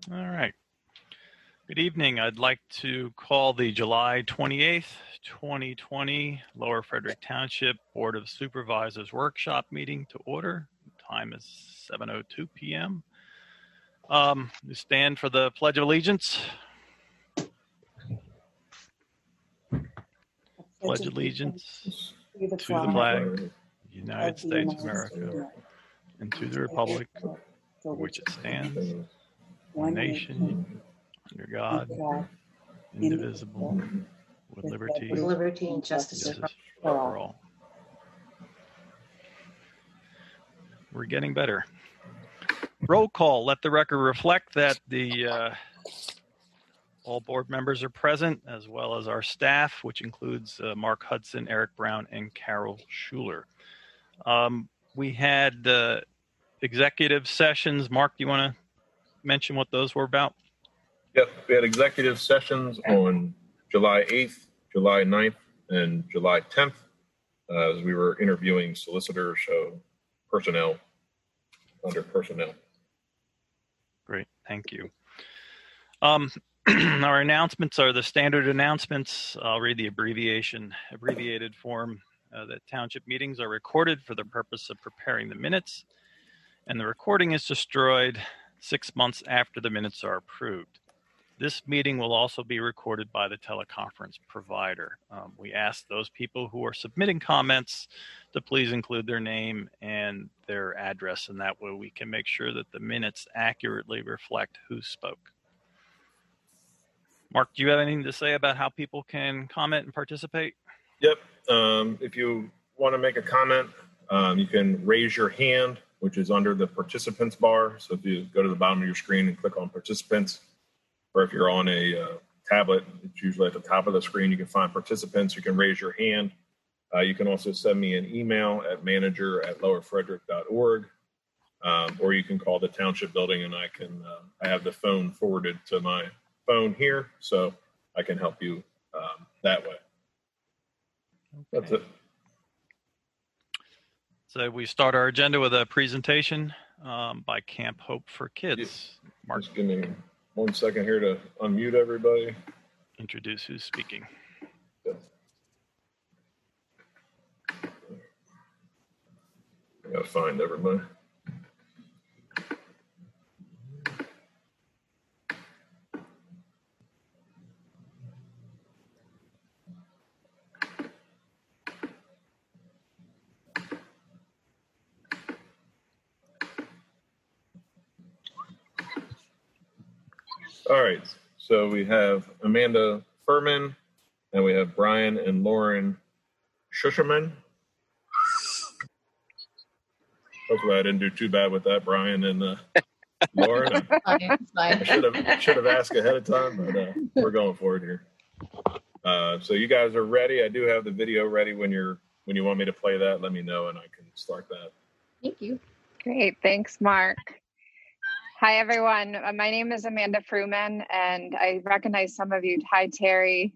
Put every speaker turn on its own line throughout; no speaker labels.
All right. Good evening. I'd like to call the July 28th, 2020 Lower Frederick Township Board of Supervisors Workshop meeting to order. The time is 7:02 p.m. We stand for the Pledge of Allegiance. Pledge allegiance to the flag of the United States of America and to the republic for which it stands, one nation, under God, indivisible, with liberty
and justice
for all. We're getting better. Roll call. Let the record reflect that all board members are present, as well as our staff, which includes Mark Hudson, Eric Brown, and Carol Schuler. We had executive sessions. Mark, do you want to mention what those were about?
Yep, we had executive sessions on July 8th, July 9th, and July 10th as we were interviewing solicitors, personnel, under personnel.
Great, thank you. Our announcements are the standard announcements. I'll read the abbreviated form. That township meetings are recorded for the purpose of preparing the minutes, and the recording is destroyed 6 months after the minutes are approved. This meeting will also be recorded by the teleconference provider. We ask those people who are submitting comments to please include their name and their address, and that way we can make sure that the minutes accurately reflect who spoke. Mark, do you have anything to say about how people can comment and participate?
Yep. If you want to make a comment, you can raise your hand, which is under the participants bar. So if you go to the bottom of your screen and click on participants, or if you're on a tablet, it's usually at the top of the screen, you can find participants. You can raise your hand. You can also send me an email at manager@lowerfrederick.org, or you can call the township building, and I have the phone forwarded to my phone here, so I can help you that way. Okay. That's it.
So we start our agenda with a presentation by Camp Hope for Kids. Mark,
just give me 1 second here to unmute everybody.
Introduce who's speaking.
I gotta find everybody. All right, so we have Amanda Furman, and we have Brian and Lauren Shusherman. Hopefully I didn't do too bad with that, Brian and Lauren. I should have asked ahead of time, but we're going for it here. So you guys are ready. I do have the video ready. When you want me to play that, let me know and I can start that.
Thank you.
Great. Thanks, Mark. Hi, everyone. My name is Amanda Fruman, and I recognize some of you. Hi, Terry.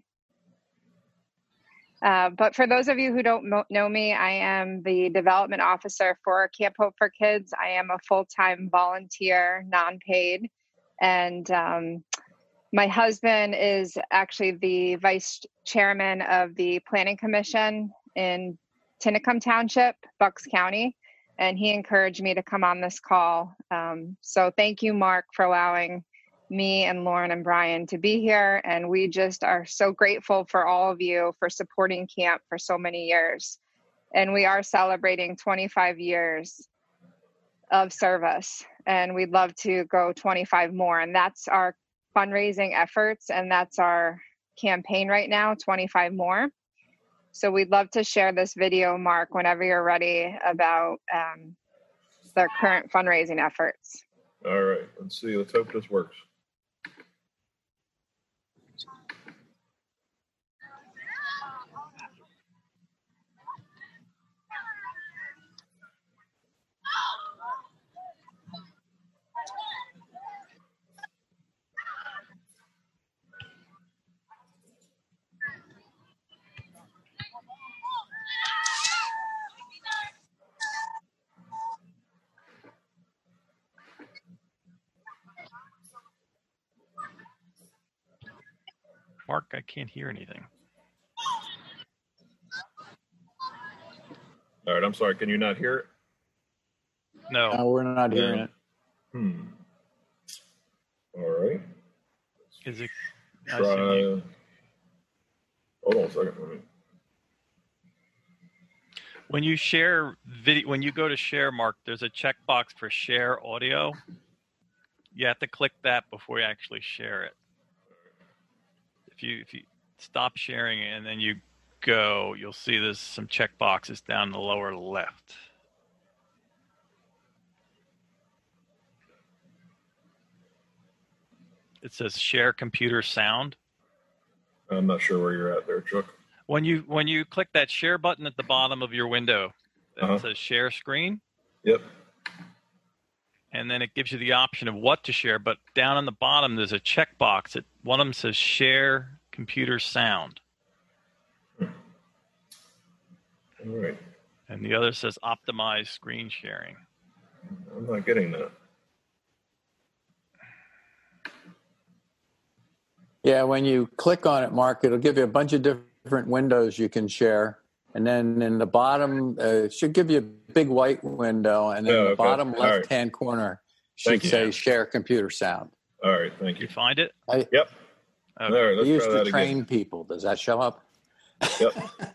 But for those of you who don't know me, I am the development officer for Camp Hope for Kids. I am a full-time volunteer, non-paid, and my husband is actually the vice chairman of the Planning Commission in Tinicum Township, Bucks County. And he encouraged me to come on this call. So thank you, Mark, for allowing me and Lauren and Brian to be here. And we just are so grateful for all of you for supporting camp for so many years. And we are celebrating 25 years of service. And we'd love to go 25 more. And that's our fundraising efforts. And that's our campaign right now, 25 more. So we'd love to share this video, Mark, whenever you're ready, about their current fundraising efforts.
All right, let's see. Let's hope this works.
Mark, I can't hear anything.
All right, I'm sorry. Can you not hear it?
No.
No, we're not hearing it.
All right.
Is it?
Try. Hold on a second.
When you share video, when you go to share, Mark, there's a checkbox for share audio. You have to click that before you actually share it. If you stop sharing it and then you go, you'll see there's some check boxes down in the lower left. It says share computer sound.
I'm not sure where you're at there, Chuck.
When you click that share button at the bottom of your window that says share screen.
Yep.
And then it gives you the option of what to share, but down on the bottom there's a checkbox. One of them says share computer sound.
All right.
And the other says optimize screen sharing.
I'm not getting that.
Yeah, when you click on it, Mark, it'll give you a bunch of different windows you can share. And then in the bottom, it should give you a big white window. And then the bottom left-hand corner should say share computer sound.
All right, thank you.
You find it?
Yep.
Okay.
All right, let's
I used
try
to
that
train
again.
people. Does that show up?
Yep.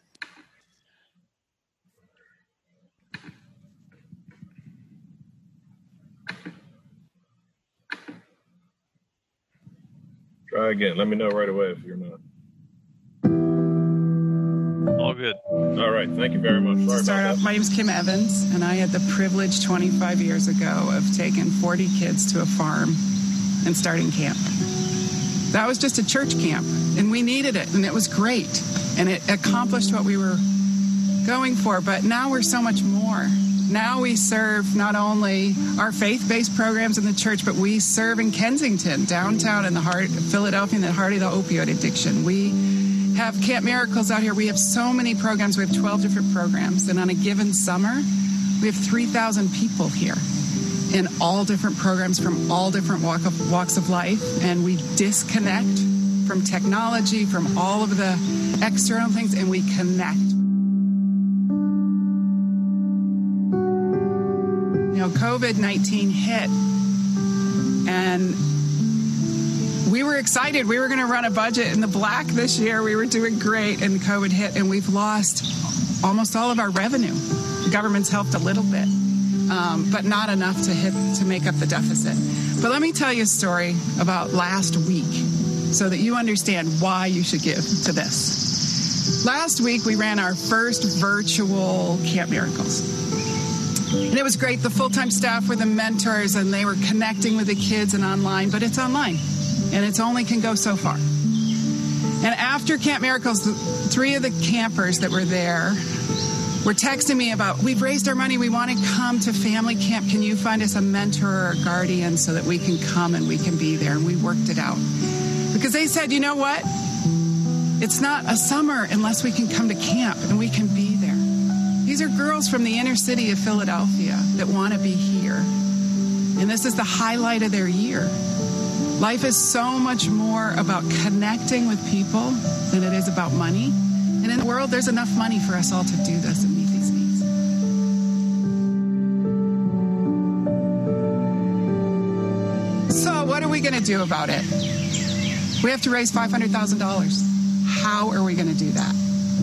Try again. Let me know right away if you're not.
All good.
All right. Thank you very much. Sorry
Start
about
off,
that.
my name is Kim Evans, and I had the privilege 25 years ago of taking 40 kids to a farm and starting camp. That was just a church camp, and we needed it, and it was great, and it accomplished what we were going for. But now we're so much more. Now we serve not only our faith-based programs in the church, but we serve in Kensington, downtown in the heart of Philadelphia, in the heart of the opioid addiction. We have Camp Miracles out here. We have so many programs. We have 12 different programs. And on a given summer, we have 3,000 people here in all different programs from all different walks of life. And we disconnect from technology, from all of the external things, and we connect. You know, COVID-19 hit, and we were excited. We were going to run a budget in the black this year. We were doing great, and COVID hit, and we've lost almost all of our revenue. The government's helped a little bit, but not enough to make up the deficit. But let me tell you a story about last week so that you understand why you should give to this. Last week, we ran our first virtual Camp Miracles. And it was great. The full-time staff were the mentors, and they were connecting with the kids and online, but it's online, and it only can go so far. And after Camp Miracles, 3 of the campers that were there were texting me about, we've raised our money, we want to come to family camp. Can you find us a mentor or a guardian so that we can come and we can be there? And we worked it out. Because they said, you know what? It's not a summer unless we can come to camp and we can be there. These are girls from the inner city of Philadelphia that want to be here. And this is the highlight of their year. Life is so much more about connecting with people than it is about money. And in the world, there's enough money for us all to do this and meet these needs. So what are we going to do about it? We have to raise $500,000. How are we going to do that?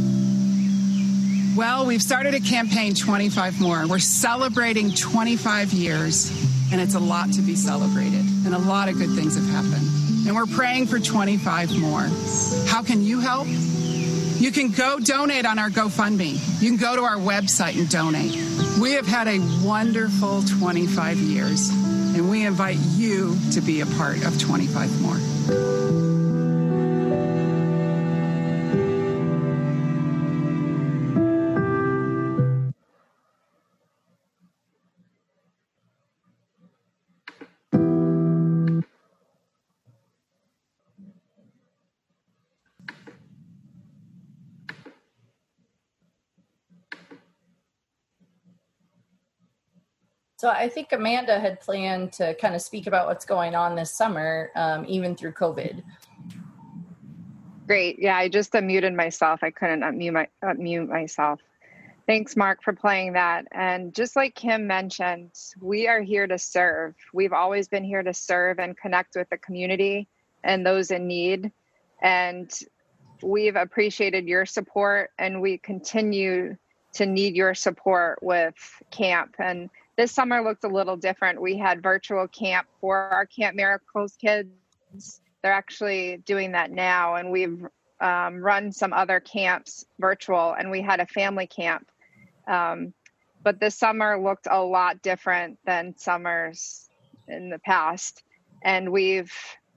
Well, we've started a campaign, 25 More. We're celebrating 25 years, and it's a lot to be celebrated, and a lot of good things have happened. And we're praying for 25 more. How can you help? You can go donate on our GoFundMe. You can go to our website and donate. We have had a wonderful 25 years, and we invite you to be a part of 25 More.
So I think Amanda had planned to kind of speak about what's going on this summer, even through COVID.
Great. Yeah, I just unmuted myself. I couldn't unmute myself. Thanks, Mark, for playing that. And just like Kim mentioned, we are here to serve. We've always been here to serve and connect with the community and those in need. And we've appreciated your support, and we continue to need your support with camp. And this summer looked a little different. We had virtual camp for our Camp Miracles kids. They're actually doing that now. And we've run some other camps virtual, and we had a family camp. But this summer looked a lot different than summers in the past. And we've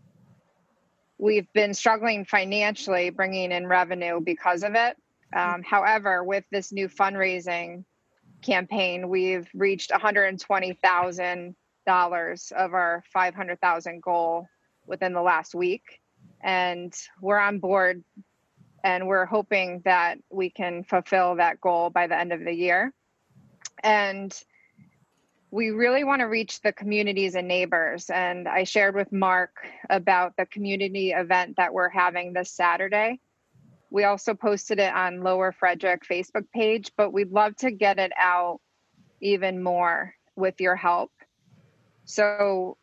been struggling financially bringing in revenue because of it. However, with this new fundraising campaign, we've reached $120,000 of our $500,000 goal within the last week. And we're on board, and we're hoping that we can fulfill that goal by the end of the year. And we really want to reach the communities and neighbors. And I shared with Mark about the community event that we're having this Saturday. We also posted it on Lower Frederick Facebook page, but we'd love to get it out even more with your help. So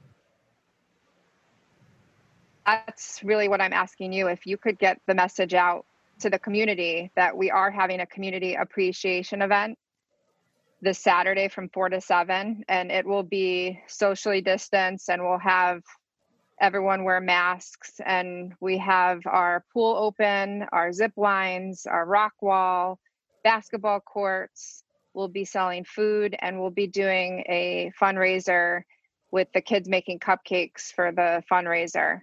that's really what I'm asking you. If you could get the message out to the community that we are having a community appreciation event this Saturday from 4 to 7, and it will be socially distanced, and we'll have everyone wear masks, and we have our pool open, our zip lines, our rock wall, basketball courts. We'll be selling food, and we'll be doing a fundraiser with the kids making cupcakes for the fundraiser.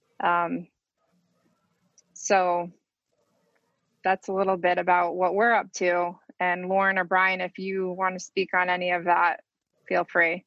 So that's a little bit about what we're up to. And Lauren or Brian, if you want to speak on any of that, feel free.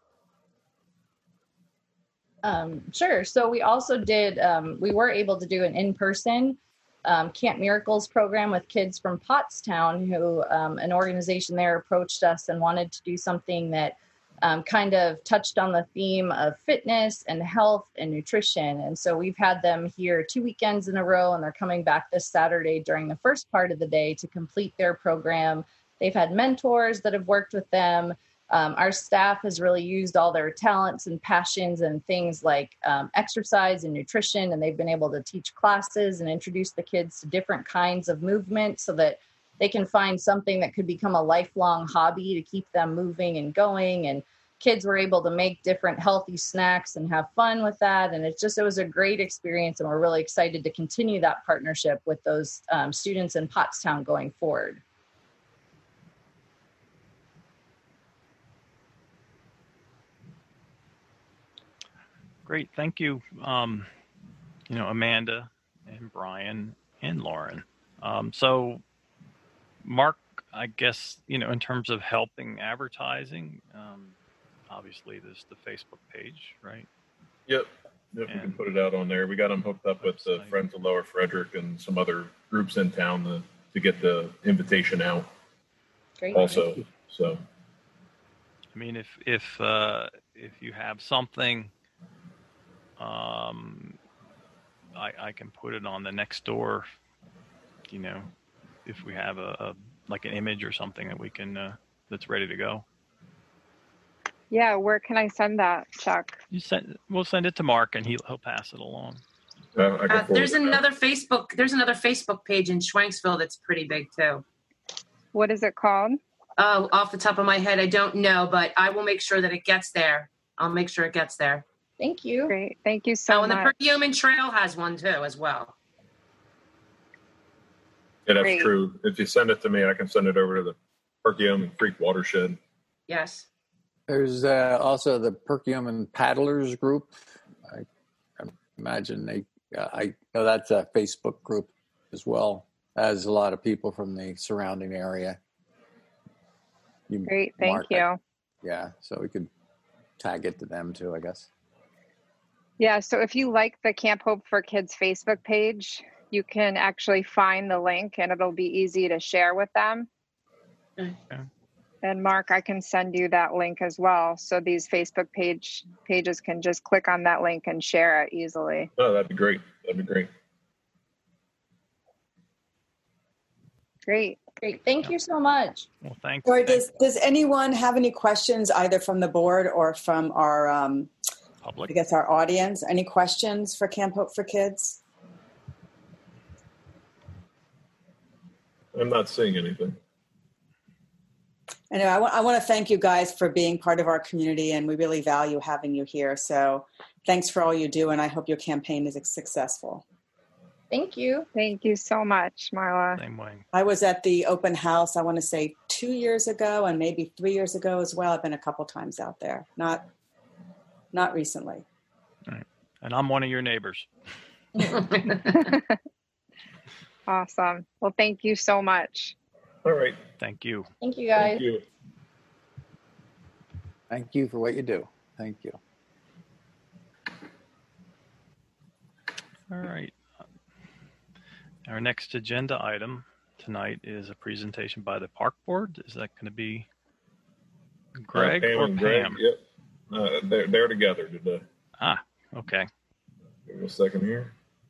Sure. So we also did, we were able to do an in-person Camp Miracles program with kids from Pottstown, who an organization there approached us and wanted to do something that kind of touched on the theme of fitness and health and nutrition. And so we've had them here 2 weekends in a row, and they're coming back this Saturday during the first part of the day to complete their program. They've had mentors that have worked with them. Our staff has really used all their talents and passions and things like exercise and nutrition, and they've been able to teach classes and introduce the kids to different kinds of movement so that they can find something that could become a lifelong hobby to keep them moving and going. And kids were able to make different healthy snacks and have fun with that. And it was a great experience. And we're really excited to continue that partnership with those students in Pottstown going forward.
Great. Thank you. Amanda and Brian and Lauren. So Mark, I guess, in terms of helping advertising, obviously there's the Facebook page, right?
Yep, we can put it out on there. We got them hooked up with the Friends of Lower Frederick and some other groups in town to get the invitation out.
Great.
Also, so.
I mean, if you have something, I can put it on the next door, if we have like an image or something that we can that's ready to go.
Yeah, where can I send that, Chuck?
We'll send it to Mark, and he'll pass it along.
There's another Facebook page in Schwenksville that's pretty big too.
What is it called?
Oh, off the top of my head, I don't know, but I will make sure that it gets there. I'll make sure it gets there.
Thank you.
Great. Thank you so much.
And the Perkiomen Trail has one too, as well.
Yeah, that's true. If you send it to me, I can send it over to the Perkiomen Creek Watershed.
Yes.
There's also the Perkiomen Paddlers group. I imagine I know that's a Facebook group as well, as a lot of people from the surrounding area.
Great, thank you.
Yeah, so we could tag it to them too, I guess.
Yeah, so if you like the Camp Hope for Kids Facebook page, you can actually find the link, and it'll be easy to share with them.
Okay.
And Mark, I can send you that link as well. So these Facebook pages can just click on that link and share it easily.
Oh, that'd be great.
Great.
Thank you so much.
Well, thanks.
Or does anyone have any questions either from the board or from our
public?
I guess our audience? Any questions for Camp Hope for Kids?
I'm not seeing anything.
Anyway, I want to thank you guys for being part of our community, and we really value having you here. So thanks for all you do, and I hope your campaign is successful.
Thank you.
Thank you so much, Marla.
Same way.
I was at the open house, I want to say 2 years ago and maybe 3 years ago as well. I've been a couple times out there, not recently.
All right. And I'm one of your neighbors.
Awesome. Well, thank you so much.
All right.
Thank you.
Thank you, guys.
Thank you.
Thank you for what you do. Thank you.
All right. Our next agenda item tonight is a presentation by the Park Board. Is that going to be Greg or Pam?
Greg, yep. They're together today.
Ah, okay.
Give me a second here.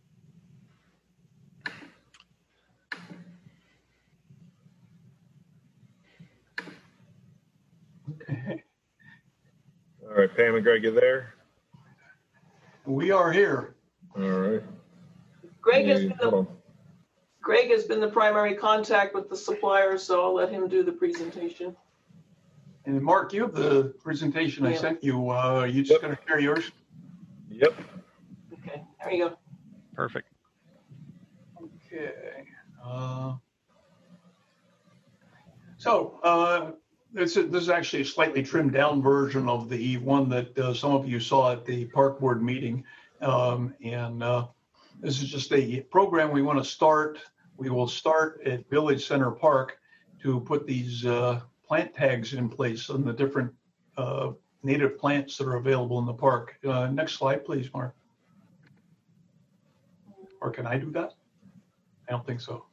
Okay.
All right, Pam and Greg, you there?
We are here.
All right.
Greg has been the primary contact with the supplier, so I'll let him do the presentation.
And Mark, you have the presentation I sent you. You just going to share yours?
Yep.
Okay, there you go.
Perfect.
Okay. This is actually a slightly trimmed down version of the one that some of you saw at the Park Board meeting. This is just a program we want to start. We will start at Village Center Park to put these plant tags in place on the different native plants that are available in the park. Next slide, please, Mark. Or can I do that? I don't think so.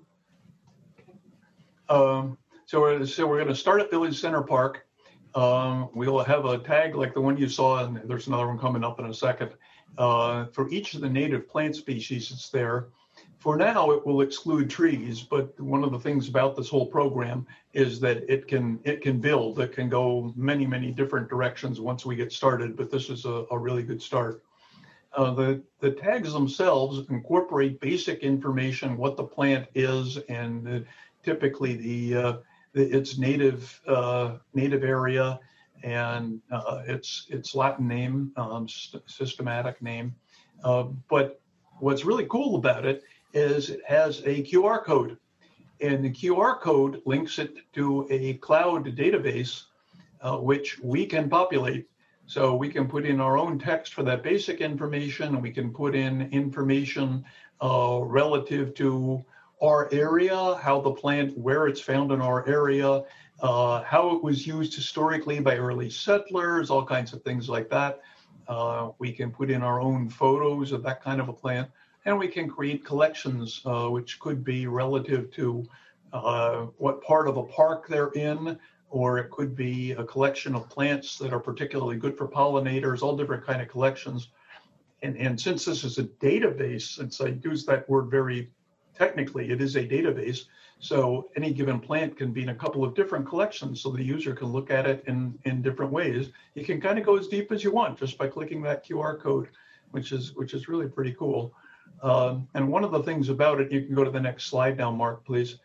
So we're going to start at Village Center Park. We'll have a tag like the one you saw, and there's another one coming up in a second. For each of the native plant species that's there. For now, it will exclude trees, but one of the things about this whole program is that it can build. It can go many, many different directions once we get started, but this is a really good start. The tags themselves incorporate basic information, what the plant is, and typically its native area and its Latin name, systematic name. But what's really cool about it is it has a QR code, and the QR code links it to a cloud database, which we can populate. So we can put in our own text for that basic information, and we can put in information relative to our area, how the plant, where it's found in our area, how it was used historically by early settlers, all kinds of things like that. We can put in our own photos of that kind of a plant, and we can create collections, which could be relative to what part of a park they're in, or it could be a collection of plants that are particularly good for pollinators, all different kind of collections. And since this is a database, since I use that word very technically, it is a database. So any given plant can be in a couple of different collections, so the user can look at it in different ways. You can kind of go as deep as you want just by clicking that QR code, which is really pretty cool. And one of the things about it, you can go to the next slide now, Mark, please.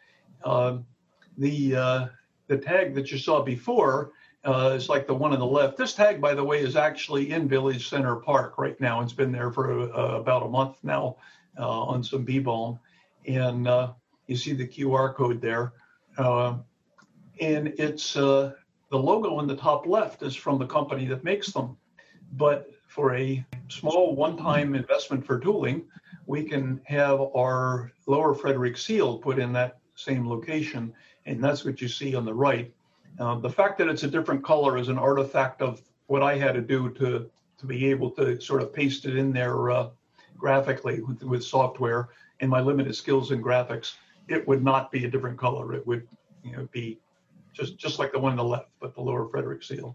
The tag that you saw before is like the one on the left. This tag, by the way, is actually in Village Center Park right now. It's been there for about a month now on some bee balm. And you see the QR code there. And it's the logo on the top left is from the company that makes them. But for a small one-time investment for tooling, we can have our Lower Frederick seal put in that same location. And that's what you see on the right. The fact that it's a different color is an artifact of what I had to do to be able to sort of paste it in there graphically with software. And my limited skills in graphics, it would not be a different color. It would be just like the one on the left, but the Lower Frederick seal.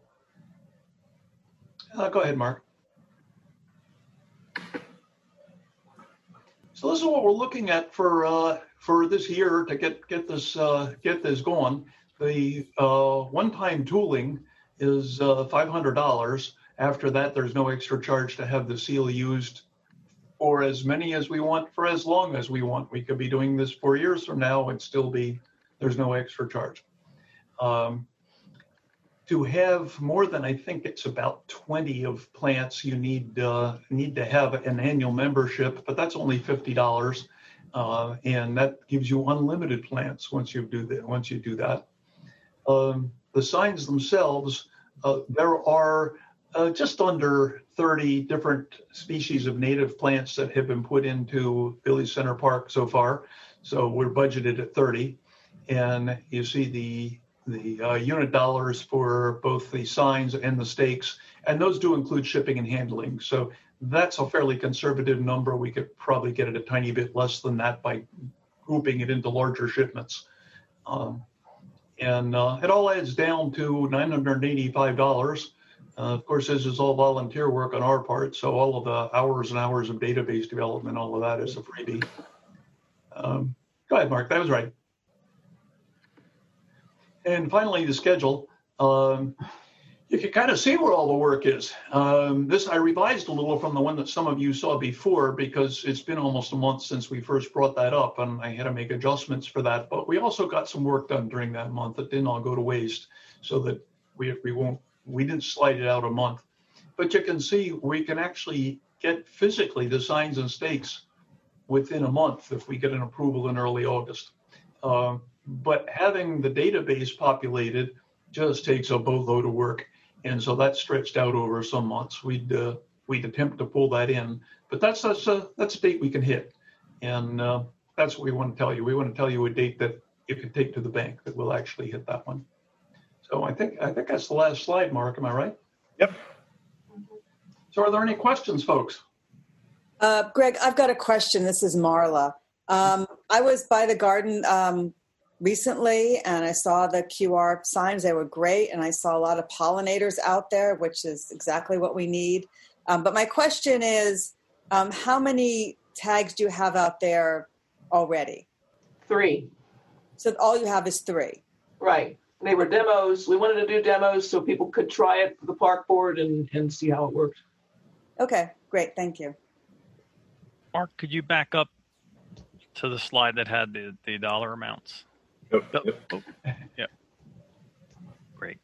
Go ahead, Mark. So this is what we're looking at for for this year to get this going, the one-time tooling is $500. After that, there's no extra charge to have the seal used for as many as we want, for as long as we want. We could be doing this 4 years from now and still there's no extra charge. To have more than, I think it's about 20 of plants, you need to have an annual membership, but that's only $50, and that gives you unlimited plants once you do that. The signs themselves, there are just under 30 different species of native plants that have been put into Village Center Park so far. So we're budgeted at 30, and you see the unit dollars for both the signs and the stakes, and those do include shipping and handling. So that's a fairly conservative number. We could probably get it a tiny bit less than that by grouping it into larger shipments. And it all adds down to $985. Of course, this is all volunteer work on our part, so all of the hours and hours of database development, all of that is a freebie. Go ahead, Mark, that was right. And finally, the schedule. You can kind of see where all the work is. This I revised a little from the one that some of you saw before, because it's been almost a month since we first brought that up, and I had to make adjustments for that. But we also got some work done during that month that didn't all go to waste, so that we didn't slide it out a month. But you can see we can actually get physically the signs and stakes within a month if we get an approval in early August. But having the database populated just takes a boatload of work. And so that's stretched out over some months. We'd attempt to pull that in, but that's a date we can hit. And that's what we want to tell you. We want to tell you a date that you can take to the bank that we'll actually hit that one. So I think that's the last slide, Mark. Am I right?
Yep.
So are there any questions, folks?
Greg, I've got a question. This is Marla. I was by the garden recently, and I saw the QR signs. They were great, and I saw a lot of pollinators out there, which is exactly what we need. But my question is, how many tags do you have out there already?
3.
So all you have is 3?
Right. They were demos. We wanted to do demos so people could try it for the park board and see how it worked.
Okay, great. Thank you.
Mark, could you back up to the slide that had the dollar amounts? Yep. Great.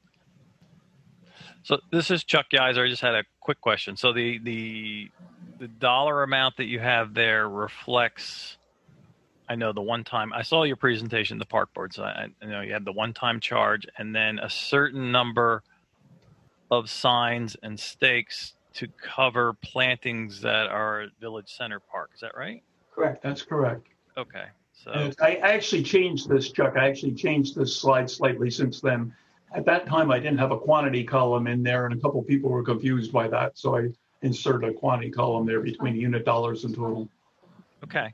So this is Chuck Geiser. I just had a quick question. So the dollar amount that you have there reflects, I know the one-time, I saw your presentation, the park board, so I know you had the one-time charge and then a certain number of signs and stakes to cover plantings that are at Village Center Park. Is that right?
Correct. That's correct.
Okay. So
I actually changed this, Chuck. I actually changed this slide slightly since then. At that time, I didn't have a quantity column in there, and a couple of people were confused by that. So I inserted a quantity column there between unit dollars and total.
Okay.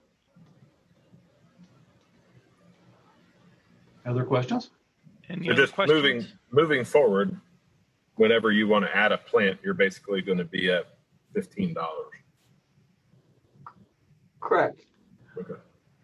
Other questions?
So just moving forward, whenever you want to add a plant, you're basically going to be at $15.
Correct.
Okay.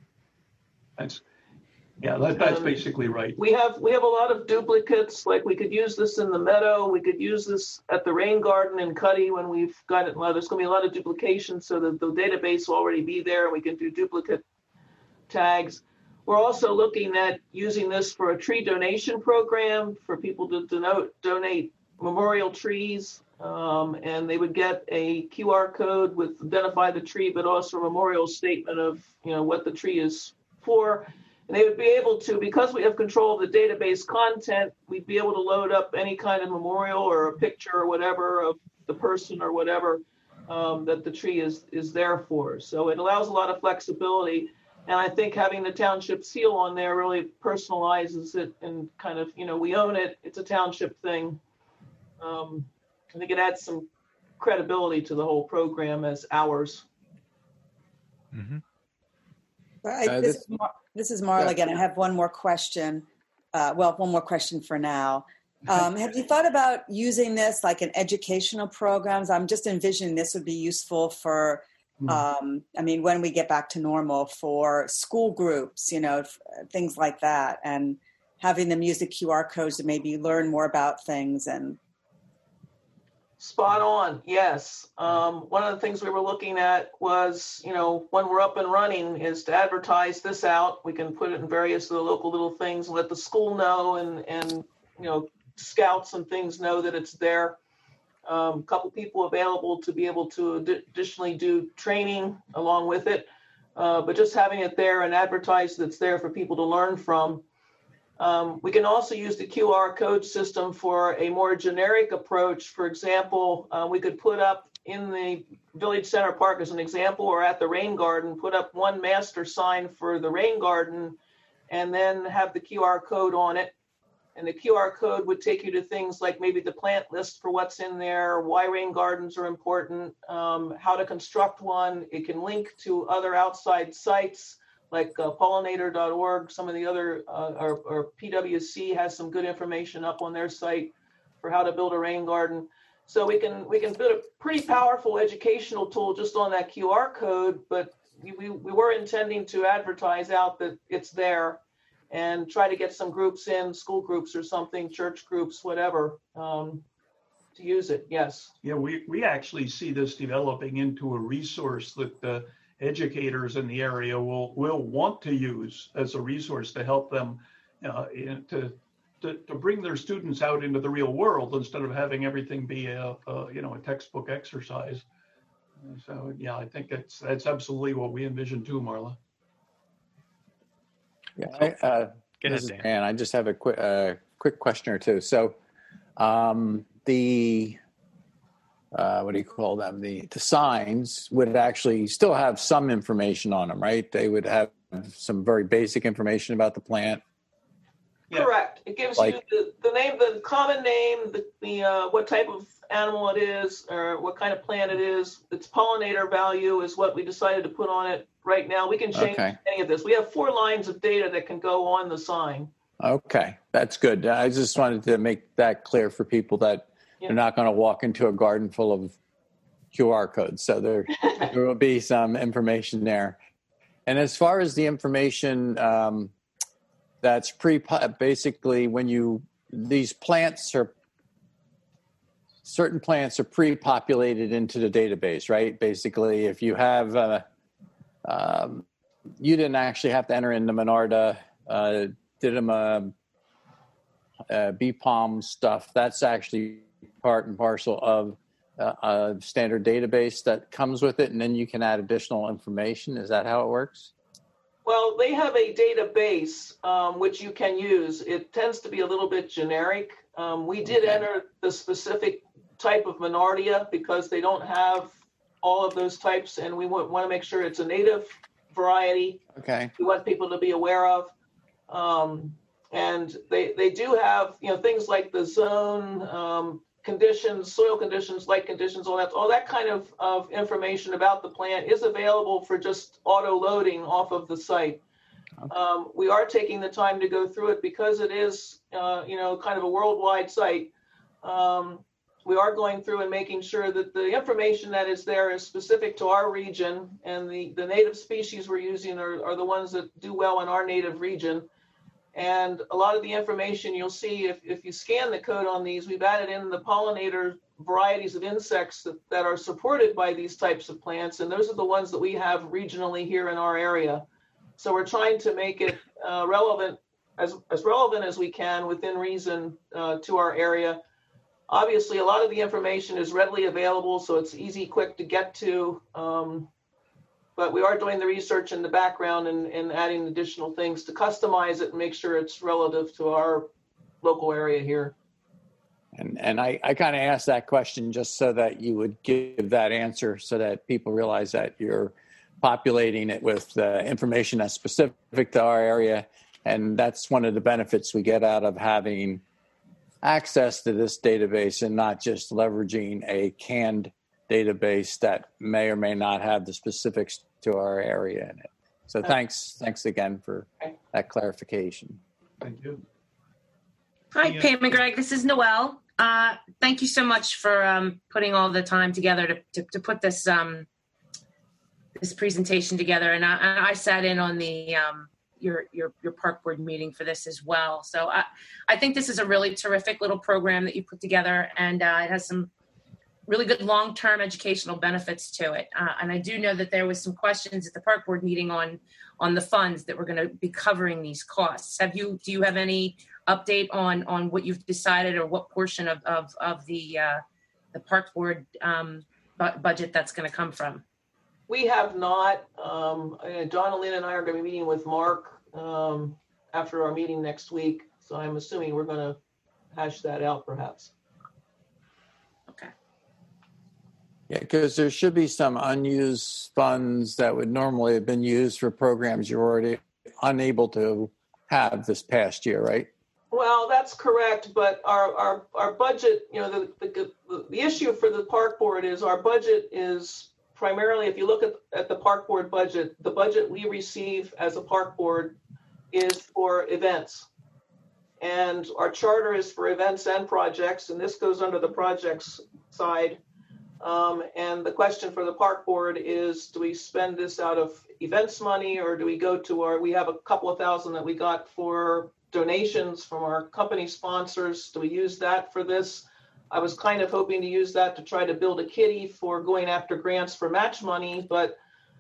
That's basically right.
We have a lot of duplicates. Like we could use this in the meadow. We could use this at the rain garden in Cuddy when we've got it. Well, there's going to be a lot of duplication, so that the database will already be there, and we can do duplicate tags. We're also looking at using this for a tree donation program for people to donate memorial trees, and they would get a QR code with identify the tree, but also a memorial statement of what the tree is for. And they would be able to, because we have control of the database content, we'd be able to load up any kind of memorial or a picture or whatever of the person or whatever that the tree is there for. So it allows a lot of flexibility. And I think having the township seal on there really personalizes it and kind of, we own it. It's a township thing. I think it adds some credibility to the whole program as ours.
Mm-hmm.
This is Marla again. I have one more question. One more question for now. Have you thought about using this like in educational programs? I'm just envisioning this would be useful for I mean, when we get back to normal for school groups, things like that, and having them use the QR codes to maybe learn more about things. And
spot on. Yes. One of the things we were looking at was, when we're up and running, is to advertise this out. We can put it in various of the local little things, let the school know, and scouts and things know that it's there. A couple people available to be able to additionally do training along with it, but just having it there and advertised that's there for people to learn from. We can also use the QR code system for a more generic approach. For example, we could put up in the Village Center Park as an example, or at the Rain Garden, put up one master sign for the Rain Garden and then have the QR code on it. And the QR code would take you to things like maybe the plant list for what's in there, why rain gardens are important, how to construct one. It can link to other outside sites like pollinator.org. Some of the other, or PWC has some good information up on their site for how to build a rain garden. So we can build a pretty powerful educational tool just on that QR code, but we were intending to advertise out that it's there, and try to get some groups in, school groups or something, church groups, whatever, to use it. Yes.
Yeah, we actually see this developing into a resource that the educators in the area will want to use as a resource to help them to bring their students out into the real world instead of having everything be a textbook exercise. So yeah, I think that's absolutely what we envision too, Marla.
Yeah, this is Dan. I just have a quick question or two. So, the what do you call them? The signs would actually still have some information on them, right? They would have some very basic information about the plant.
Yeah. Correct. It gives you the name, the common name, the what type of animal it is, or what kind of plant it is. Its pollinator value is what we decided to put on it. Right now, we can change any of this. We have 4 lines of data that can go on the sign. Okay,
that's good. I just wanted to make that clear for people that they're not going to walk into a garden full of QR codes. So there will be some information there. And as far as the information that's basically when these plants certain plants are pre-populated into the database, right? Basically, if you have you didn't actually have to enter in the Monarda, Didyma, bee palm stuff. That's actually part and parcel of a standard database that comes with it, and then you can add additional information. Is that how it works?
Well, they have a database which you can use. It tends to be a little bit generic. We did enter the specific type of Monardia because they don't have all of those types, and we want to make sure it's a native variety. Okay. We want people to be aware of. And they do have, things like the zone conditions, soil conditions, light conditions, all that kind of information about the plant is available for just auto loading off of the site. Okay. We are taking the time to go through it because it is, kind of a worldwide site. We are going through and making sure that the information that is there is specific to our region, and the native species we're using are the ones that do well in our native region. And a lot of the information you'll see if you scan the code on these, we've added in the pollinator varieties of insects that are supported by these types of plants, and those are the ones that we have regionally here in our area. So we're trying to make it relevant, as relevant as we can within reason to our area. Obviously, a lot of the information is readily available, so it's easy, quick to get to. But we are doing the research in the background and adding additional things to customize it and make sure it's relative to our local area here.
And I kind of asked that question just so that you would give that answer so that people realize that you're populating it with information that's specific to our area. And that's one of the benefits we get out of having access to this database and not just leveraging a canned database that may or may not have the specifics to our area in it. So thanks again for that clarification.
Thank you.
Hi, Pam and Greg. This is Noelle. Thank you so much for putting all the time together to put this this presentation together, and I sat in on the your park board meeting for this as well. So I think this is a really terrific little program that you put together, and it has some really good long-term educational benefits to it. And I do know that there was some questions at the park board meeting on the funds that were going to be covering these costs. Do you have any update on what you've decided, or what portion of the park board budget that's going to come from?
We have not. Donna Lynn and I are going to be meeting with Mark after our meeting next week. So I'm assuming we're going to hash that out perhaps.
Okay.
Yeah, because there should be some unused funds that would normally have been used for programs you're already unable to have this past year, right?
Well, that's correct, but our budget, the issue for the park board is our budget is primarily, if you look at the park board budget, the budget we receive as a park board is for events. And our charter is for events and projects, and this goes under the projects side. And the question for the park board is, do we spend this out of events money, or do we go to we have a couple of thousand that we got for donations from our company sponsors. Do we use that for this? I was kind of hoping to use that to try to build a kitty for going after grants for match money, but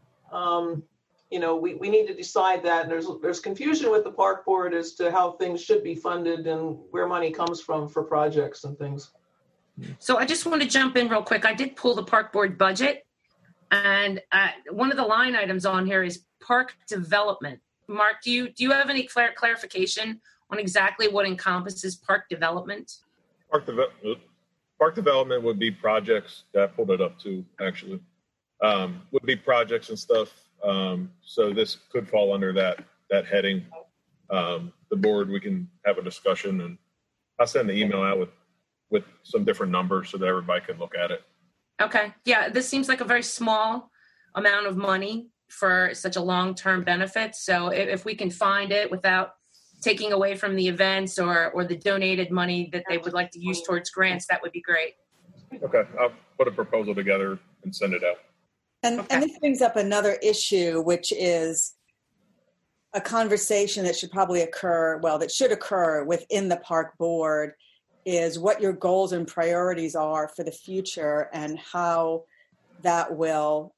we need to decide that. And there's confusion with the park board as to how things should be funded and where money comes from for projects and things.
So I just want to jump in real quick. I did pull the park board budget, and one of the line items on here is park development. Mark, do you have any clarification on exactly what encompasses park development?
Park development would be projects. I pulled it up too, actually. Would be projects and stuff. So this could fall under that heading. The board, we can have a discussion, and I'll send the email out with some different numbers so that everybody can look at it.
Okay. Yeah, this seems like a very small amount of money for such a long-term benefit. So if we can find it without taking away from the events or the donated money that they would like to use towards grants, that would be great.
Okay. I'll put a proposal together and send it out.
And this brings up another issue, which is a conversation that should probably occur within the park board, is what your goals and priorities are for the future and how that will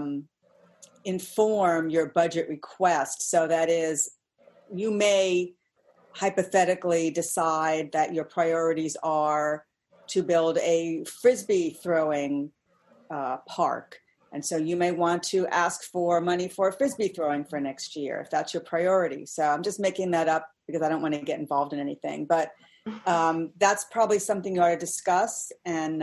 inform your budget request. So that is, you may hypothetically decide that your priorities are to build a Frisbee throwing park. And so you may want to ask for money for Frisbee throwing for next year, if that's your priority. So I'm just making that up because I don't want to get involved in anything. But that's probably something you ought to discuss. And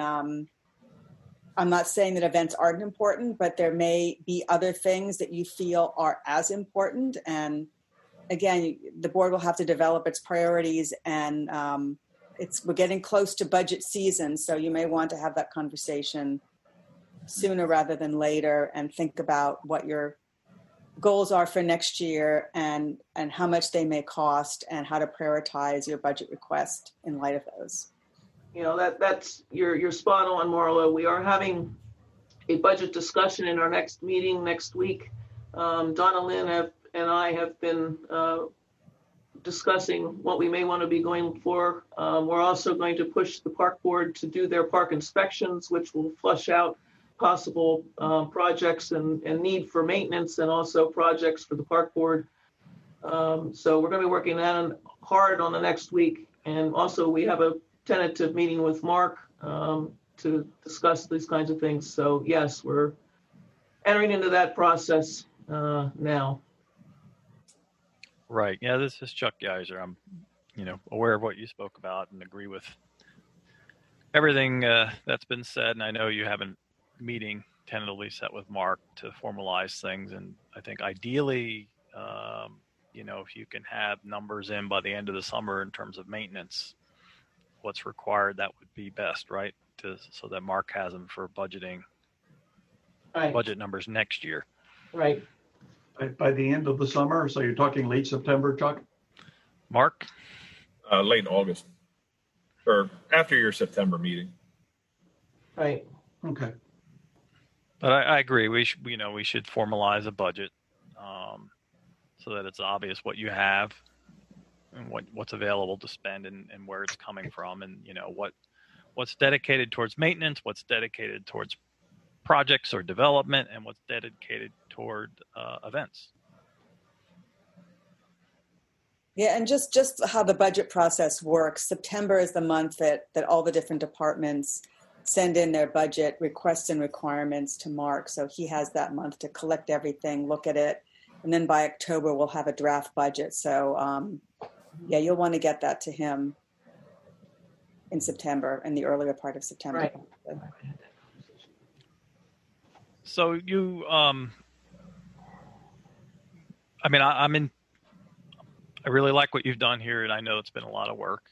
I'm not saying that events aren't important, but there may be other things that you feel are as important. And again, the board will have to develop its priorities, and we're getting close to budget season. So you may want to have that conversation sooner rather than later and think about what your goals are for next year and how much they may cost and how to prioritize your budget request in light of those.
That's you're spot on, Marla. We are having a budget discussion in our next meeting next week. Donna Lynn and I have been discussing what we may want to be going for. We're also going to push the park board to do their park inspections, which will flush out possible projects and need for maintenance, and also projects for the park board. So we're going to be working hard on the next week. And also we have a tentative meeting with Mark to discuss these kinds of things. So yes, we're entering into that process now.
Right. Yeah, this is Chuck Geiser. I'm, aware of what you spoke about and agree with everything that's been said. And I know you have a meeting tentatively set with Mark to formalize things. And I think ideally, if you can have numbers in by the end of the summer in terms of maintenance, what's required, that would be best, right? So that Mark has them for budgeting budget numbers next year.
Right.
By the end of the summer, so you're talking late September, Chuck?
Mark? Late August, or after your September meeting.
Right.
Okay.
But I agree. We should formalize a budget so that it's obvious what you have and what's available to spend and where it's coming from, and what's dedicated towards maintenance, what's dedicated towards projects or development, and what's dedicated toward events.
Yeah, and just how the budget process works. September is the month that all the different departments send in their budget requests and requirements to Mark. So he has that month to collect everything, look at it, and then by October we'll have a draft budget. So yeah, you'll want to get that to him in September, in the earlier part of September.
Right.
So you, I really like what you've done here, and I know it's been a lot of work.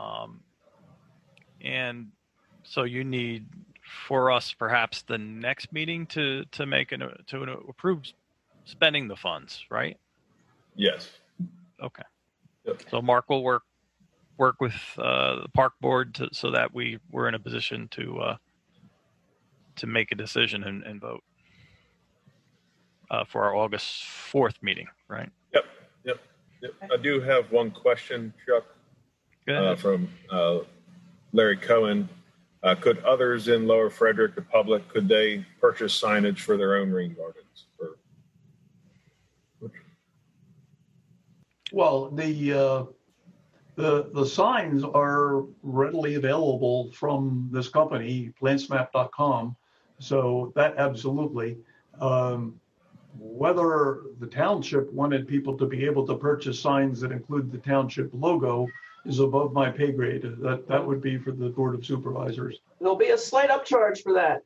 And so you need, for us, perhaps the next meeting to approve spending the funds, right?
Yes.
Okay.
Yep.
So Mark will work with the park board so that we're in a position to make a decision and vote for our August 4th meeting, right?
Yep. I do have one question, Chuck, from Larry Cohen. Could others in Lower Frederick, the public, could they purchase signage for their own rain gardens?
Well, the signs are readily available from this company, plantsmap.com. So that absolutely. Whether the township wanted people to be able to purchase signs that include the township logo is above my pay grade. That would be for the Board of Supervisors.
There'll be a slight upcharge for that.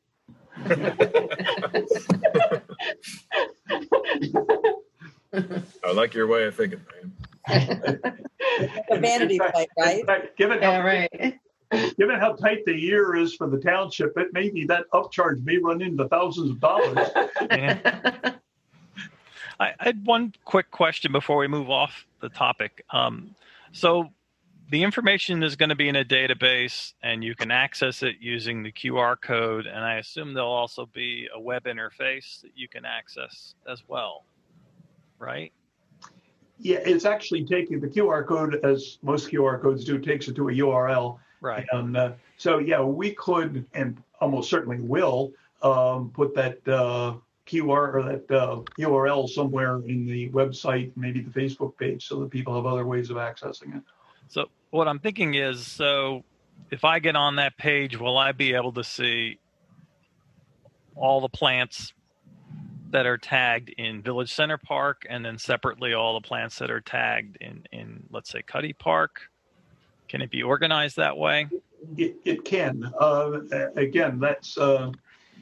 I like your way of thinking, man.
The vanity plate, right?
Fact, given how tight the year is for the township, it may be that upcharge may run into thousands of dollars.
Yeah. I had one quick question before we move off the topic. So the information is going to be in a database, and you can access it using the QR code, and I assume there'll also be a web interface that you can access as well, right?
Yeah, it's actually taking the QR code, as most QR codes do, takes it to a URL.
Right.
And so, yeah, we could, and almost certainly will, put that QR or that URL somewhere in the website, maybe the Facebook page, so that people have other ways of accessing it.
So what I'm thinking is, so if I get on that page, will I be able to see all the plants that are tagged in Village Center Park, and then separately all the plants that are tagged in let's say, Cuddy Park? Can it be organized that way?
It can. Again, that's the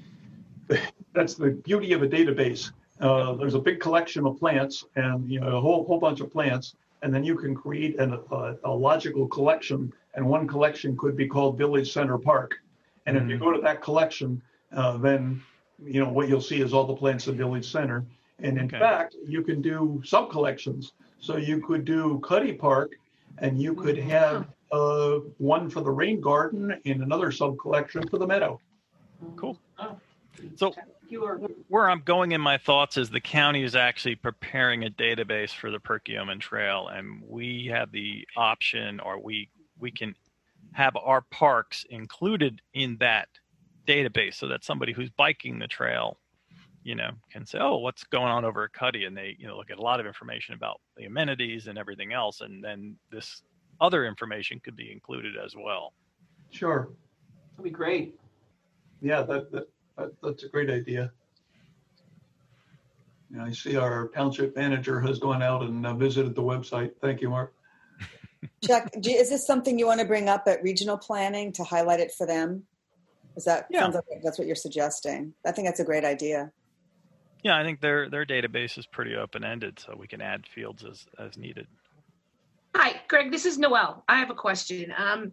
beauty of a database. There's a big collection of plants, and a whole bunch of plants, and then you can create a logical collection, and one collection could be called Village Center Park. And if you go to that collection, then what you'll see is all the plants in Village Center. And in fact, you can do sub-collections. So you could do Cuddy Park, and you could have one for the rain garden and another sub-collection for the meadow.
Cool. So where I'm going in my thoughts is the county is actually preparing a database for the Perkiomen Trail, and we have the option, or we can have our parks included in that database, so that somebody who's biking the trail, can say, oh, what's going on over at Cuddy? And they, look at a lot of information about the amenities and everything else. And then this other information could be included as well.
Sure.
That'd be great.
Yeah, that's a great idea. I see our township manager has gone out and visited the website. Thank you, Mark.
Chuck, is this something you want to bring up at regional planning to highlight it for them? Sounds like that's what you're suggesting. I think that's a great idea.
Yeah, I think their database is pretty open-ended, so we can add fields as needed.
Hi, Greg, this is Noelle. I have a question.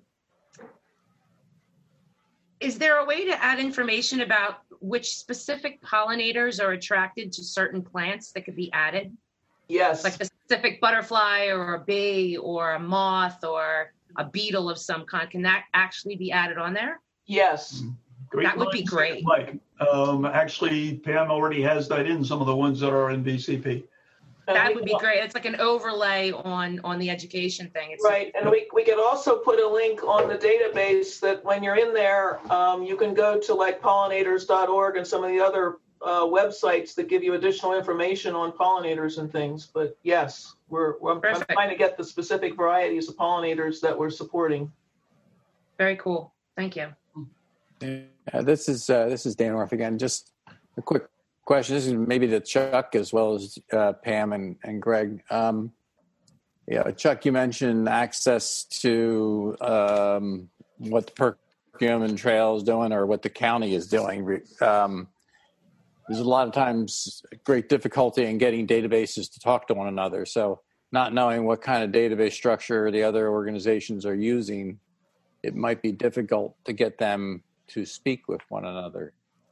Is there a way to add information about which specific pollinators are attracted to certain plants that could be added?
Yes.
Like a specific butterfly or a bee or a moth or a beetle of some kind. Can that actually be added on there?
Yes.
Great.
That would be great.
Mike. Actually, Pam already has that in some of the ones that are in VCP.
That would be great. It's like an overlay on the education thing. It's
right, and we could also put a link on the database that when you're in there, you can go to like pollinators.org and some of the other websites that give you additional information on pollinators and things. But yes, I'm trying to get the specific varieties of pollinators that we're supporting.
Very cool. Thank you.
This is Dan Orff again. Just a quick question. This is maybe to Chuck as well as Pam and Greg. Chuck, you mentioned access to what the Perkiomen Trail is doing or what the county is doing. There's a lot of times great difficulty in getting databases to talk to one another. So not knowing what kind of database structure the other organizations are using, it might be difficult to get them to speak with one another.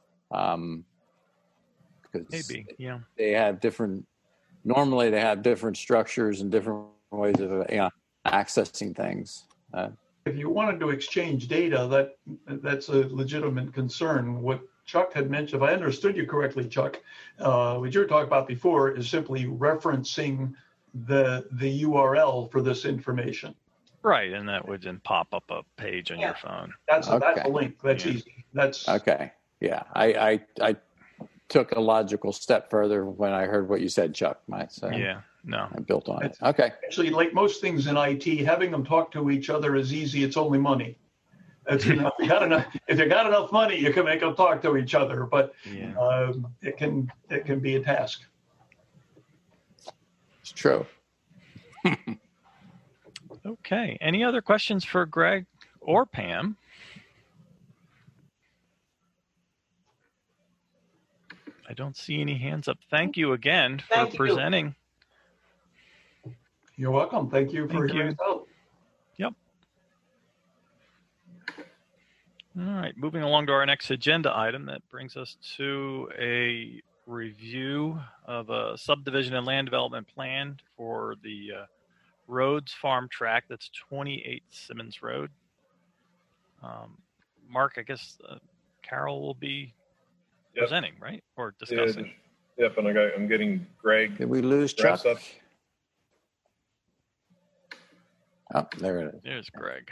Maybe, yeah.
They have different structures and different ways of accessing things.
If you wanted to exchange data, that's a legitimate concern. What Chuck had mentioned, if I understood you correctly, Chuck, what you were talking about before is simply referencing the URL for this information.
Right, and that would then pop up a page on your phone.
That's a link. That's easy. That's
okay. Yeah, I took a logical step further when I heard what you said, Chuck. I built on it. Okay.
Actually, like most things in IT, having them talk to each other is easy. It's only money. That's enough. If you got enough money, you can make them talk to each other. But it can be a task.
It's true.
Okay. Any other questions for Greg or Pam? I don't see any hands up. Thank you again for presenting.
You're welcome. Thank you for your help.
Yep. All right. Moving along to our next agenda item. That brings us to a review of a subdivision and land development plan for the Rhodes Farm Tract. That's 28 Simmons Road. Mark, I guess Carol will be presenting, right? Or discussing.
Yep, and I'm getting Greg.
Did we lose Chuck? Up. Oh, there it is.
There's Greg.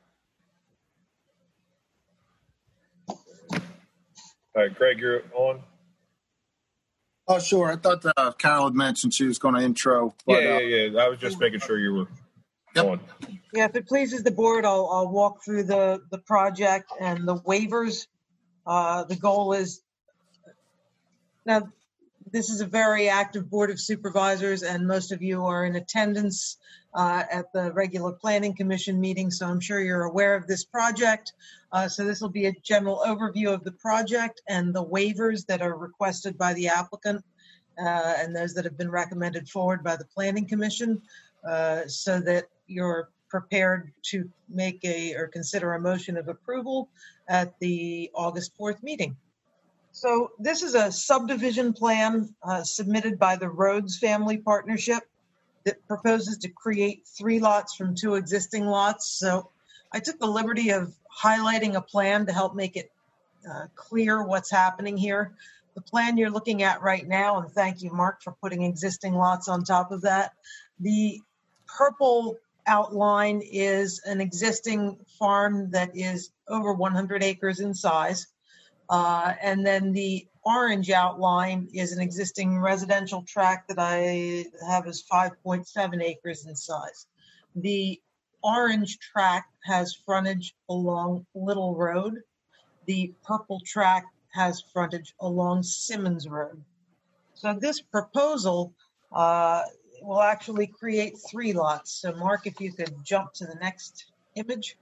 All right, Greg, you're on.
Oh, sure. I thought Carol had mentioned she was going to intro.
But, yeah. I was just making sure you were on.
Yeah, if it pleases the board, I'll walk through the project and the waivers. The goal is, now this is a very active Board of Supervisors, and most of you are in attendance at the regular Planning Commission meeting, so I'm sure you're aware of this project. So this will be a general overview of the project and the waivers that are requested by the applicant and those that have been recommended forward by the Planning Commission, so that you're prepared to make or consider a motion of approval at the August 4th meeting. So this is a subdivision plan submitted by the Rhodes Family Partnership that proposes to create 3 lots from 2 existing lots. So I took the liberty of highlighting a plan to help make it clear what's happening here. The plan you're looking at right now, and thank you, Mark, for putting existing lots on top of that. The purple outline is an existing farm that is over 100 acres in size. And then the orange outline is an existing residential tract that I have as 5.7 acres in size. The orange tract has frontage along Little Road. The purple tract has frontage along Simmons Road. So this proposal will actually create 3 lots. So Mark, if you could jump to the next image.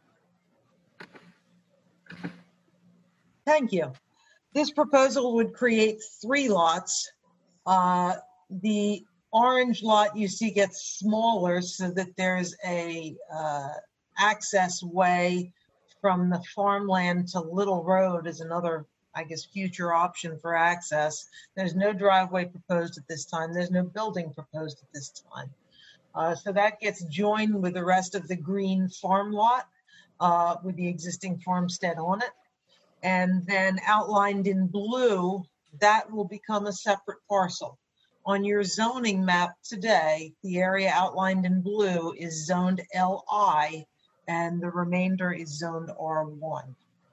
Thank you. This proposal would create 3 lots. The orange lot you see gets smaller so that there's a access way from the farmland to Little Road is another, I guess, future option for access. There's no driveway proposed at this time. There's no building proposed at this time. So that gets joined with the rest of the green farm lot with the existing farmstead on it. and then outlined in blue, that will become a separate parcel. On your zoning map today, the area outlined in blue is zoned LI, and the remainder is zoned R1.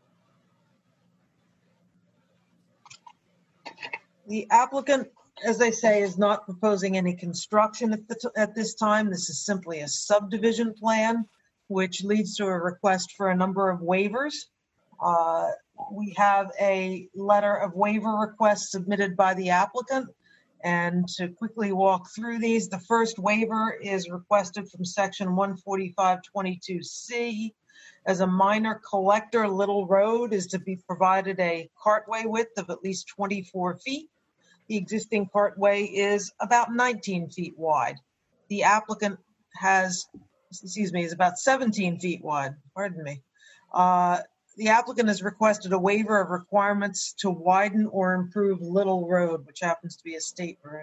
The applicant, as I say, is not proposing any construction at this time. This is simply a subdivision plan, which leads to a request for a number of waivers. We have a letter of waiver request submitted by the applicant. And to quickly walk through these, the first waiver is requested from section 145.22C. As a minor collector, Little Road is to be provided a cartway width of at least 24 feet. The existing cartway is about 19 feet wide. The applicant is about 17 feet wide, pardon me. The applicant has requested a waiver of requirements to widen or improve Little Road, which happens to be a state road.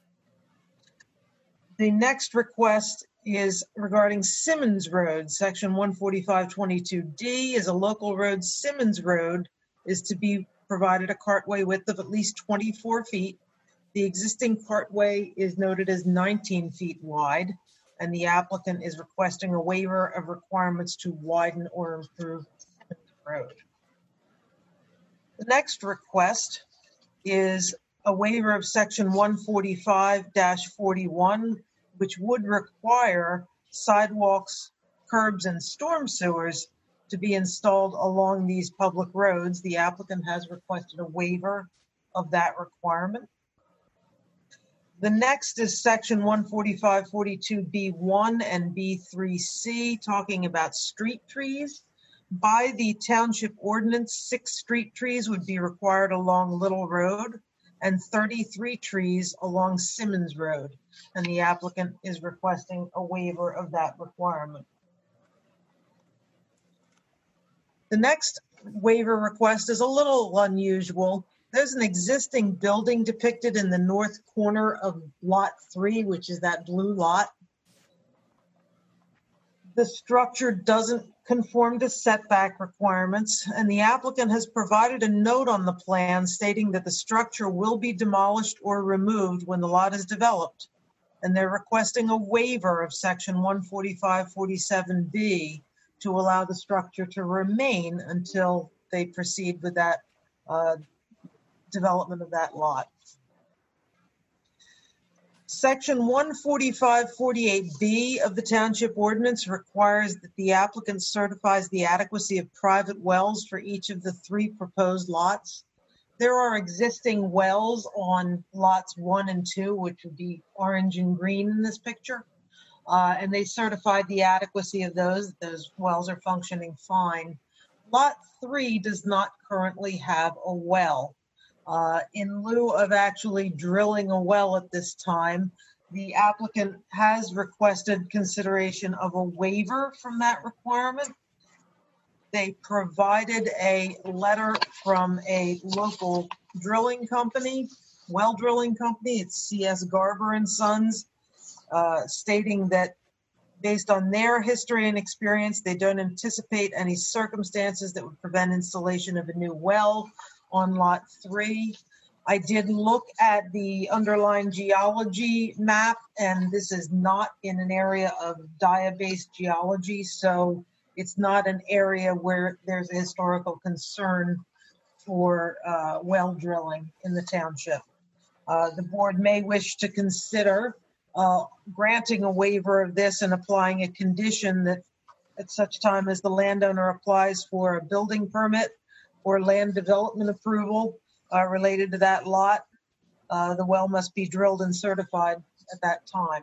The next request is regarding Simmons Road. Section 145.22D is a local road. Simmons Road is to be provided a cartway width of at least 24 feet. The existing cartway is noted as 19 feet wide, and the applicant is requesting a waiver of requirements to widen or improve Road. The next request is a waiver of section 145-41, which would require sidewalks, curbs, and storm sewers to be installed along these public roads. The applicant has requested a waiver of that requirement. The next is section 145.42B1 and B3C, talking about street trees. By the township ordinance, 6 street trees would be required along Little Road and 33 trees along Simmons Road, and the applicant is requesting a waiver of that requirement. The next waiver request is a little unusual. There's an existing building depicted in the north corner of Lot 3, which is that blue lot. The structure doesn't conform to setback requirements, and the applicant has provided a note on the plan stating that the structure will be demolished or removed when the lot is developed, and they're requesting a waiver of section 145.47B to allow the structure to remain until they proceed with that development of that lot. Section 145.48B of the Township Ordinance requires that the applicant certifies the adequacy of private wells for each of the 3 proposed lots. There are existing wells on lots 1 and 2, which would be orange and green in this picture, and they certified the adequacy of those. Those wells are functioning fine. Lot 3 does not currently have a well. In lieu of actually drilling a well at this time, the applicant has requested consideration of a waiver from that requirement. They provided a letter from a local drilling company, well drilling company, it's CS Garber and Sons, stating that based on their history and experience, they don't anticipate any circumstances that would prevent installation of a new well on Lot 3. I did look at the underlying geology map, and this is not in an area of diabase geology, so it's not an area where there's a historical concern for well drilling in the township. The board may wish to consider granting a waiver of this and applying a condition that at such time as the landowner applies for a building permit or land development approval related to that lot, the well must be drilled and certified at that time.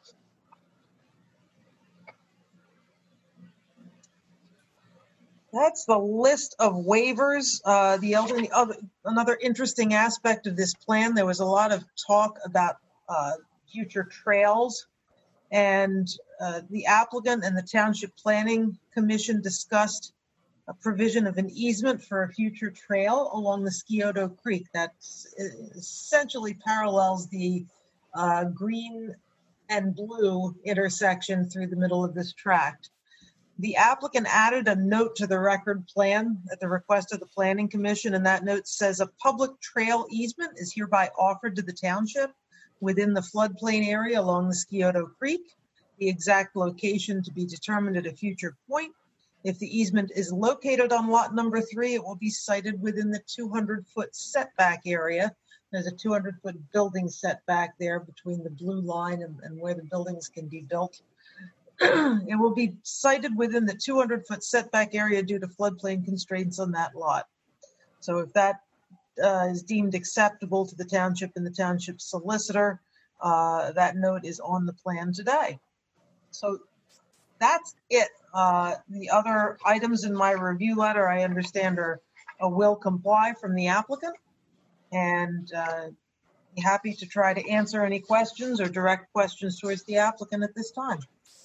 That's the list of waivers. Another interesting aspect of this plan, there was a lot of talk about future trails, and the applicant and the Township Planning Commission discussed a provision of an easement for a future trail along the Scioto Creek that essentially parallels the green and blue intersection through the middle of this tract. The applicant added a note to the record plan at the request of the Planning Commission, and that note says a public trail easement is hereby offered to the township within the floodplain area along the Scioto Creek. The exact location to be determined at a future point. If the easement is located on lot number 3, it will be sited within the 200-foot setback area. There's a 200-foot building setback there between the blue line and where the buildings can be built. It will be sited within the 200-foot setback area due to floodplain constraints on that lot. So if that is deemed acceptable to the township and the township solicitor, that note is on the plan today. So that's it. The other items in my review letter, I understand, are a will comply from the applicant, and be happy to try to answer any questions or direct questions towards the applicant at this time.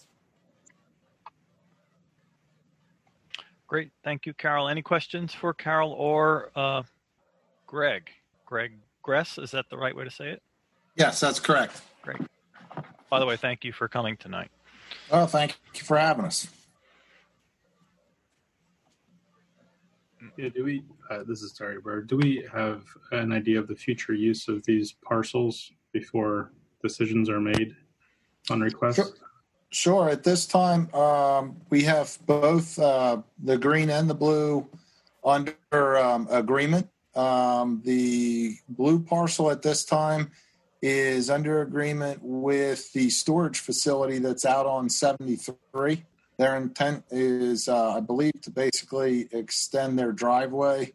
Great. Thank you, Carol. Any questions for Carol or Greg? Greg Gress, is that the right way to say it?
Yes, that's correct.
Great. By the way, thank you for coming tonight.
Well, thank you for having us.
Yeah, do we, this is Terry Bird, do we have an idea of the future use of these parcels before decisions are made on request?
Sure. At this time, we have both the green and the blue under agreement. The blue parcel at this time is under agreement with the storage facility that's out on 73. Their intent is, I believe, to basically extend their driveway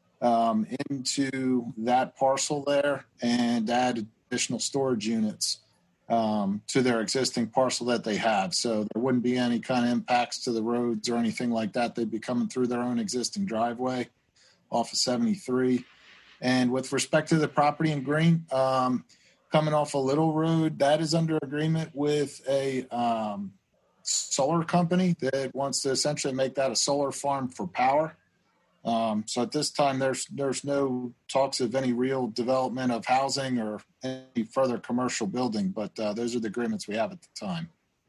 into that parcel there and add additional storage units to their existing parcel that they have. So there wouldn't be any kind of impacts to the roads or anything like that. They'd be coming through their own existing driveway off of 73. And with respect to the property in green, coming off a Little Road, that is under agreement with a solar company that wants to essentially make that a solar farm for power. So at this time, there's no talks of any real development of housing or any further commercial building, but those are the agreements we have at the time.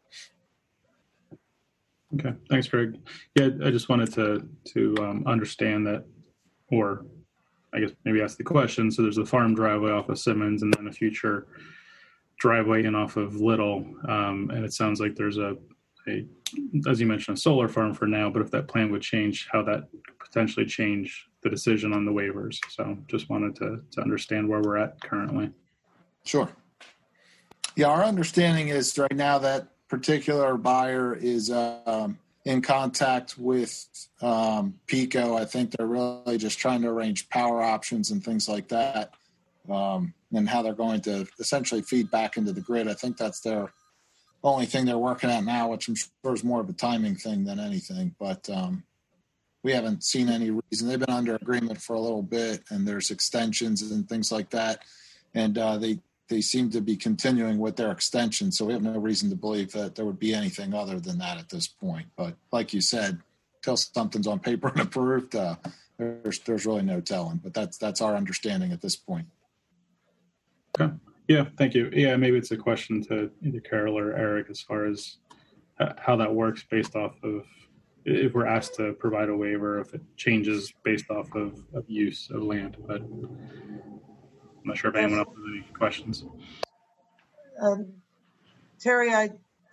Okay, thanks, Greg. Yeah, I just wanted to understand that, or I guess maybe ask the question. So there's a farm driveway off of Simmons and then a future driveway in off of Little. And it sounds like there's a, as you mentioned, a solar farm for now, but if that plan would change, how that could potentially change the decision on the waivers. So just wanted to understand where we're at currently.
Sure. Yeah, our understanding is right now that particular buyer is in contact with PECO. I think they're really just trying to arrange power options and things like that, and how they're going to essentially feed back into the grid. I think that's their only thing they're working at now, which I'm sure is more of a timing thing than anything. But we haven't seen any reason. They've been under agreement for a little bit, and there's extensions and things like that. And they seem to be continuing with their extension. So we have no reason to believe that there would be anything other than that at this point. But like you said, till something's on paper and approved, there's really no telling. But that's our understanding at this point.
Okay. Yeah, thank you. Yeah, maybe it's a question to either Carol or Eric as far as how that works based off of if we're asked to provide a waiver, if it changes based off of use of land. But I'm not sure if anyone else has any questions.
Terry,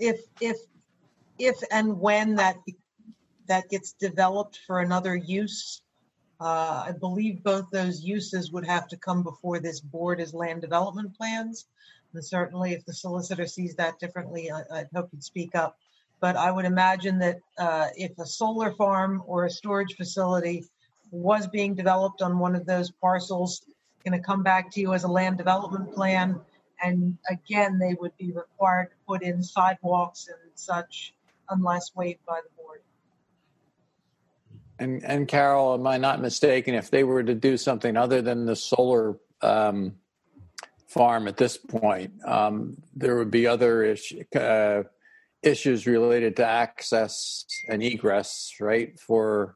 if and when that gets developed for another use, I believe both those uses would have to come before this board as land development plans. And certainly if the solicitor sees that differently, I'd hope you'd speak up. But I would imagine that if a solar farm or a storage facility was being developed on one of those parcels, going to come back to you as a land development plan. And again, they would be required to put in sidewalks and such unless waived by the board.
And Carol, am I not mistaken? If they were to do something other than the solar farm at this point, there would be other issues related to access and egress, right? For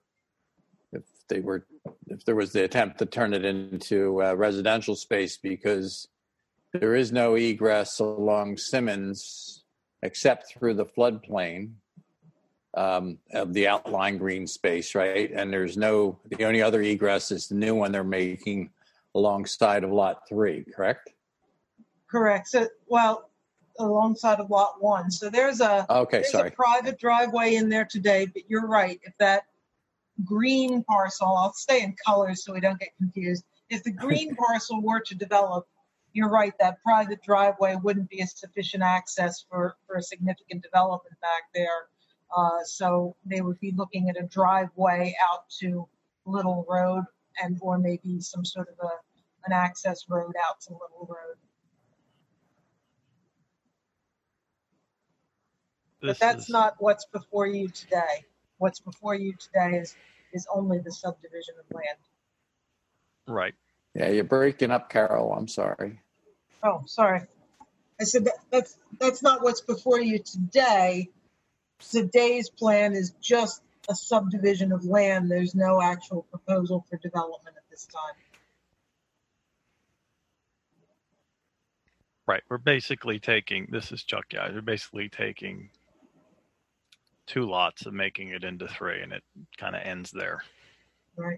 if there was the attempt to turn it into residential space, because there is no egress along Simmons except through the floodplain. of the outlying green space, right? And the only other egress is the new one they're making alongside of Lot 3, correct?
Correct. So, alongside of Lot 1. So there's a private driveway in there today, but you're right. If that green parcel, I'll stay in colors so we don't get confused. If the green parcel were to develop, you're right, that private driveway wouldn't be a sufficient access for a significant development back there. So they would be looking at a driveway out to Little Road or maybe some sort of an access road out to Little Road. But that's not what's before you today. What's before you today is only the subdivision of land.
Right.
Yeah, you're breaking up, Carol. I'm sorry.
Oh, sorry. I said that's not what's before you today. Today's plan is just a subdivision of land. There's no actual proposal for development at this time.
Right. We're basically taking, this is Chuck, guys. We're basically taking 2 lots and making it into 3, and it kind of ends there.
Right.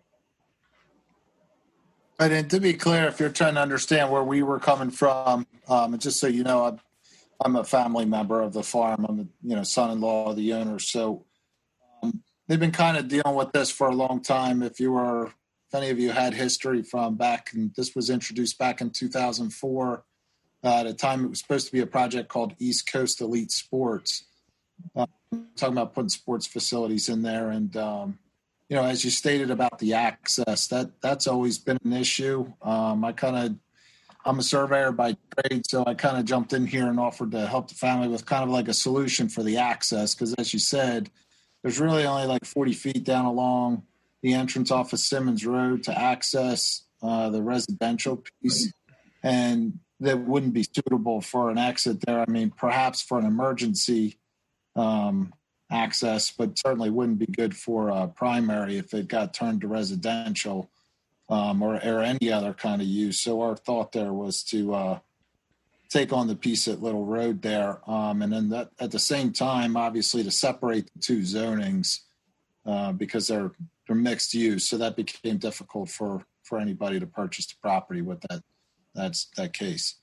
And to be clear, if you're trying to understand where we were coming from, and just so you know, I'm a family member of the farm. I'm a son-in-law of the owner. So they've been kind of dealing with this for a long time. If any of you had history from back, and this was introduced back in 2004. At a time, it was supposed to be a project called East Coast Elite Sports. Talking about putting sports facilities in there, and as you stated about the access, that's always been an issue. I'm a surveyor by trade, so I kind of jumped in here and offered to help the family with kind of like a solution for the access, because as you said, there's really only like 40 feet down along the entrance off of Simmons Road to access the residential piece, and that wouldn't be suitable for an exit there. I mean, perhaps for an emergency access, but certainly wouldn't be good for primary if it got turned to residential or any other kind of use. So our thought there was to take on the piece at Little Road there, and then at the same time, obviously, to separate the 2 zonings because they're mixed use. So that became difficult for anybody to purchase the property with that case.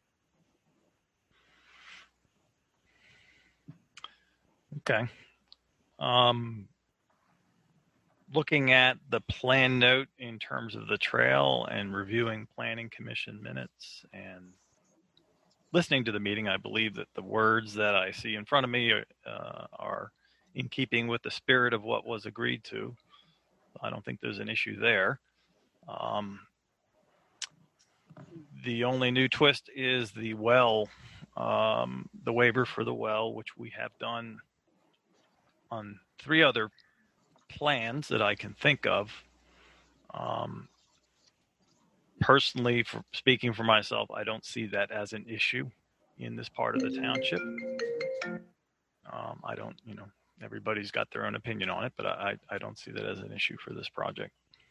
Okay. Looking at the plan note in terms of the trail and reviewing planning commission minutes and listening to the meeting, I believe that the words that I see in front of me are in keeping with the spirit of what was agreed to. I don't think there's an issue there. The only new twist is the well, the waiver for the well, which we have done on 3 other plans that I can think of. Personally, speaking for myself, I don't see that as an issue in this part of the township. I don't, everybody's got their own opinion on it, but I don't see that as an issue for this project.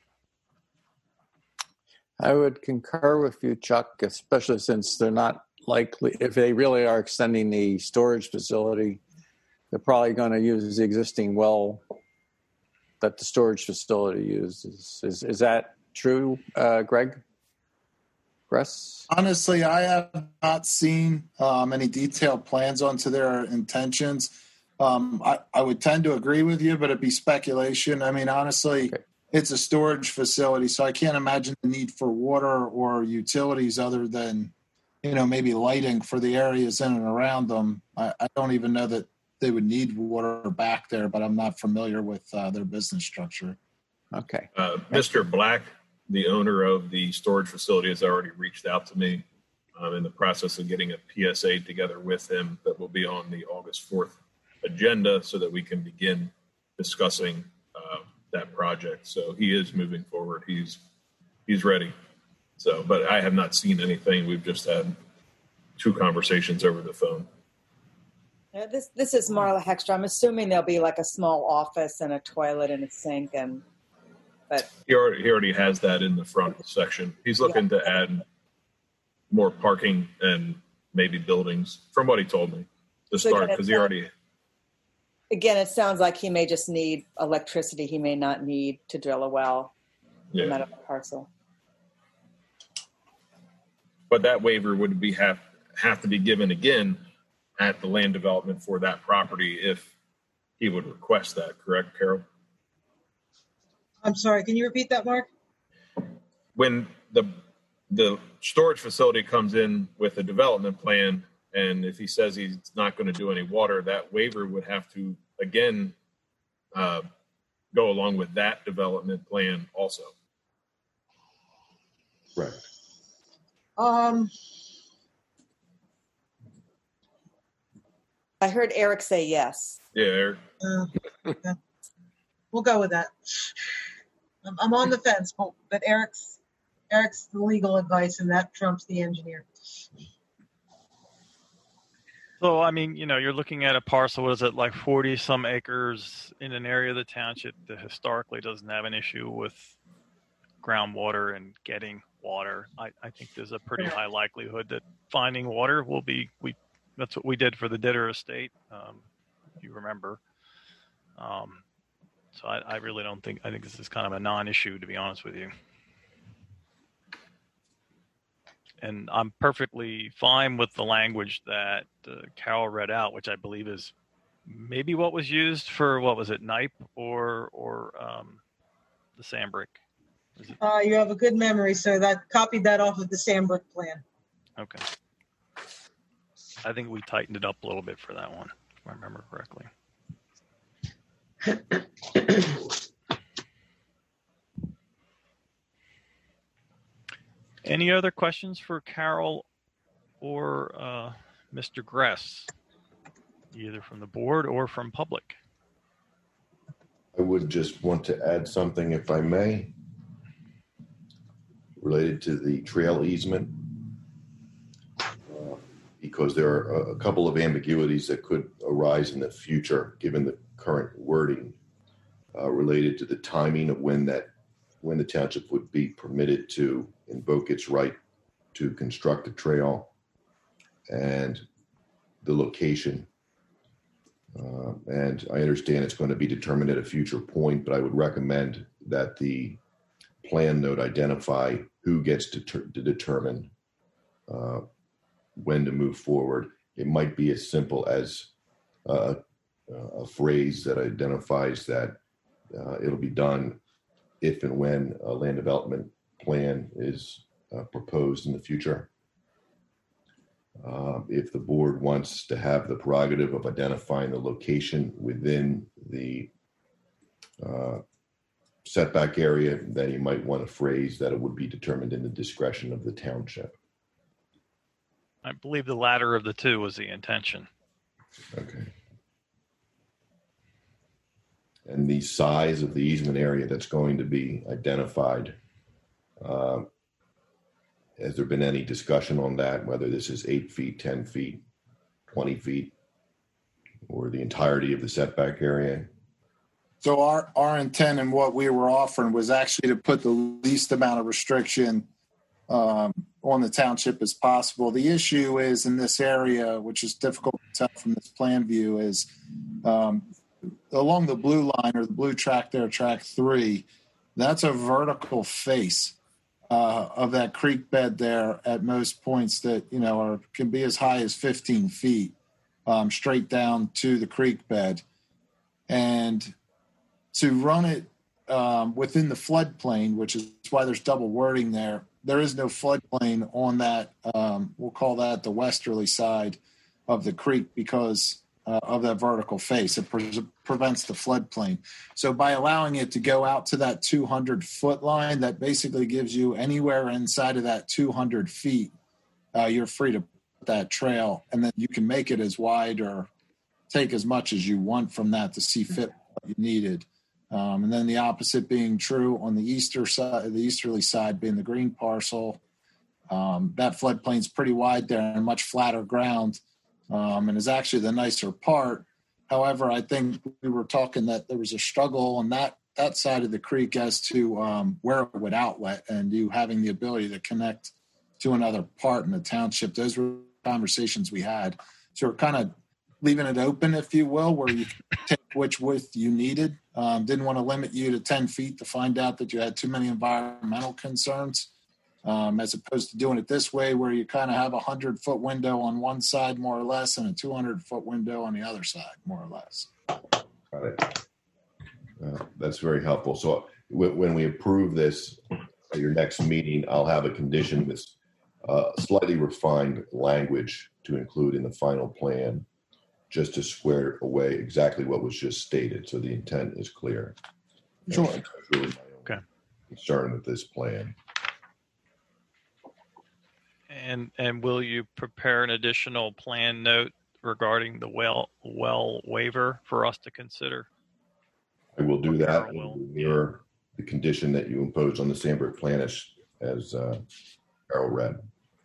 I would concur with you, Chuck, especially since they're not likely, if they really are extending the storage facility, they're probably going to use the existing well that the storage facility uses. Is that true, Greg? Russ?
Honestly, I have not seen any detailed plans onto their intentions. I would tend to agree with you, but it'd be speculation. I mean, honestly, It's a storage facility, so I can't imagine the need for water or utilities other than, maybe lighting for the areas in and around them. I don't even know that they would need water back there, but I'm not familiar with their business structure.
Okay.
Mr. Black, the owner of the storage facility, has already reached out to me. I'm in the process of getting a PSA together with him that will be on the August 4th agenda so that we can begin discussing that project. So he is moving forward. He's ready. So, but I have not seen anything. We've just had 2 conversations over the phone.
Yeah, this is Marla Hextra. I'm assuming there'll be like a small office and a toilet and a sink, but
he already has that in the front section. He's looking to add more parking and maybe buildings, from what he told me to start, because he already.
again, it sounds like he may just need electricity. He may not need to drill a well.
Yeah.
Not a parcel.
But that waiver would have to be given again at the land development for that property if he would request that, correct, Carol?
I'm sorry, can you repeat that, Mark?
When the storage facility comes in with a development plan, and if he says he's not going to do any water, that waiver would have to, again, go along with that development plan also.
Right.
I heard Eric say yes.
Yeah, Eric.
Okay. We'll go with that. I'm on the fence, but Eric's the legal advice, and that trumps the engineer.
So, I mean, you're looking at a parcel, what is it, like 40 some acres in an area of the township that historically doesn't have an issue with groundwater and getting water. I think there's a pretty high likelihood that finding water will be, that's what we did for the Ditter estate, if you remember. So I really don't think, I think this is kind of a non-issue, to be honest with you. And I'm perfectly fine with the language that Carol read out, which I believe is maybe what was used for, what was it, NIPE or the Sandbrick?
You have a good memory, so that copied that off of the Sandbrick plan.
Okay. I think we tightened it up a little bit for that one, if I remember correctly. Any other questions for Carol or Mr. Gress, either from the board or from public?
I would just want to add something, if I may, related to the trail easement, because there are a couple of ambiguities that could arise in the future, given the current wording related to the timing of when the township would be permitted to invoke its right to construct a trail, and the location. And I understand it's going to be determined at a future point, but I would recommend that the plan note identify who gets to determine when to move forward. It might be as simple as a phrase that identifies that it'll be done if and when a land development plan is proposed in the future. If the board wants to have the prerogative of identifying the location within the setback area, then you might want a phrase that it would be determined in the discretion of the township.
I believe the latter of the two was the intention.
Okay. And the size of the easement area that's going to be identified, has there been any discussion on that, whether this is 8 feet, 10 feet, 20 feet, or the entirety of the setback area?
So our intent and what we were offering was actually to put the least amount of restriction on the township as possible. The issue is in this area, which is difficult to tell from this plan view, is along the blue line or the blue track there, track 3, that's a vertical face of that creek bed there at most points that, can be as high as 15 feet straight down to the creek bed. And to run it within the floodplain, which is why there's double wording there, there is no floodplain on that, we'll call that the westerly side of the creek because of that vertical face. It prevents the floodplain. So by allowing it to go out to that 200-foot line, that basically gives you anywhere inside of that 200 feet, you're free to put that trail, and then you can make it as wide or take as much as you want from that to see fit what you needed. And then the opposite being true on the easter side, the easterly side being the green parcel. That floodplain's pretty wide there and much flatter ground, and is actually the nicer part. However, I think we were talking that there was a struggle on that side of the creek as to where it would outlet and you having the ability to connect to another part in the township. Those were conversations we had. So we're kind of leaving it open, if you will, where you take which width you needed. Didn't want to limit you to 10 feet to find out that you had too many environmental concerns, as opposed to doing it this way where you kind of have a 100-foot window on one side, more or less, and a 200-foot window on the other side, more or less.
Got it. That's very helpful. So when we approve this at your next meeting, I'll have a condition with slightly refined language to include in the final plan, just to square away exactly what was just stated, so the intent is clear.
Sure.
That's really my own concern with this plan.
And will you prepare an additional plan note regarding the well waiver for us to consider?
I will do that. And will mirror the condition that you imposed on the Sandburg plan as Carol read.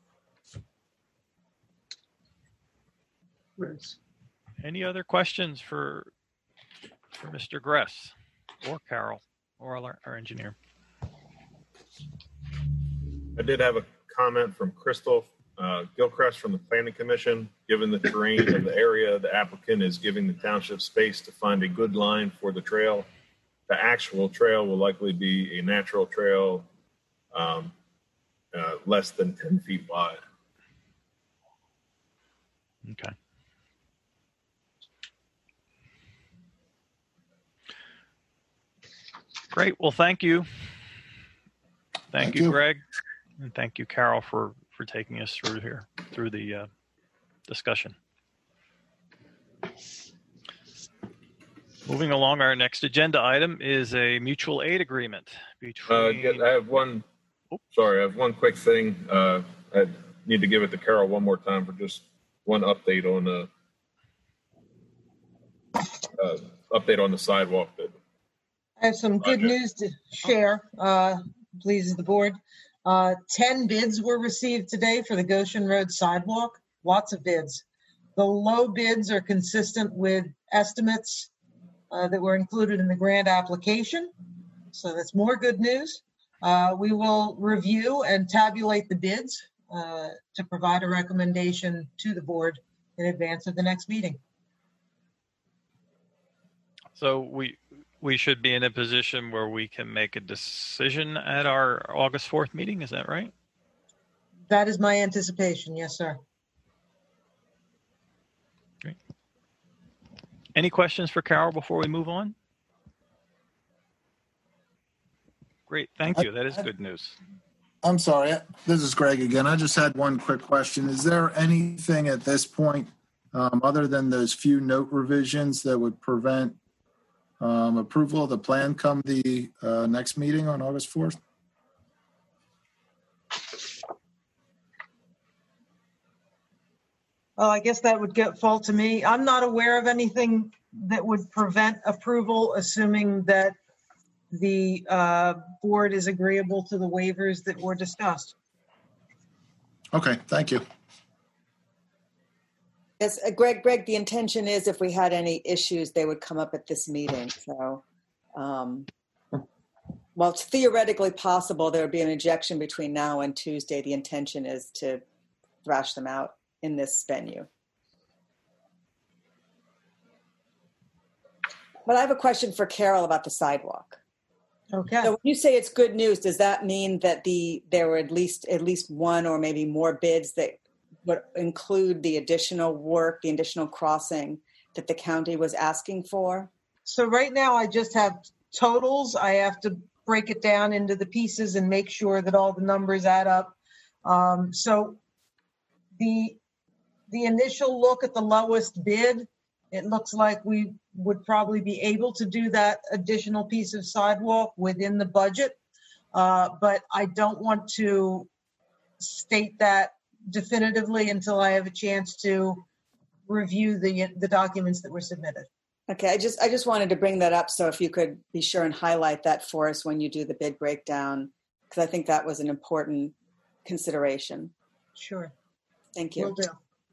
Any other questions for Mr. Gress or Carol or our engineer?
I did have a comment from Crystal Gilchrist from the Planning Commission. Given the terrain of the area, the applicant is giving the township space to find a good line for the trail. The actual trail will likely be a natural trail, less than 10 feet wide.
Okay. Great. Well, thank you. Thank you, Greg. And thank you, Carol, for taking us through the discussion. Moving along, our next agenda item is a mutual aid agreement between.
I have one. Sorry, I have one quick thing. I need to give it to Carol one more time for just one update on the sidewalk bid.
I have some good news to share. Pleases the board. 10 bids were received today for the Goshen Road sidewalk. Lots of bids. The low bids are consistent with estimates that were included in the grant application. So that's more good news. We will review and tabulate the bids to provide a recommendation to the board in advance of the next meeting.
So we should be in a position where we can make a decision at our August 4th meeting. Is that right?
That is my anticipation. Yes, sir.
Great. Any questions for Carol before we move on? Great. Thank you. That is good news.
I'm sorry. This is Greg again. I just had one quick question. Is there anything at this point, other than those few note revisions, that would prevent approval of the plan come the next meeting on August 4th?
Well, I guess that would fall to me. I'm not aware of anything that would prevent approval, assuming that the board is agreeable to the waivers that were discussed.
Okay, thank you.
Yes, Greg, the intention is if we had any issues, they would come up at this meeting. So, while it's theoretically possible there would be an ejection between now and Tuesday, the intention is to thrash them out in this venue. But I have a question for Carol about the sidewalk.
Okay.
So when you say it's good news, does that mean that there were at least one or maybe more bids that would include the additional work, the additional crossing that the county was asking for?
So right now I just have totals. I have to break it down into the pieces and make sure that all the numbers add up. So the initial look at the lowest bid, it looks like we would probably be able to do that additional piece of sidewalk within the budget. But I don't want to state that definitively until I have a chance to review the documents that were submitted.
Okay, I just wanted to bring that up. So if you could be sure and highlight that for us when you do the bid breakdown, because I think that was an important consideration.
Sure.
Thank you.
Will do.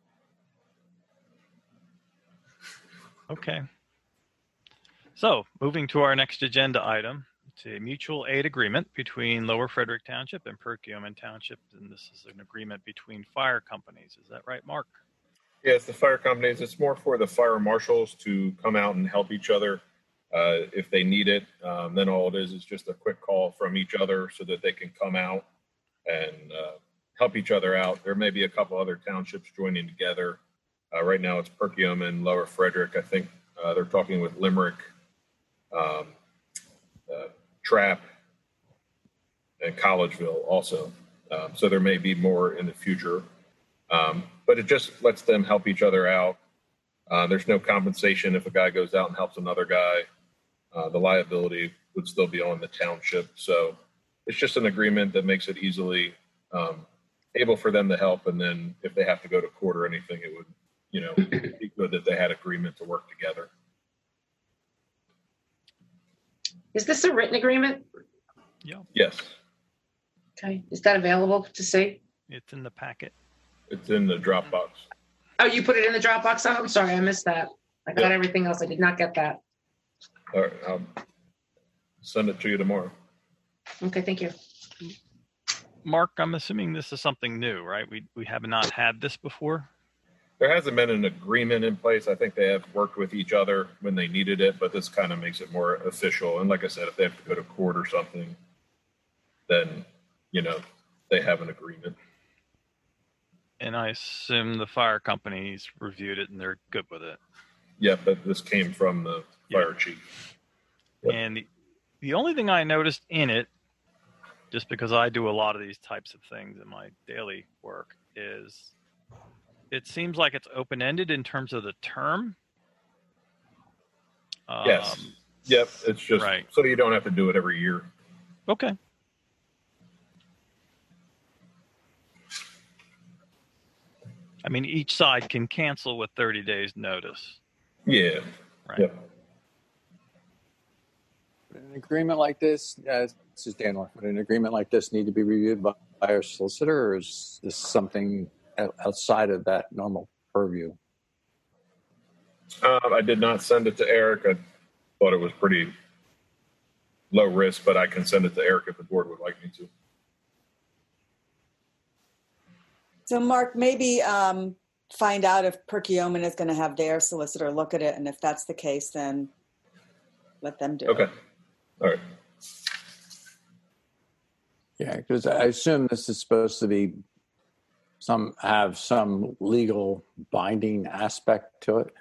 Okay. So moving to our next agenda item, it's a mutual aid agreement between Lower Frederick Township and Perkiomen Township. And this is an agreement between fire companies. Is that right, Mark?
Yeah, it's the fire companies. It's more for the fire marshals to come out and help each other if they need it. Then all it is just a quick call from each other so that they can come out and help each other out. There may be a couple other townships joining together. Right now it's Perkiomen and Lower Frederick. I think they're talking with Limerick, Trapp, and Collegeville also. So there may be more in the future. But it just lets them help each other out. There's no compensation if a guy goes out and helps another guy. The liability would still be on the township. So it's just an agreement that makes it easily able for them to help. And then if they have to go to court or anything, it would, be good that they had agreement to work together.
Is this a written agreement?
Yeah.
Yes.
Okay. Is that available to see?
It's in the packet.
It's in the Dropbox.
Oh, you put it in the Dropbox? Oh, I'm sorry, I missed that. I got everything else. I did not get that.
All right, I'll send it to you tomorrow.
Okay, thank you.
Mark, I'm assuming this is something new, right? We have not had this before.
There hasn't been an agreement in place. I think they have worked with each other when they needed it, but this kind of makes it more official. And like I said, if they have to go to court or something, then, they have an agreement.
And I assume the fire companies reviewed it and they're good with it.
Yeah, but this came from the fire chief. Yep.
And the only thing I noticed in it, just because I do a lot of these types of things in my daily work, is it seems like it's open-ended in terms of the term.
Yes. Yep. It's just right. So you don't have to do it every year.
Okay. I mean, each side can cancel with 30 days notice.
Yeah.
Right.
Yep.
An agreement like this, this is Dan Orr, would an agreement like this need to be reviewed by our solicitor, or is this something outside of that normal purview?
I did not send it to Eric. I thought it was pretty low risk, but I can send it to Eric if the board would like me to.
So, Mark, maybe find out if Perkiomen is going to have their solicitor look at it, and if that's the case, then let them do it.
Okay. All right.
Yeah, because I assume this is supposed to be have some legal binding aspect to it.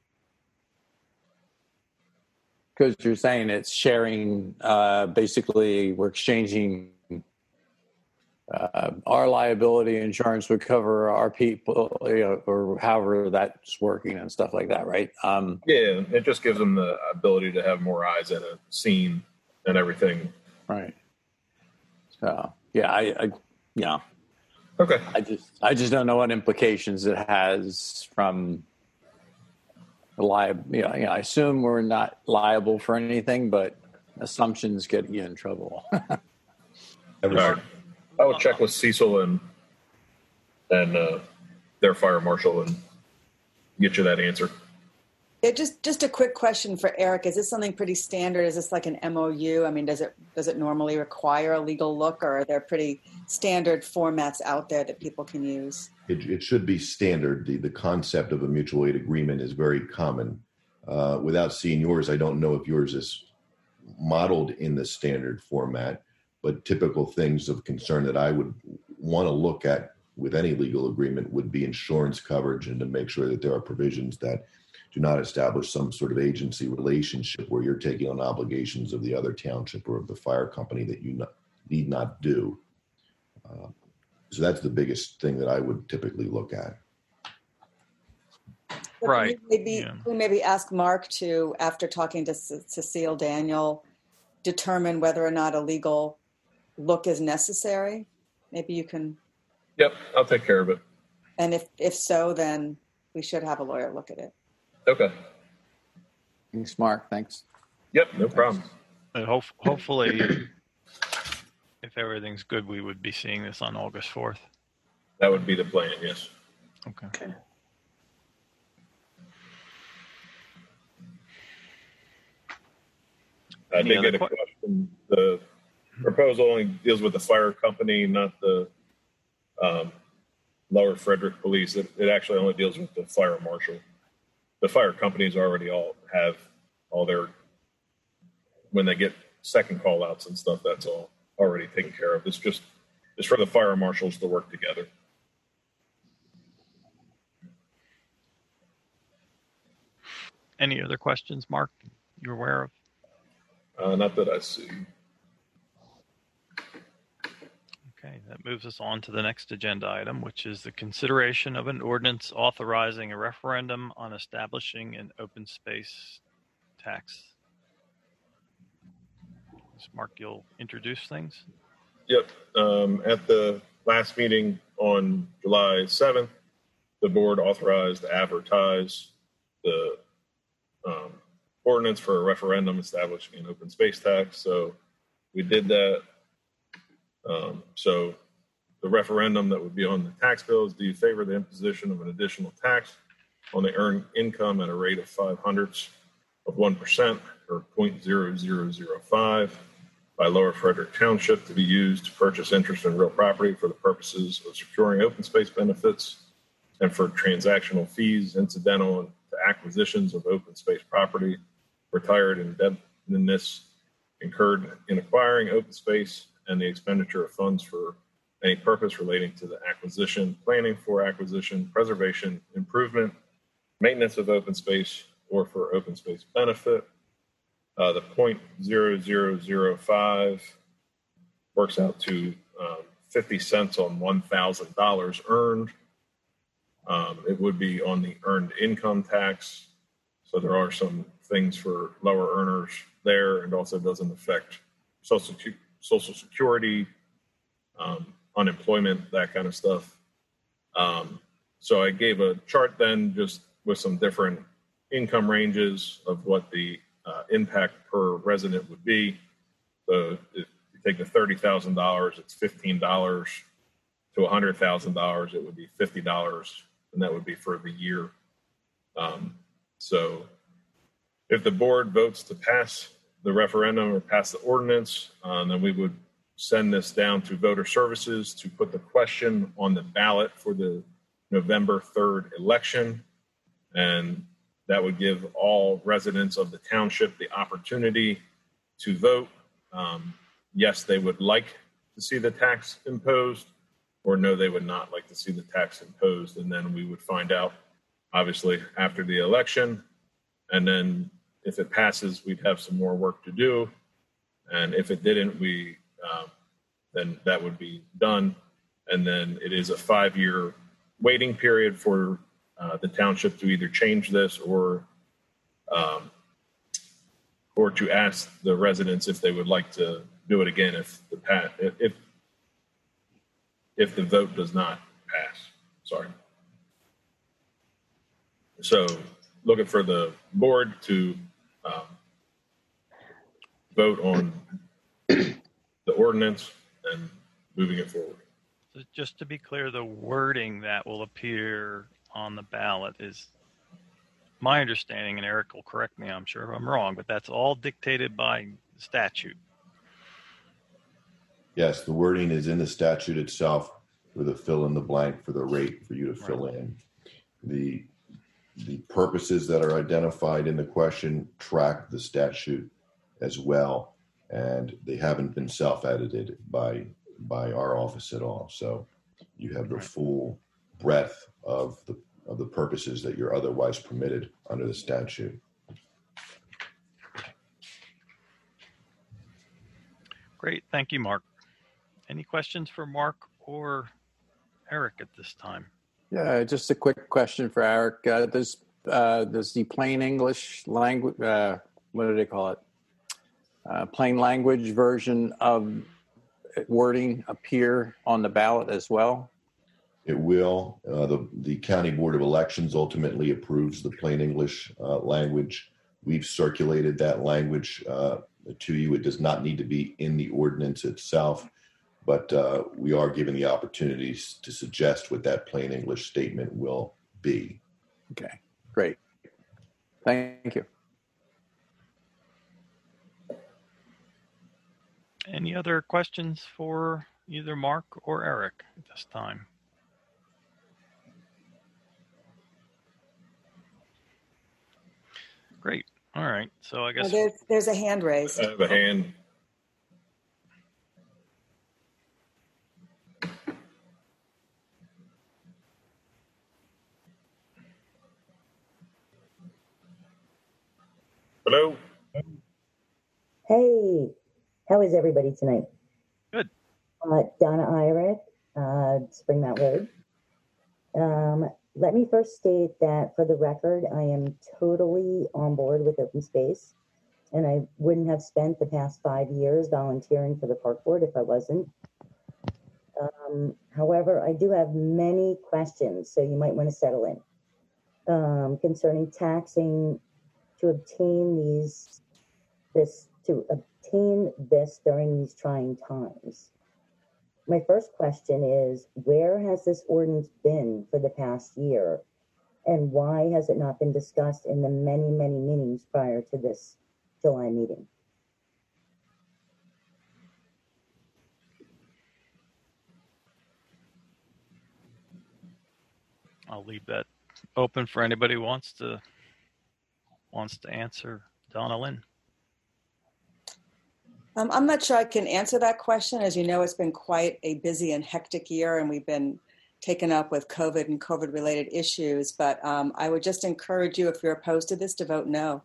Because you're saying it's sharing, basically we're exchanging our liability insurance would cover our people, or however that's working and stuff like that, right?
Yeah, it just gives them the ability to have more eyes at a scene and everything.
Right. So yeah, yeah.
Okay.
I just don't know what implications it has from I assume we're not liable for anything, but assumptions get you in trouble.
Right. I will check with Cecil and their fire marshal and get you that answer.
Yeah, just a quick question for Eric. Is this something pretty standard? Is this like an MOU? I mean, does it normally require a legal look, or are there pretty standard formats out there that people can use?
It should be standard. The concept of a mutual aid agreement is very common. Without seeing yours, I don't know if yours is modeled in the standard format, but typical things of concern that I would want to look at with any legal agreement would be insurance coverage, and to make sure that there are provisions that do not establish some sort of agency relationship where you're taking on obligations of the other township or of the fire company that you need not do. So that's the biggest thing that I would typically look at.
Right.
Maybe ask Mark to, after talking to Cecile Daniel, determine whether or not a legal look is necessary. Maybe you can.
Yep, I'll take care of it.
And if so, then we should have a lawyer look at it.
Okay.
Thanks, Mark. Thanks.
Yep, no problem.
And hopefully, if everything's good, we would be seeing this on August 4th.
That would be the plan, yes.
Okay.
I did get a question. The proposal only deals with the fire company, not the Lower Frederick Police. It actually only deals with the fire marshal. The fire companies already all have all their, when they get second call outs and stuff, that's all already taken care of. It's for the fire marshals to work together.
Any other questions, Mark, you're aware of?
Not that I see.
Okay, that moves us on to the next agenda item, which is the consideration of an ordinance authorizing a referendum on establishing an open space tax. Mark, you'll introduce things?
Yep. At the last meeting on July 7th, the board authorized to advertise the ordinance for a referendum establishing an open space tax. So we did that. So the referendum that would be on the tax bill is, do you favor the imposition of an additional tax on the earned income at a rate of 0.05% or 0.0005 by Lower Frederick Township to be used to purchase interest in real property for the purposes of securing open space benefits and for transactional fees incidental to acquisitions of open space property, retired indebtedness incurred in acquiring open space, and the expenditure of funds for any purpose relating to the acquisition, planning for acquisition, preservation, improvement, maintenance of open space, or for open space benefit. The 0.0005 works out to 50 cents on $1,000 earned. It would be on the earned income tax. So there are some things for lower earners there, and also doesn't affect Social Security, unemployment, that kind of stuff. So I gave a chart then just with some different income ranges of what the impact per resident would be. So if you take the $30,000, it's $15. To $100,000, it would be $50, and that would be for the year. So if the board votes to pass the referendum or pass the ordinance, then we would send this down to Voter Services to put the question on the ballot for the November 3rd election. And that would give all residents of the township the opportunity to vote. Yes, they would like to see the tax imposed, or no, they would not like to see the tax imposed. And then we would find out, obviously, after the election. And then if it passes, we'd have some more work to do. And if it didn't, then that would be done. And then it is a 5-year waiting period for the township to either change this or to ask the residents if they would like to do it again if the vote does not pass. Sorry. So looking for the board to vote on the ordinance and moving it forward.
So just to be clear, the wording that will appear on the ballot is, my understanding, and Eric will correct me, I'm sure if I'm wrong, but that's all dictated by statute.
Yes, the wording is in the statute itself with a fill in the blank for the rate for you to fill in. The purposes that are identified in the question track the statute as well, and they haven't been self-edited by our office at all. So you have the full breadth of the purposes that you're otherwise permitted under the statute.
Great, thank you, Mark. Any questions for Mark or Eric at this time?
Yeah, just a quick question for Eric. Does the plain English language, what do they call it? Plain language version of wording appear on the ballot as well?
It will. The County Board of Elections ultimately approves the plain English language. We've circulated that language to you. It does not need to be in the ordinance itself, but we are given the opportunities to suggest what that plain English statement will be.
Okay, great. Thank you.
Any other questions for either Mark or Eric at this time? right. So I guess
there's a hand raised.
I have a hand. Hello.
Hey, how is everybody tonight?
Good.
Donna Irick, Spring Mount Road. Let me first state that for the record, I am totally on board with open space, and I wouldn't have spent the past 5 years volunteering for the park board if I wasn't. However, I do have many questions, so you might want to settle in concerning taxing to obtain this during these trying times. My first question is, where has this ordinance been for the past year? And why has it not been discussed in the many, many meetings prior to this July meeting?
I'll leave that open for anybody who wants to answer. Donna Lynn.
I'm not sure I can answer that question. As you know, it's been quite a busy and hectic year, and we've been taken up with COVID and COVID-related issues. But I would just encourage you, if you're opposed to this, to vote no.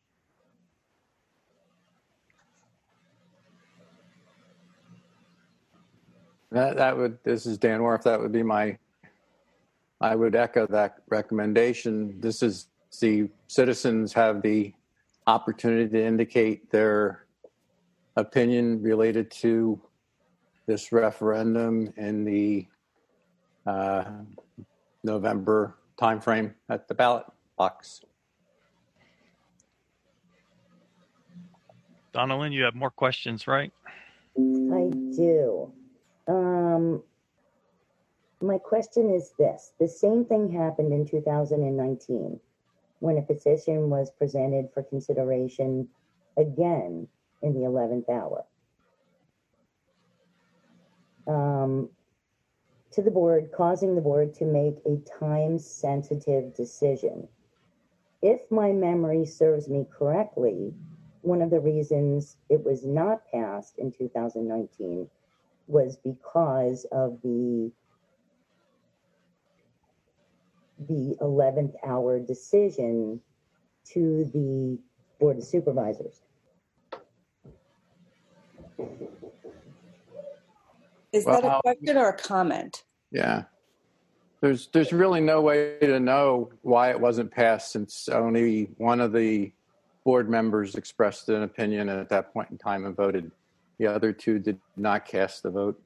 This is Dan Orff. That would be I would echo that recommendation. The citizens have the opportunity to indicate their opinion related to this referendum in the November timeframe at the ballot box.
Donalyn, you have more questions, right?
I do. My question is this. The same thing happened in 2019 when a petition was presented for consideration again in the 11th hour to the board, causing the board to make a time-sensitive decision. If my memory serves me correctly, one of the reasons it was not passed in 2019 was because of the 11th hour decision to the Board of Supervisors.
Is that a question or a comment?
Yeah. There's really no way to know why it wasn't passed, since only one of the board members expressed an opinion at that point in time and voted. The other two did not cast the vote.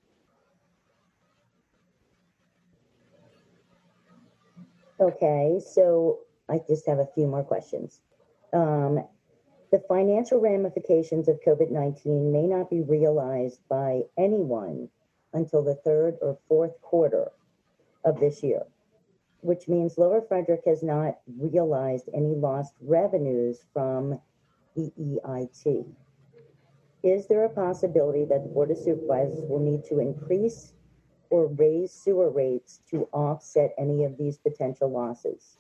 Okay, so I just have a few more questions. The financial ramifications of COVID-19 may not be realized by anyone until the third or fourth quarter of this year, which means Lower Frederick has not realized any lost revenues from the EIT. Is there a possibility that the Board of Supervisors will need to increase or raise sewer rates to offset any of these potential losses?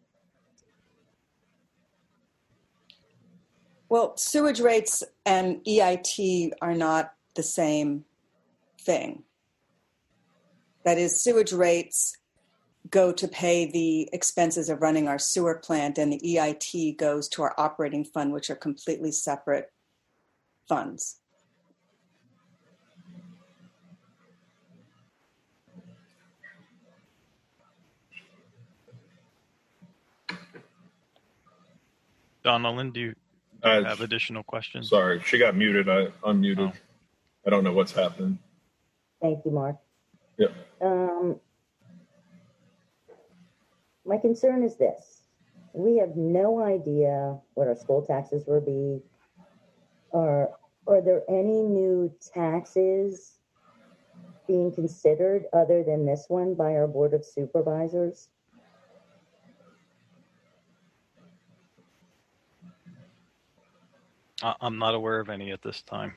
Well, sewage rates and EIT are not the same thing. That is, sewage rates go to pay the expenses of running our sewer plant, and the EIT goes to our operating fund, which are completely separate funds.
Donalyn, do you have additional questions?
Sorry, she got muted. I unmuted. Oh. I don't know what's happening.
Thank you, Mark.
Yep.
My concern is this. We have no idea what our school taxes will be. Are there any new taxes being considered other than this one by our Board of Supervisors?
I'm not aware of any at this time.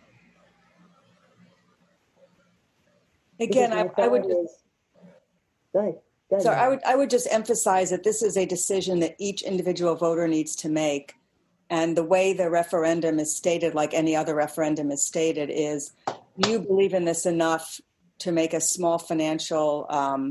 Again, I would just,
go ahead.
So I would just emphasize that this is a decision that each individual voter needs to make. And the way the referendum is stated, like any other referendum is stated, is you believe in this enough to make a small financial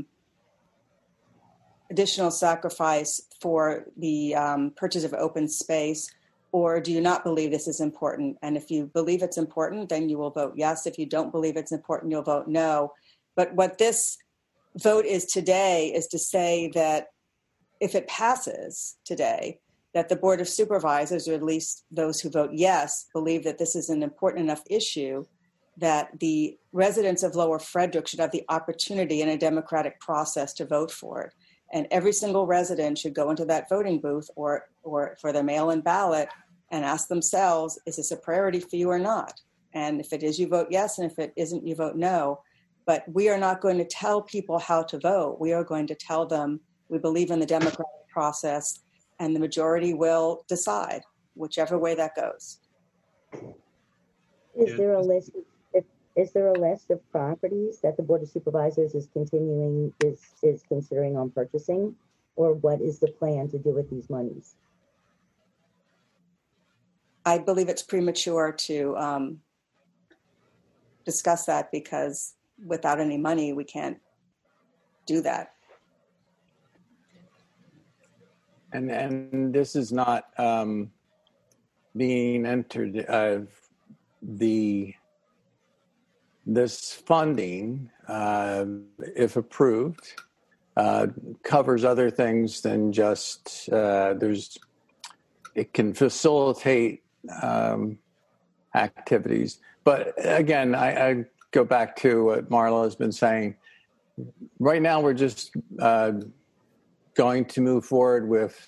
additional sacrifice for the purchase of open space, or do you not believe this is important? And if you believe it's important, then you will vote yes. If you don't believe it's important, you'll vote no. But what this vote is today is to say that if it passes today, that the Board of Supervisors, or at least those who vote yes, believe that this is an important enough issue that the residents of Lower Frederick should have the opportunity in a democratic process to vote for it. And every single resident should go into that voting booth or for their mail-in ballot and ask themselves, is this a priority for you or not? And if it is, you vote yes, and if it isn't, you vote no. But we are not going to tell people how to vote. We are going to tell them we believe in the democratic process, and the majority will decide whichever way that goes.
Is there a list? Is there a list of properties that the Board of Supervisors is considering on purchasing, or what is the plan to do with these monies?
I believe it's premature to discuss that, because without any money, we can't do that.
And this is not being entered. This funding, if approved, covers other things than just it can facilitate activities. But again, I go back to what Marla has been saying. Right now, we're just going to move forward with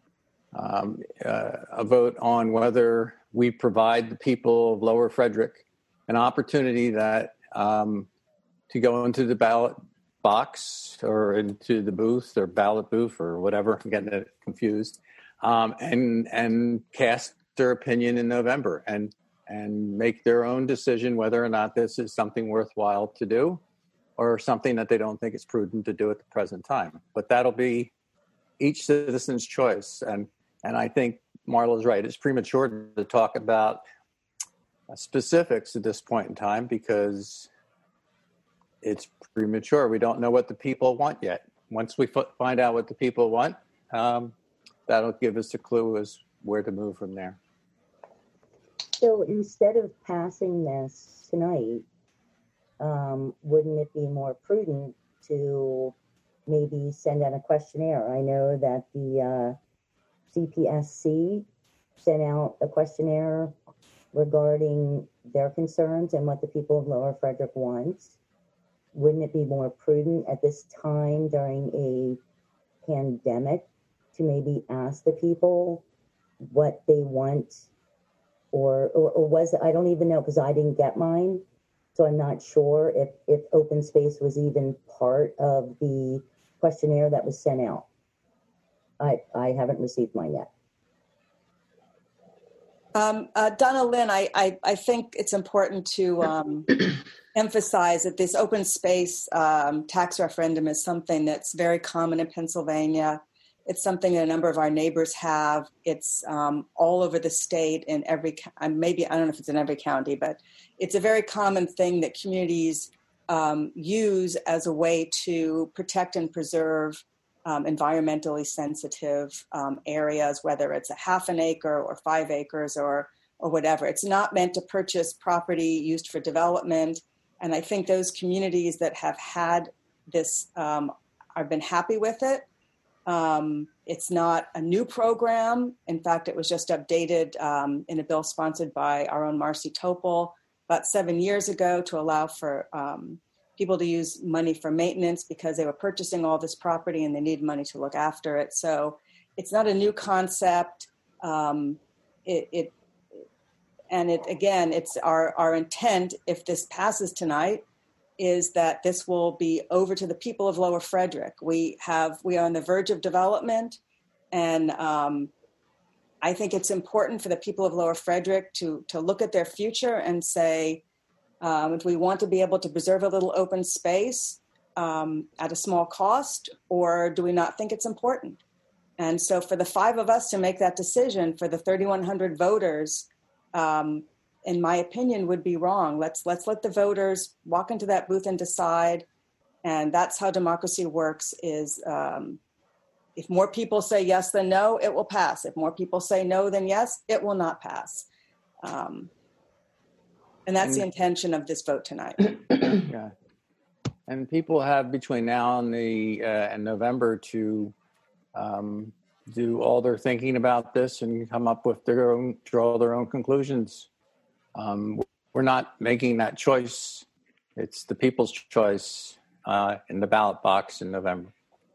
a vote on whether we provide the people of Lower Frederick an opportunity that to go into the ballot box or into the booth or ballot booth or whatever. I'm getting it confused, and cast their opinion in November and make their own decision whether or not this is something worthwhile to do or something that they don't think is prudent to do at the present time. But that'll be each citizen's choice. And I think Marla's right. It's premature to talk about specifics at this point in time because it's premature. We don't know what the people want yet. Once we find out what the people want, that'll give us a clue as where to move from there.
So instead of passing this tonight, wouldn't it be more prudent to maybe send out a questionnaire? I know that the CPSC sent out a questionnaire regarding their concerns and what the people of Lower Frederick wants. Wouldn't it be more prudent at this time during a pandemic to maybe ask the people what they want, or was it, I don't even know, because I didn't get mine, so I'm not sure if open space was even part of the questionnaire that was sent out. I haven't received mine yet.
Donna Lynn, I think it's important to emphasize that this open space tax referendum is something that's very common in Pennsylvania. It's something that a number of our neighbors have. It's all over the state in every, maybe, I don't know if it's in every county, but it's a very common thing that communities use as a way to protect and preserve environmentally sensitive areas, whether it's a half an acre or 5 acres or whatever. It's not meant to purchase property used for development. And I think those communities that have had this have been happy with it. It's not a new program. In fact, it was just updated in a bill sponsored by our own Marcy Topol about 7 years ago to allow for people to use money for maintenance because they were purchasing all this property and they need money to look after it. So it's not a new concept. It's our intent, if this passes tonight, is that this will be over to the people of Lower Frederick. We are on the verge of development, and I think it's important for the people of Lower Frederick to look at their future and say, if we want to be able to preserve a little open space at a small cost, or do we not think it's important? And so for the 5 of us to make that decision for the 3,100 voters, in my opinion, would be wrong. Let's let the voters walk into that booth and decide. And that's how democracy works is if more people say yes than no, it will pass. If more people say no than yes, it will not pass. And that's the intention of this vote tonight.
Yeah. And people have between now and and November to do all their thinking about this and come up with draw their own conclusions. We're not making that choice. It's the people's choice in the ballot box in November.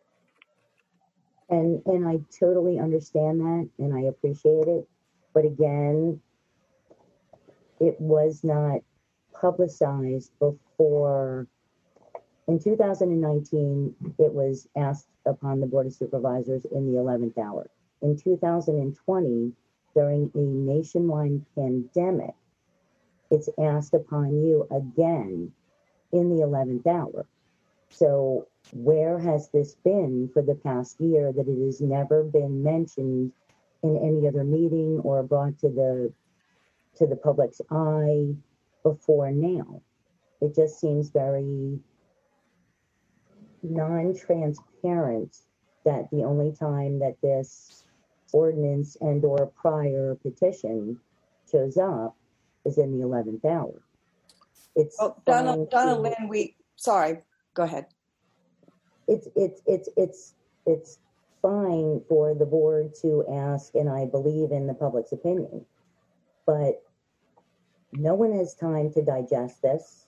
And I totally understand that, and I appreciate it. But again, it was not publicized before. In 2019, it was asked upon the Board of Supervisors in the 11th hour. In 2020, during a nationwide pandemic, it's asked upon you again in the 11th hour. So where has this been for the past year that it has never been mentioned in any other meeting or brought to the public's eye before now? It just seems very non-transparent that the only time that this ordinance and or prior petition shows up is in the 11th hour. It's
Donna Lynn, sorry, go ahead.
It's fine for the board to ask, and I believe in the public's opinion, but no one has time to digest this.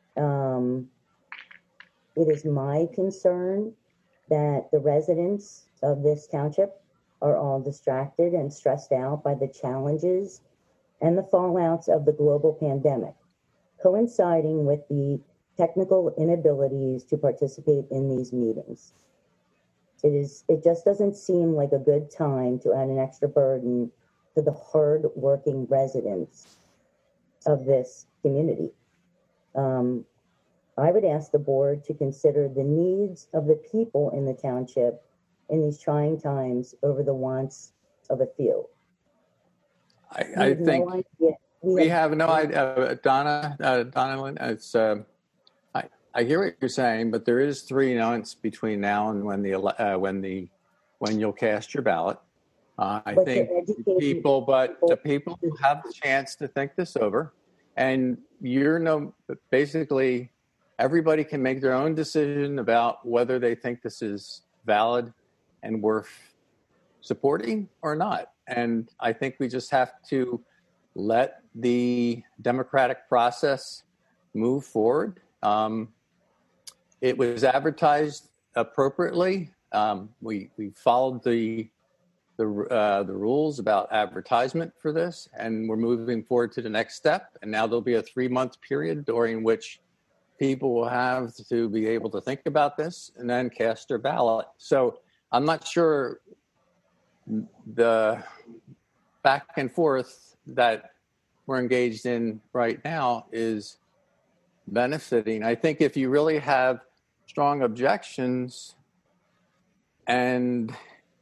It is my concern that the residents of this township are all distracted and stressed out by the challenges and the fallouts of the global pandemic, coinciding with the technical inabilities to participate in these meetings. It just doesn't seem like a good time to add an extra burden to the hard-working residents of this community. I would ask the board to consider the needs of the people in the township in these trying times over the wants of a few.
I think we have no idea, Donna. It's I hear what you're saying, but there is 3 months between now and when you'll cast your ballot. I think the people have the chance to think this over, and basically everybody can make their own decision about whether they think this is valid and worth supporting or not. And I think we just have to let the democratic process move forward. It was advertised appropriately. We followed the rules about advertisement for this, and we're moving forward to the next step. And now there'll be a 3-month period during which people will have to be able to think about this and then cast their ballot. So I'm not sure the back and forth that we're engaged in right now is benefiting. I think if you really have strong objections and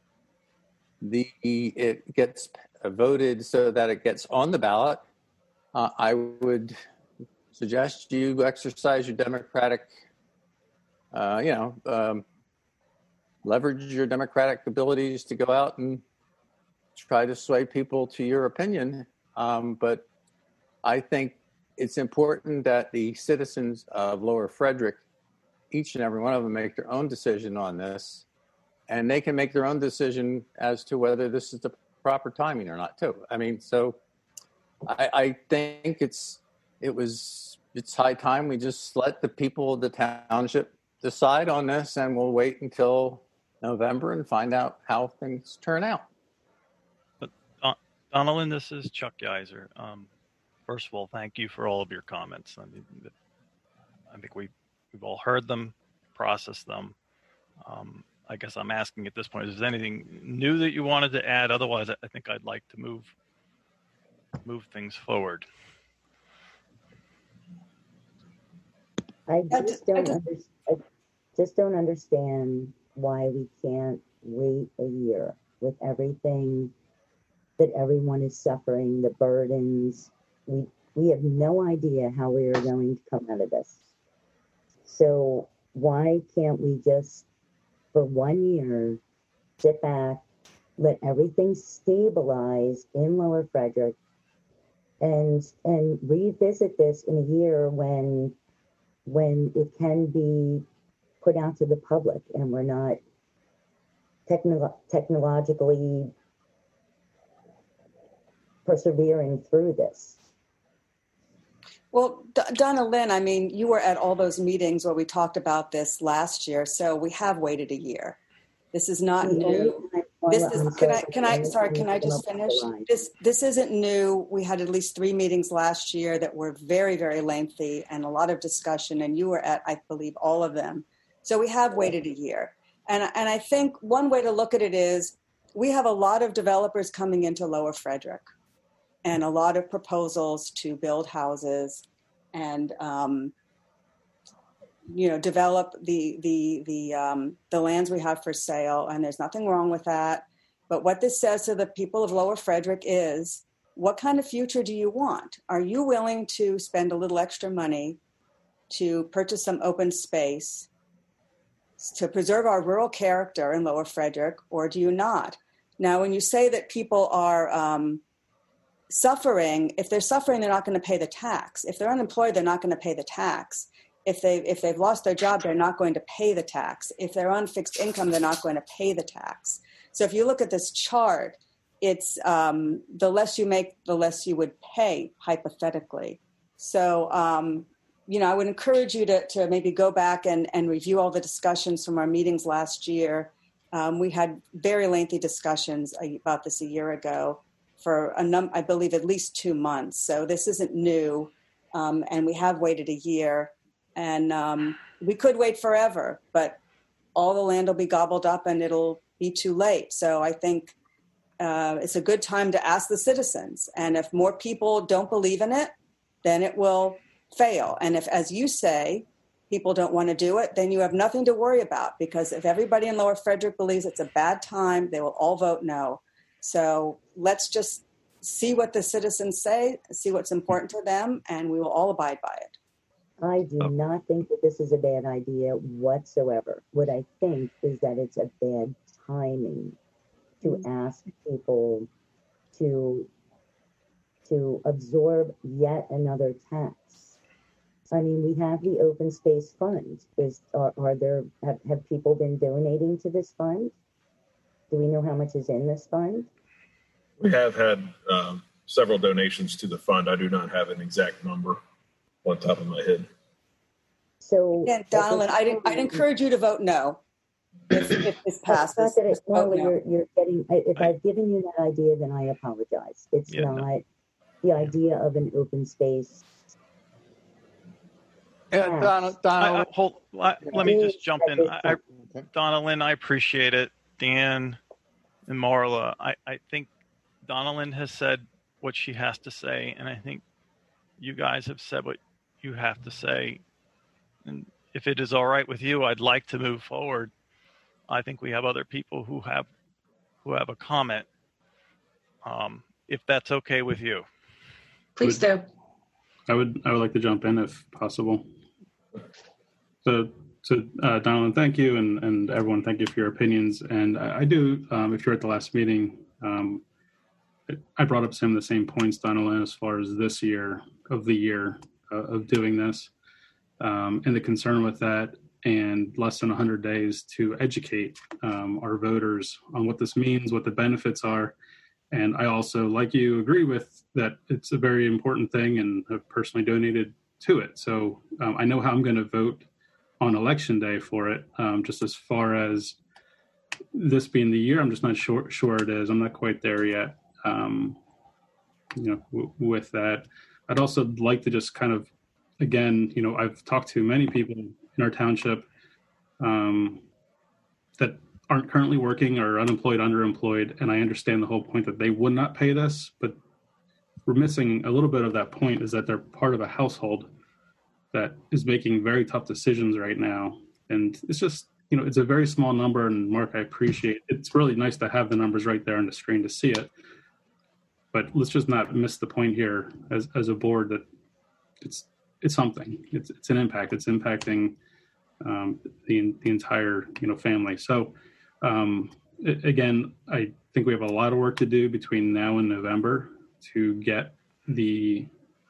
it gets voted so that it gets on the ballot, I would suggest you exercise your democratic, leverage your democratic abilities to go out and try to sway people to your opinion. But I think it's important that the citizens of Lower Frederick, each and every one of them, make their own decision on this, and they can make their own decision as to whether this is the proper timing or not too. I mean, so I think it's high time we just let the people of the township decide on this, and we'll wait until November and find out how things turn out.
But Donaldin, this is Chuck Geiser. First of all, thank you for all of your comments. I think we've all heard them, processed them. I guess I'm asking at this point, is there anything new that you wanted to add? Otherwise, I think I'd like to move things forward.
I just don't understand why we can't wait a year. with everything that everyone is suffering, the burdens. We have no idea how we are going to come out of this. So why can't we just, for 1 year, sit back, let everything stabilize in Lower Frederick, and revisit this in a year when it can be put out to the public and we're not technologically persevering through this.
Well, Donna Lynn, I mean, you were at all those meetings where we talked about this last year, so we have waited a year. This is not new. This is, can I just finish? This isn't new. We had at least 3 meetings last year that were very, very lengthy and a lot of discussion, and you were at, I believe, all of them. So we have waited a year. And I think one way to look at it is we have a lot of developers coming into Lower Frederick and a lot of proposals to build houses and develop the lands we have for sale, and there's nothing wrong with that. But what this says to the people of Lower Frederick is, what kind of future do you want? Are you willing to spend a little extra money to purchase some open space to preserve our rural character in Lower Frederick, or do you not? Now, when you say that people are suffering, if they're suffering, they're not going to pay the tax. If they're unemployed, they're not going to pay the tax. If they've lost their job, they're not going to pay the tax. If they're on fixed income, they're not going to pay the tax. So if you look at this chart, it's the less you make, the less you would pay, hypothetically. So, I would encourage you to maybe go back and review all the discussions from our meetings last year. We had very lengthy discussions about this a year ago for I believe at least 2 months. So this isn't new, and we have waited a year. And we could wait forever, but all the land will be gobbled up and it'll be too late. So I think it's a good time to ask the citizens. And if more people don't believe in it, then it will fail. And if, as you say, people don't want to do it, then you have nothing to worry about, because if everybody in Lower Frederick believes it's a bad time, they will all vote no. So let's just see what the citizens say, see what's important to them, and we will all abide by it.
I do not think that this is a bad idea whatsoever. What I think is that it's a bad timing to ask people to absorb yet another tax. I mean, we have the open space fund. Have people been donating to this fund? Do we know how much is in this fund?
We have had several donations to the fund. I do not have an exact number on top of my head.
So,
again, Donald, I'd encourage you to vote no if this passes.
You're getting. If I've given you that idea, then I apologize. It's not the idea of an open space.
Donald.
Let me just jump in. Donna Lynn, I appreciate it. Dan and Marla, I think Donna Lynn has said what she has to say, and I think you guys have said what you have to say. And if it is all right with you, I'd like to move forward. I think we have other people who have a comment. If that's okay with you.
Please do.
I would like to jump in if possible. So Donald, thank you, and everyone, thank you for your opinions. And I do, if you're at the last meeting, I brought up some of the same points, Donald, as far as this year of the year of doing this, and the concern with that, and less than 100 days to educate our voters on what this means, what the benefits are. And I also, like you, agree with that it's a very important thing and have personally donated to it. So I know how I'm going to vote on election day for it. Just as far as this being the year, I'm just not sure it is. I'm not quite there yet. With that, I'd also like to just kind of, again, I've talked to many people in our township that aren't currently working or unemployed, underemployed, and I understand the whole point that they would not pay this, but we're missing a little bit of that point, is that they're part of a household that is making very tough decisions right now. And it's just, it's a very small number, and Mark, I appreciate it. It's really nice to have the numbers right there on the screen to see it. But let's just not miss the point here as a board that it's something. It's an impact. It's impacting the entire family. So again, I think we have a lot of work to do between now and November to get the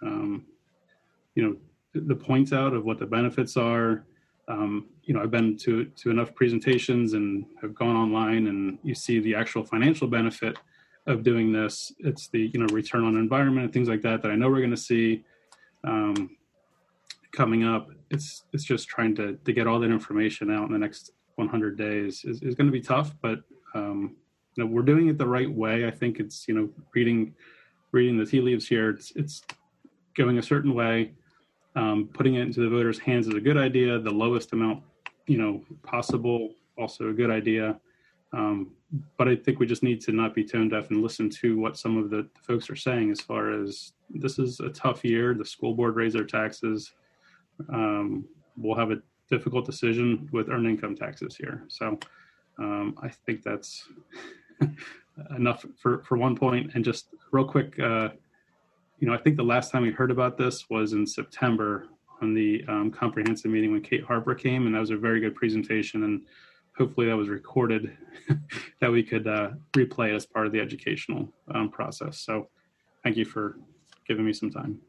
the points out of what the benefits are. I've been to enough presentations and have gone online, and you see the actual financial benefit of doing this. It's the return on environment and things like that I know we're going to see coming up. It's just trying to get all that information out in the next 100 days is going to be tough, but we're doing it the right way. I think it's reading the tea leaves here. It's going a certain way. Putting it into the voters' hands is a good idea. The lowest amount possible, also a good idea. But I think we just need to not be tone deaf and listen to what some of the folks are saying as far as this is a tough year. The school board raised their taxes. We'll have a difficult decision with earned income taxes here. So I think that's enough for one point. And just real quick, I think the last time we heard about this was in September on the comprehensive meeting when Kate Harper came, and that was a very good presentation, and hopefully that was recorded that we could replay as part of the educational process. So thank you for giving me some time.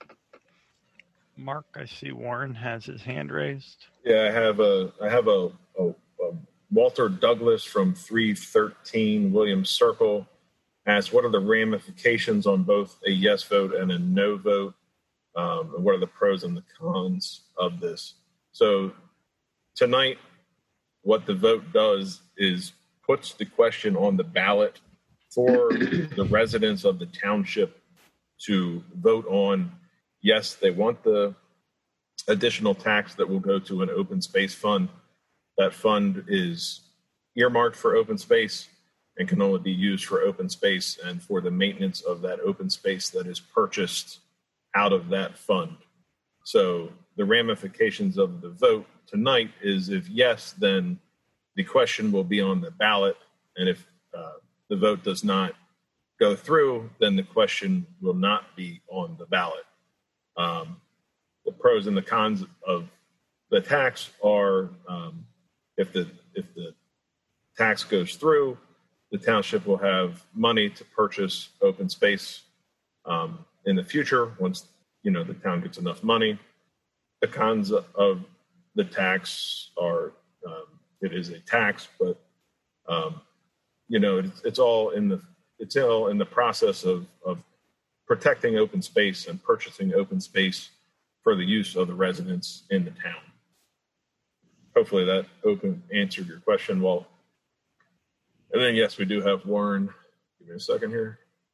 Mark, I see Warren has his hand raised.
Yeah, I have a Walter Douglas from 313 Williams Circle asks, what are the ramifications on both a yes vote and a no vote? And what are the pros and the cons of this? So tonight, what the vote does is puts the question on the ballot for the residents of the township to vote on. Yes, they want the additional tax that will go to an open space fund. That fund is earmarked for open space and can only be used for open space and for the maintenance of that open space that is purchased out of that fund. So the ramifications of the vote tonight is if yes, then the question will be on the ballot. And if the vote does not go through, then the question will not be on the ballot. The pros and the cons of the tax are if the tax goes through, the township will have money to purchase open space in the future once the town gets enough money. The cons of the tax are it is a tax, but it's all in the process of protecting open space and purchasing open space for the use of the residents in the town. Hopefully that answered your question, Walt. And then, yes, we do have Warren. Give me a second here.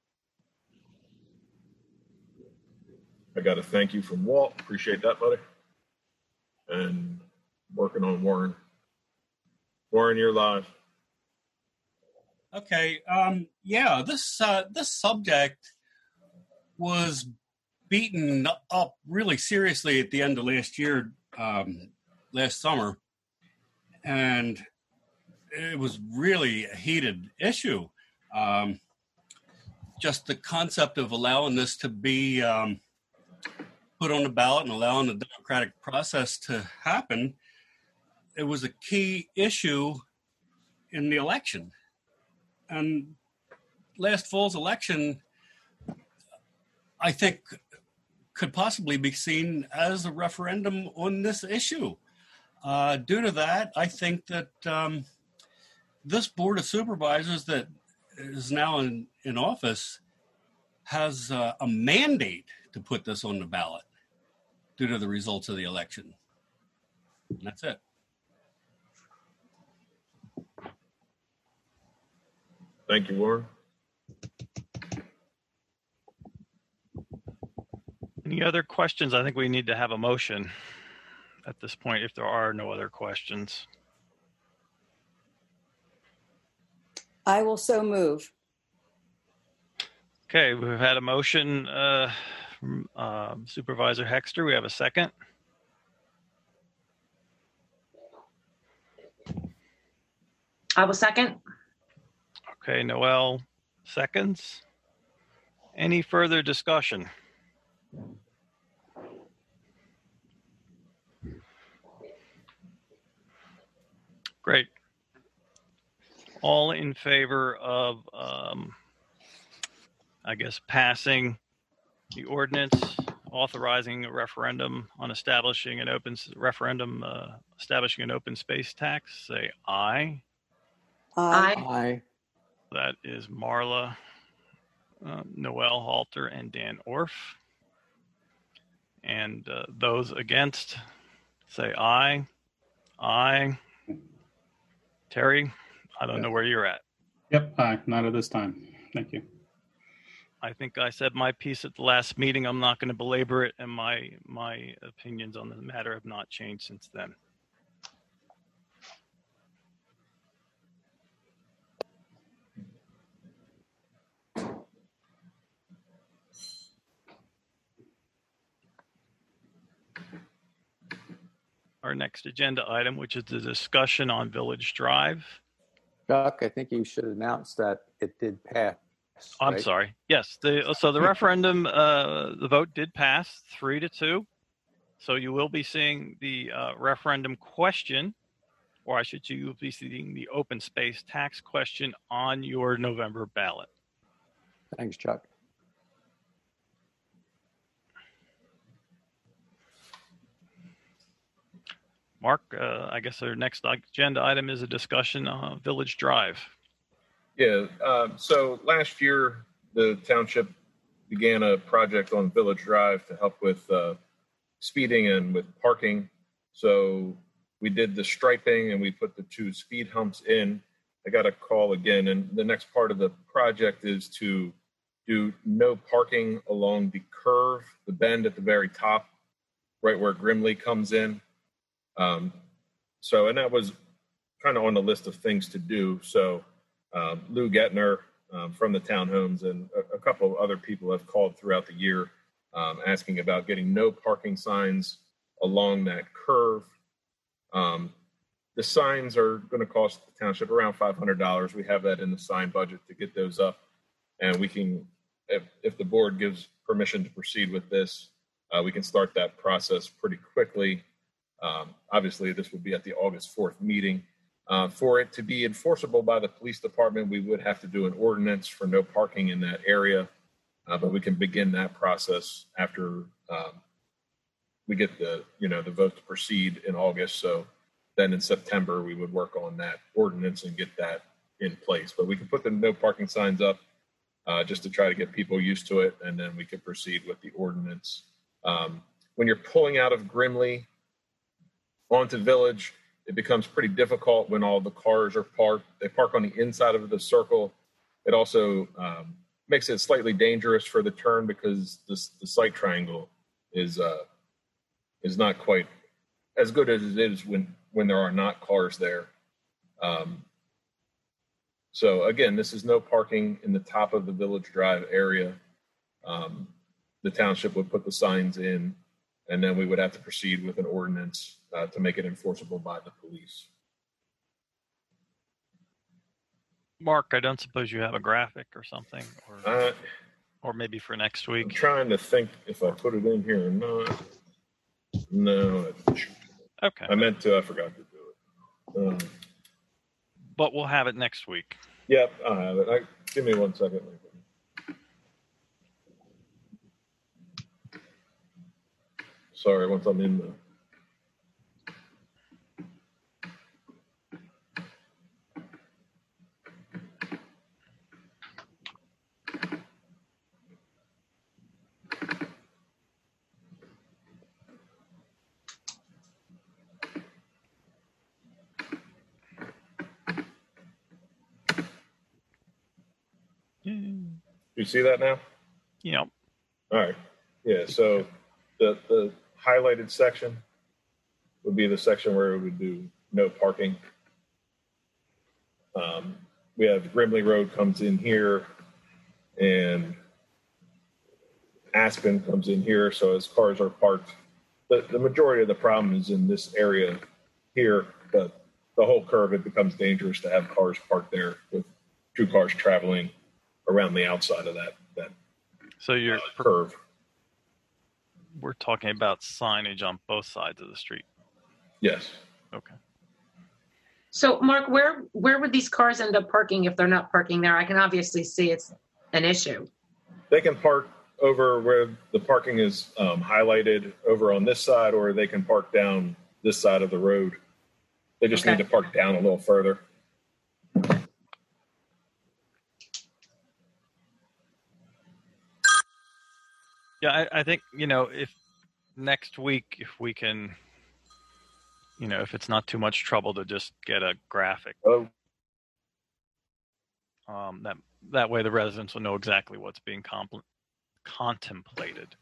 I got a thank you from Walt. Appreciate that, buddy. And working on Warren. Warren, you're live.
Okay. This subject was beaten up really seriously at the end of last year, last summer. And it was really a heated issue. Just the concept of allowing this to be put on the ballot and allowing the democratic process to happen, it was a key issue in the election. And last fall's election, I think, could possibly be seen as a referendum on this issue. Due to that, I think that this Board of Supervisors that is now in office has a mandate to put this on the ballot due to the results of the election. And that's it.
Thank you, Warren.
Any other questions? I think we need to have a motion at this point if there are no other questions.
I will so move.
Okay, we've had a motion from Supervisor Hexter. We have a second.
I will second.
Okay, Noel seconds. Any further discussion? Great. All in favor of, passing the ordinance authorizing a referendum on establishing an open space tax, say aye.
Aye.
That is Marla, Noel Halter, and Dan Orff. And those against, say aye. Aye. Terry, I don't know where you're at.
Yep, aye, not at this time. Thank you.
I think I said my piece at the last meeting. I'm not going to belabor it, and my opinions on the matter have not changed since then. Our next agenda item, which is the discussion on Village Drive.
Chuck, I think you should announce that it did pass.
I'm
right?
sorry. Yes. So the referendum, the vote did pass 3-2. So you will be seeing the referendum question, or I should say you will be seeing the open space tax question on your November ballot.
Thanks, Chuck.
Mark, I guess our next agenda item is a discussion on Village Drive.
Yeah, so last year, the township began a project on Village Drive to help with speeding and with parking. So we did the striping and we put the 2 speed humps in. I got a call again, and the next part of the project is to do no parking along the curve, the bend at the very top, right where Grimley comes in. And that was kind of on the list of things to do. So Lou Gettner from the townhomes and a couple of other people have called throughout the year asking about getting no parking signs along that curve. The signs are going to cost the township around $500. We have that in the sign budget to get those up. And we can, if the board gives permission to proceed with this, we can start that process pretty quickly. Obviously, this would be at the August 4th meeting. For it to be enforceable by the police department, we would have to do an ordinance for no parking in that area, but we can begin that process after we get the vote to proceed in August. So then in September, we would work on that ordinance and get that in place. But we can put the no parking signs up just to try to get people used to it, and then we could proceed with the ordinance. When you're pulling out of Grimley onto Village, it becomes pretty difficult when all the cars are parked. They park on the inside of the circle. It also makes it slightly dangerous for the turn because the sight triangle is not quite as good as it is when there are not cars there. So again, this is no parking in the top of the Village Drive area. The township would put the signs in, and then we would have to proceed with an ordinance to make it enforceable by the police.
Mark, I don't suppose you have a graphic or something, or maybe for next week.
I'm trying to think if I put it in here or not. No.
Okay.
I meant to. I forgot to do it.
But we'll have it next week.
Yep, I have it. Give me 1 second. Sorry, once I'm in the... You see that now?
Yep.
All right. Yeah, so the highlighted section would be the section where it would do no parking. We have Grimley Road comes in here, and Aspen comes in here. So as cars are parked, the majority of the problem is in this area here, but the whole curve, it becomes dangerous to have cars parked there with 2 cars traveling around the outside of that
so your
curve.
We're talking about signage on both sides of the street.
Yes.
Okay.
So, Mark, where would these cars end up parking if they're not parking there? I can obviously see it's an issue.
They can park over where the parking is highlighted over on this side, or they can park down this side of the road. They just need to park down a little further.
Yeah, I think, if next week, if we can, if it's not too much trouble to just get a graphic. That way the residents will know exactly what's being contemplated.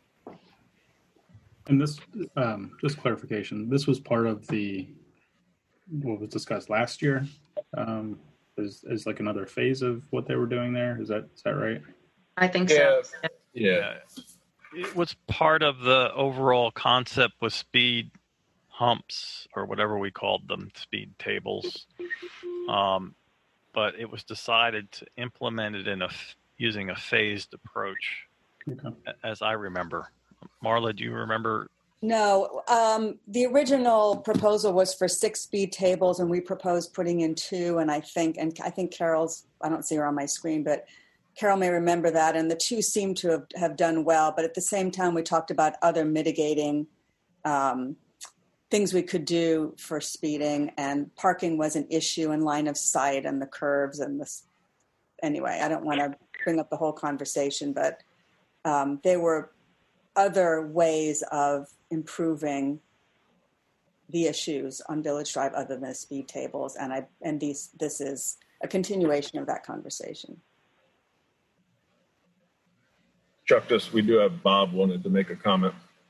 And this, just clarification, this was part of what was discussed last year, is like another phase of what they were doing there. Is that right?
I think so.
Yeah.
It was part of the overall concept with speed humps, or whatever we called them, speed tables. But it was decided to implement it using a phased approach, as I remember. Marla, do you remember?
No, the original proposal was for 6 speed tables, and we proposed putting in 2. And I think Carol's, I don't see her on my screen, but Carol may remember that. And the 2 seem to have done well. But at the same time, we talked about other mitigating things we could do for speeding, and parking was an issue, and line of sight and the curves and this. Anyway, I don't want to bring up the whole conversation, but there were other ways of improving the issues on Village Drive other than speed tables, and this is a continuation of that conversation.
Chuck, we do have Bob wanted to make a comment.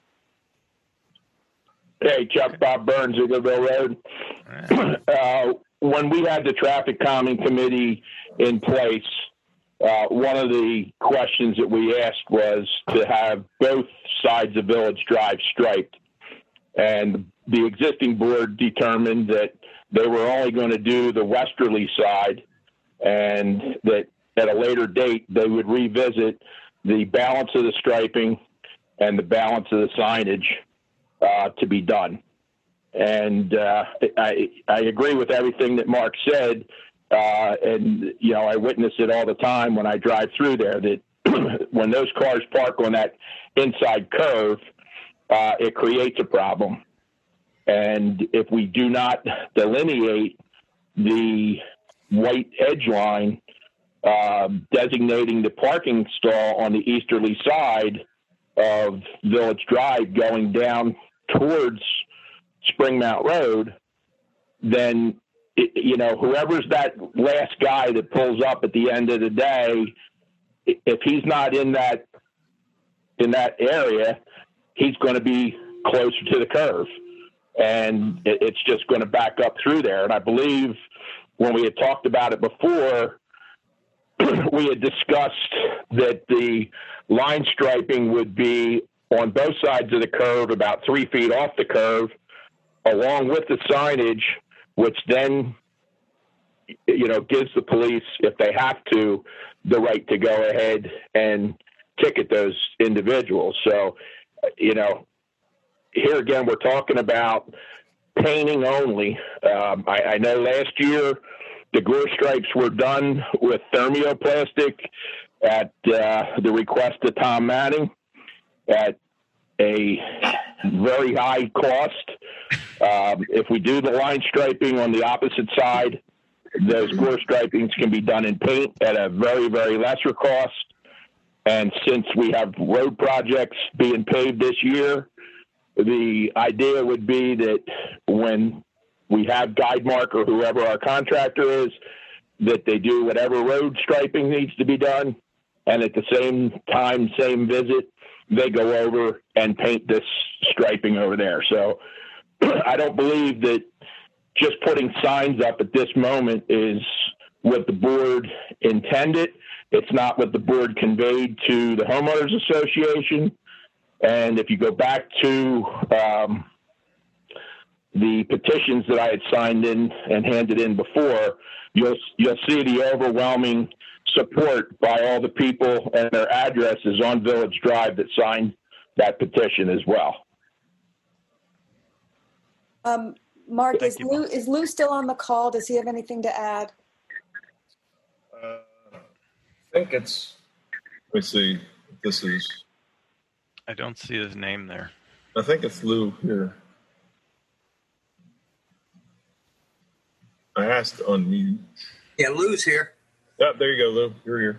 Hey, Chuck, Bob Burns, Eagleville Road. When we had the traffic calming committee in place, one of the questions that we asked was to have both sides of Village Drive striped. And the existing board determined that they were only going to do the westerly side, and that at a later date they would revisit the balance of the striping and the balance of the signage to be done. And I agree with everything that Mark said. And, I witness it all the time when I drive through there, that when those cars park on that inside curve, it creates a problem. And if we do not delineate the white edge line, designating the parking stall on the easterly side of Village Drive going down towards Springmount Road, then whoever's that last guy that pulls up at the end of the day, if he's not in that area, he's going to be closer to the curve, and it's just going to back up through there. And I believe when we had talked about it before, we had discussed that the line striping would be on both sides of the curve, about 3 feet off the curve, along with the signage, which then, gives the police, if they have to, the right to go ahead and ticket those individuals. So, here again, we're talking about painting only. I know last year the gore stripes were done with thermoplastic at the request of Tom Manning at a very high cost. If we do the line striping on the opposite side, those gore stripings can be done in paint at a very, very lesser cost. And since we have road projects being paved this year, the idea would be that when we have Guidemark or whoever our contractor is, that they do whatever road striping needs to be done. And at the same time, same visit, they go over and paint this striping over there. So I don't believe that just putting signs up at this moment is what the board intended. It's not what the board conveyed to the homeowners association. And if you go back to the petitions that I had signed in and handed in before, you'll see the overwhelming support by all the people and their addresses on Village Drive that signed that petition as well.
Mark, is Lou still on the call? Does he have anything to add?
I think it's, let me see, this is.
I don't see his name there.
I think it's Lou here. I asked to unmute.
Yeah, Lou's here.
Yep, there you go, Lou. You're here.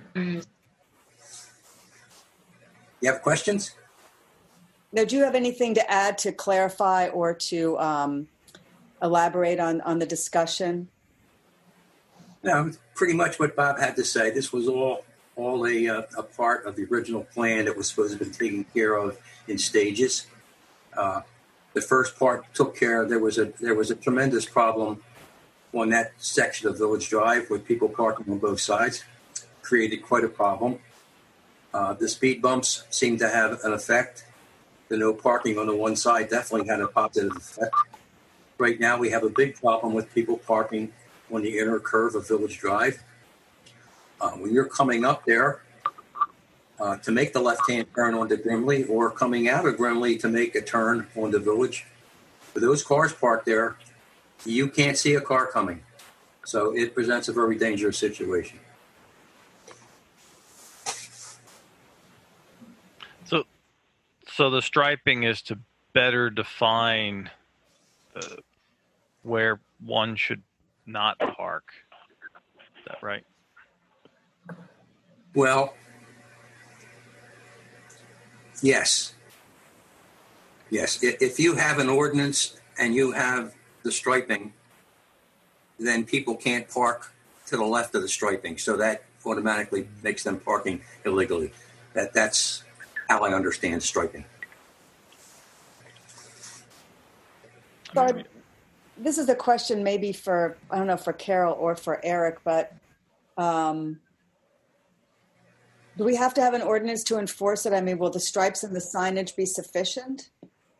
You have questions?
No, do you have anything to add to clarify or to elaborate on the discussion?
No, pretty much what Bob had to say. This was all a part of the original plan that was supposed to be taken care of in stages. The first part took care of, there was a tremendous problem on that section of Village Drive with people parking on both sides. Created quite a problem. The speed bumps seemed to have an effect. The no parking on the one side definitely had a positive effect. Right now we have a big problem with people parking on the inner curve of Village Drive. When you're coming up there to make the left-hand turn onto Grimley or coming out of Grimley to make a turn onto Village, for those cars parked there, you can't see a car coming. So it presents a very dangerous situation.
So the striping is to better define where one should not park. Is that right?
Well, yes. Yes. If you have an ordinance and you have the striping, then people can't park to the left of the striping. So that automatically makes them parking illegally. That's how I understand striping.
So this is a question maybe for, I don't know, for Carol or for Eric, but do we have to have an ordinance to enforce it? I mean, will the stripes and the signage be sufficient?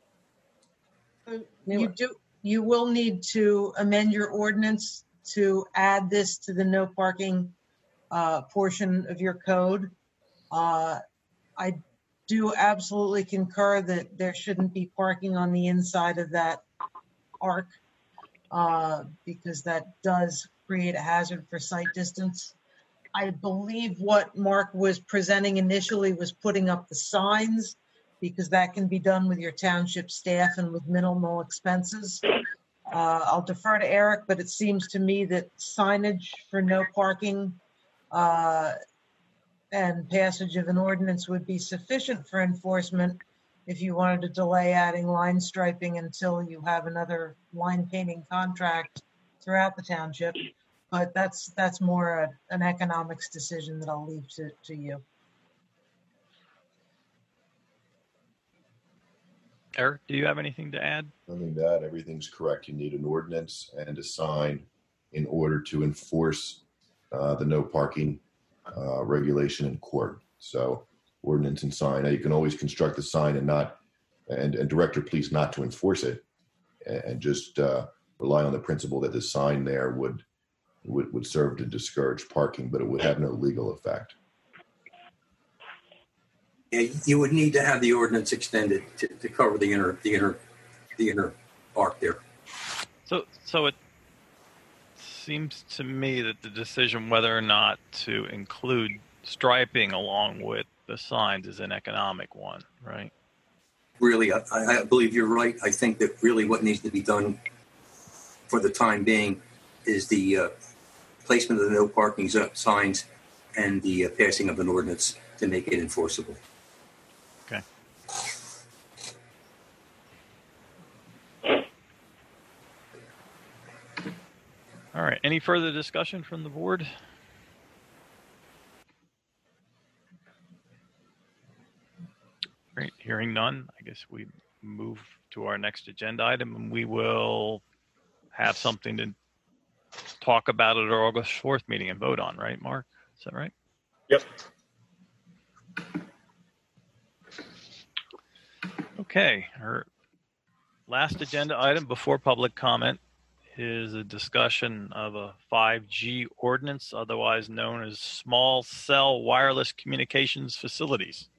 You will need to amend your ordinance to add this to the no parking portion of your code. I do absolutely concur that there shouldn't be parking on the inside of that arc because that does create a hazard for sight distance. I believe what Mark was presenting initially was putting up the signs because that can be done with your township staff and with minimal expenses. I'll defer to Eric, but it seems to me that signage for no parking and passage of an ordinance would be sufficient for enforcement if you wanted to delay adding line striping until you have another line painting contract throughout the township. But that's more an economics decision that I'll leave to you.
Eric, do you have anything to add?
Nothing to add. Everything's correct. You need an ordinance and a sign in order to enforce the no parking regulation in court. So ordinance and sign. Now you can always construct the sign and direct your police not to enforce it and just rely on the principle that the sign there would serve to discourage parking, but it would have no legal effect.
Yeah, you would need to have the ordinance extended to cover the inner arc there.
So it seems to me that the decision whether or not to include striping along with the signs is an economic one, right?
Really, I believe you're right. I think that really what needs to be done for the time being is the placement of the no parking signs and the passing of an ordinance to make it enforceable.
Okay. All right. Any further discussion from the board? Great. Hearing none, I guess we move to our next agenda item, and we will have something to talk about at our August 4th meeting and vote on, right, Mark? Is that right?
Yep.
Okay. Our last agenda item before public comment is a discussion of a 5G ordinance, otherwise known as small cell wireless communications facilities.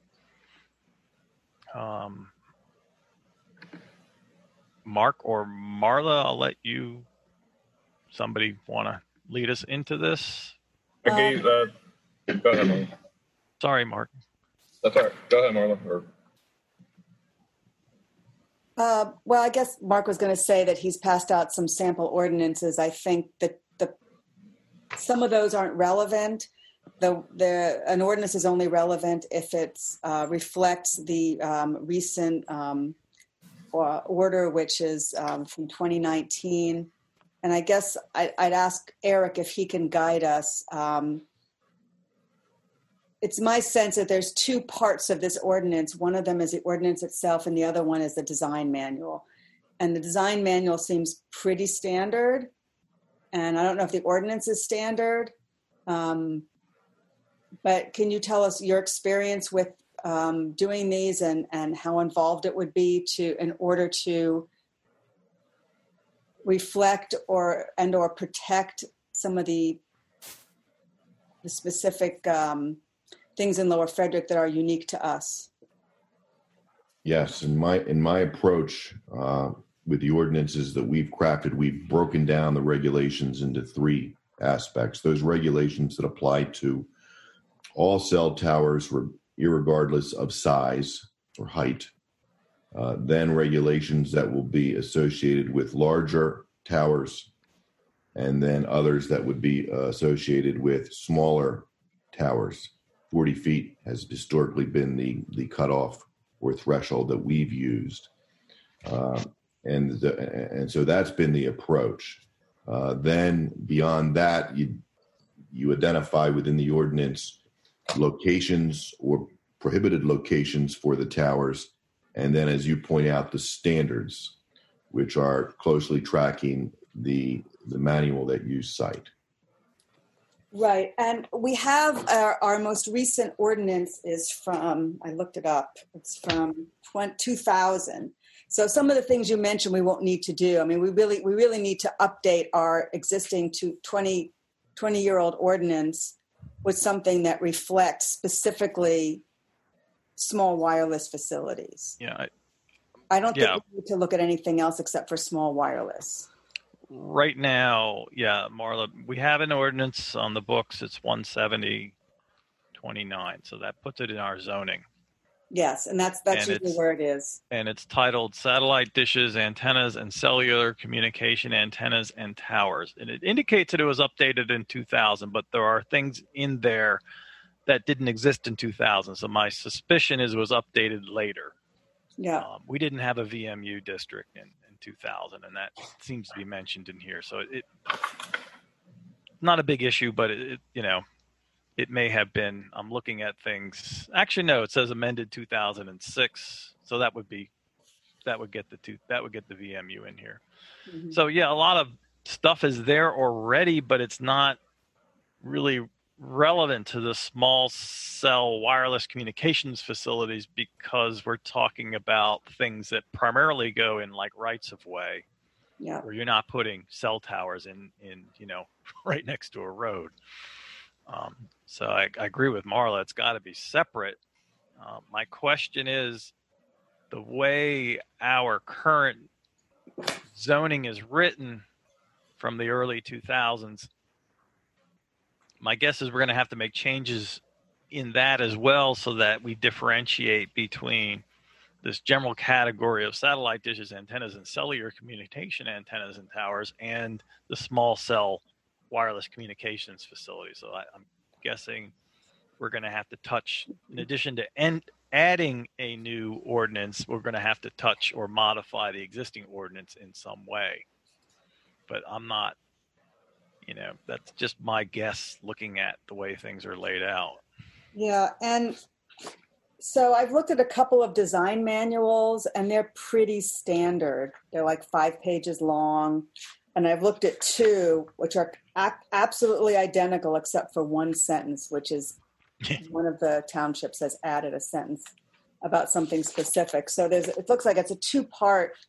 Mark or Marla, I'll let you, somebody want to lead us into this?
Go ahead, Marla.
Sorry, Mark.
That's all right. Go ahead, Marla.
Well, I guess Mark was going to say that he's passed out some sample ordinances. I think that some of those aren't relevant. An ordinance is only relevant if it reflects the recent order, which is from 2019. And I guess I'd ask Eric if he can guide us. It's my sense that there's two parts of this ordinance. One of them is the ordinance itself, and the other one is the design manual. And the design manual seems pretty standard. And I don't know if the ordinance is standard. But can you tell us your experience with doing these and how involved it would be in order to reflect or protect some of the specific things in Lower Frederick that are unique to us?
Yes, in my approach with the ordinances that we've crafted, we've broken down the regulations into three aspects. Those regulations that apply to all cell towers, irregardless of size or height. Then regulations that will be associated with larger towers, and then others that would be associated with smaller towers. 40 feet has historically been the cutoff or threshold that we've used. And so that's been the approach. Then beyond that, you identify within the ordinance locations or prohibited locations for the towers. And then, as you point out, the standards, which are closely tracking the manual that you cite.
Right. And we have our most recent ordinance is from, I looked it up, it's from 2000. So some of the things you mentioned we won't need to do. I mean, we really need to update our existing 20-year-old ordinance with something that reflects specifically small wireless facilities.
Yeah.
I don't think we need to look at anything else except for small wireless.
Right now, Marla, we have an ordinance on the books. It's 170-29. So that puts it in our zoning.
Yes, and that's usually where it is.
And it's titled Satellite Dishes, Antennas, and Cellular Communication Antennas and Towers. And it indicates that it was updated in 2000, but there are things in there that didn't exist in 2000. So my suspicion is it was updated later.
Yeah.
We didn't have a VMU district in 2000, and that seems to be mentioned in here. So it not a big issue, but it may have been. I'm looking at things. Actually, no, it says amended 2006. So that would get the VMU in here. Mm-hmm. So a lot of stuff is there already, but it's not really relevant to the small cell wireless communications facilities because we're talking about things that primarily go in like rights of way, where you're not putting cell towers in right next to a road. So I agree with Marla. It's got to be separate. My question is, the way our current zoning is written from the early 2000s, my guess is we're going to have to make changes in that as well so that we differentiate between this general category of satellite dishes, antennas, and cellular communication antennas and towers and the small cell wireless communications facility. So I'm guessing we're going to have to touch, in addition to adding a new ordinance, we're going to have to touch or modify the existing ordinance in some way. But I'm not, that's just my guess looking at the way things are laid out.
Yeah, and so I've looked at a couple of design manuals, and they're pretty standard. They're like 5 pages long. And I've looked at 2, which are absolutely identical except for one sentence, which is one of the townships has added a sentence about something specific. So it looks like it's a 2-part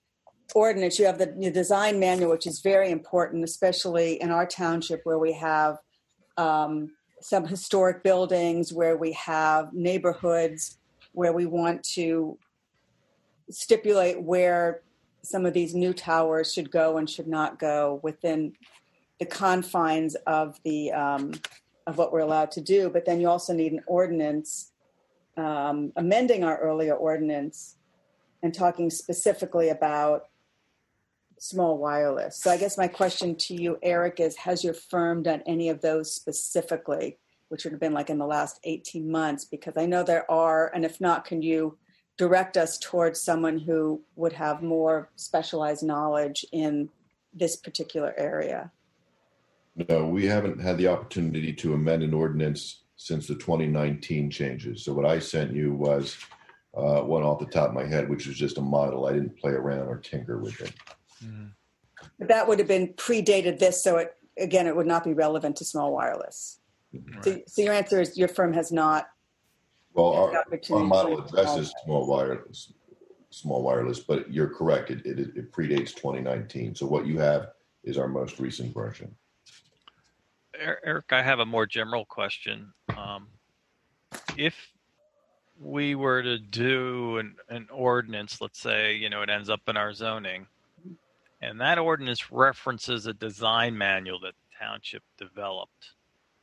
ordinance, you have the design manual, which is very important, especially in our township where we have some historic buildings, where we have neighborhoods, where we want to stipulate where some of these new towers should go and should not go within the confines of the of what we're allowed to do. But then you also need an ordinance amending our earlier ordinance and talking specifically about small wireless. So I guess my question to you, Eric, is has your firm done any of those specifically, which would have been like in the last 18 months? Because I know there are, and if not, can you direct us towards someone who would have more specialized knowledge in this particular area?
No, we haven't had the opportunity to amend an ordinance since the 2019 changes. So what I sent you was one off the top of my head, which was just a model. I didn't play around or tinker with it.
But that would have been predated this, so it would not be relevant to small wireless. Right. So your answer is your firm has not.
Well, our model addresses small wireless, but you're correct. It predates 2019. So what you have is our most recent version.
Eric, I have a more general question. If we were to do an ordinance, let's say, it ends up in our zoning, and that ordinance references a design manual that the township developed,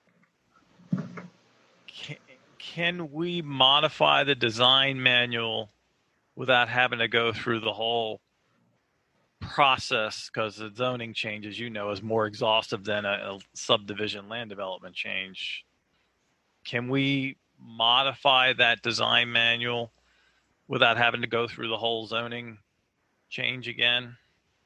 can we modify the design manual without having to go through the whole process? Because the zoning change, as you know, is more exhaustive than a subdivision land development change. Can we modify that design manual without having to go through the whole zoning change again?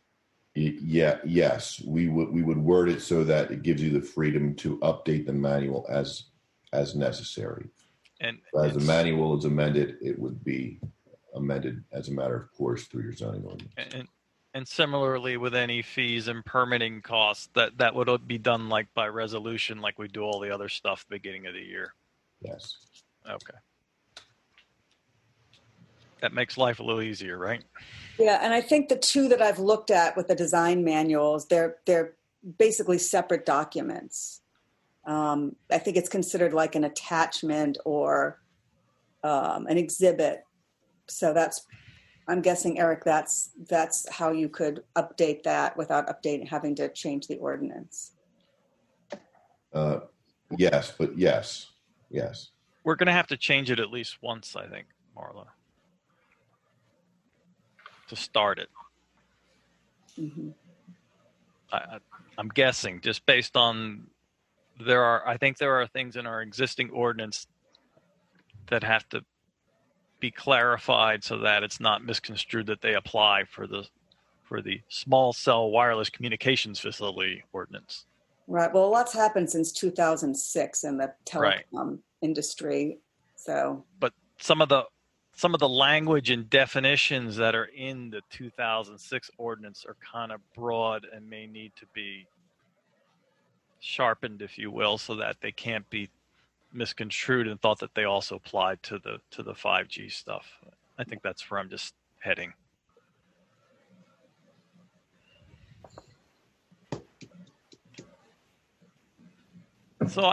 Yes, we would word it so that it gives you the freedom to update the manual as necessary. And as the manual is amended, it would be amended as a matter of course through your zoning ordinance.
And similarly with any fees and permitting costs, that would be done like by resolution, like we do all the other stuff beginning of the year.
Yes.
Okay. That makes life a little easier, right?
Yeah, and I think the two that I've looked at with the design manuals, they're basically separate documents. I think it's considered like an attachment or an exhibit. So I'm guessing, Eric, that's how you could update that without having to change the ordinance.
Yes.
We're going to have to change it at least once, I think, Marla, to start it.
Mm-hmm.
I'm guessing, just based on I think there are things in our existing ordinance that have to be clarified so that it's not misconstrued that they apply for the small cell wireless communications facility ordinance.
Right. Well, a lot's happened since 2006 in the telecom industry. So,
but some of the language and definitions that are in the 2006 ordinance are kind of broad and may need to be sharpened, if you will, so that they can't be misconstrued and thought that they also applied to the 5G stuff. I think that's where I'm just heading. So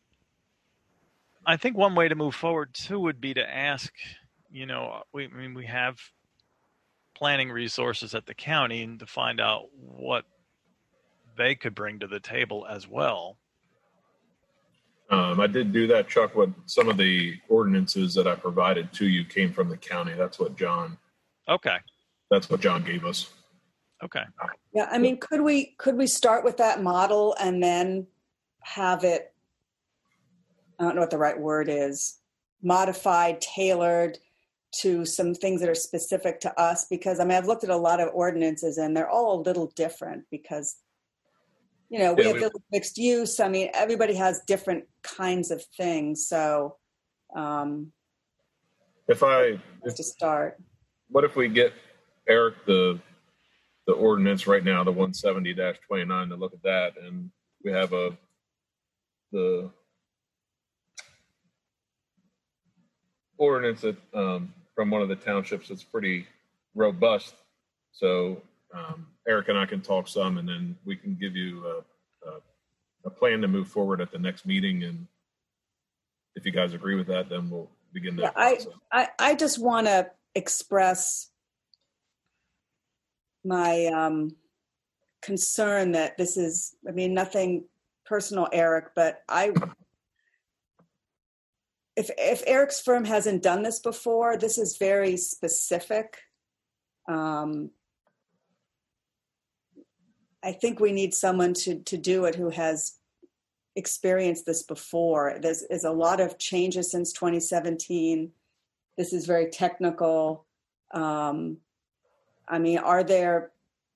I think one way to move forward too would be to ask, we have planning resources at the county and to find out what they could bring to the table as well.
I did do that, Chuck. What some of the ordinances that I provided to you came from the county. That's what John gave us.
Okay.
Yeah, I mean, could we start with that model and then have it, I don't know what the right word is, modified, tailored to some things that are specific to us? Because I've looked at a lot of ordinances and they're all a little different because we have mixed use. I mean, everybody has different kinds of things. So, to start,
what if we get Eric the ordinance right now, the 170-29, to look at that, and we have the ordinance that from one of the townships that's pretty robust. So Eric and I can talk some, and then we can give you a plan to move forward at the next meeting. And if you guys agree with that, then we'll begin that process.
I just want to express my concern that this is, I mean, nothing personal, Eric, but if Eric's firm hasn't done this before, this is very specific. I think we need someone to do it who has experienced this before. There's a lot of changes since 2017. This is very technical. I mean, are there,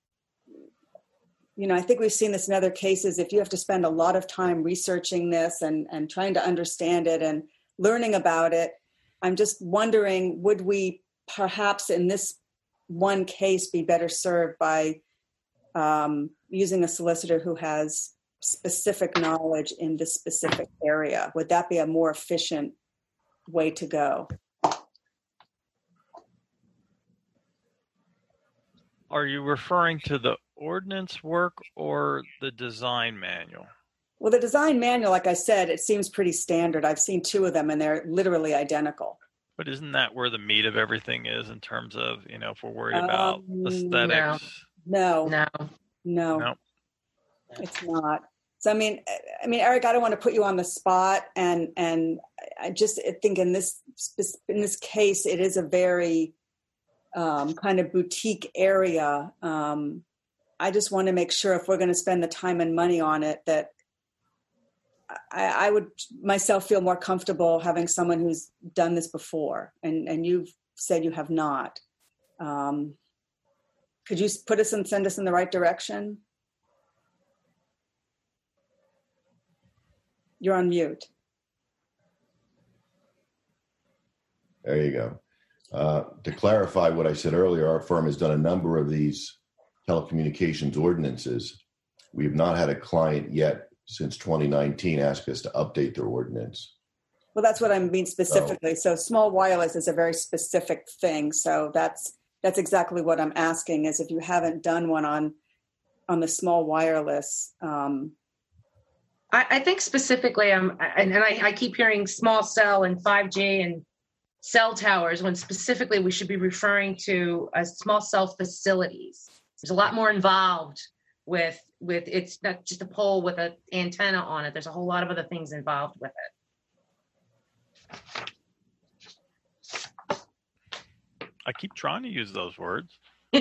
I think we've seen this in other cases. If you have to spend a lot of time researching this and trying to understand it and learning about it, I'm just wondering, would we perhaps in this one case be better served by using a solicitor who has specific knowledge in this specific area? Would that be a more efficient way to go?
Are you referring to the ordinance work or the design manual?
Well, the design manual, like I said, it seems pretty standard. I've seen 2 of them and they're literally identical.
But isn't that where the meat of everything is in terms of, if we're worried about aesthetics?
No, it's not. So, I mean, Eric, I don't want to put you on the spot, and I just think in this case, it is a very kind of boutique area. I just want to make sure if we're going to spend the time and money on it, that I would myself feel more comfortable having someone who's done this before, and you've said you have not. Could you send us in the right direction? You're on mute.
There you go. To clarify what I said earlier, our firm has done a number of these telecommunications ordinances. We have not had a client yet since 2019 ask us to update their ordinance.
Well, that's what I mean specifically. So small wireless is a very specific thing. So that's exactly what I'm asking, is if you haven't done one on the small wireless.
I think specifically, I keep hearing small cell and 5G and cell towers, when specifically we should be referring to as small cell facilities. There's a lot more involved with it's not just a pole with an antenna on it. There's a whole lot of other things involved with it.
I keep trying to use those words.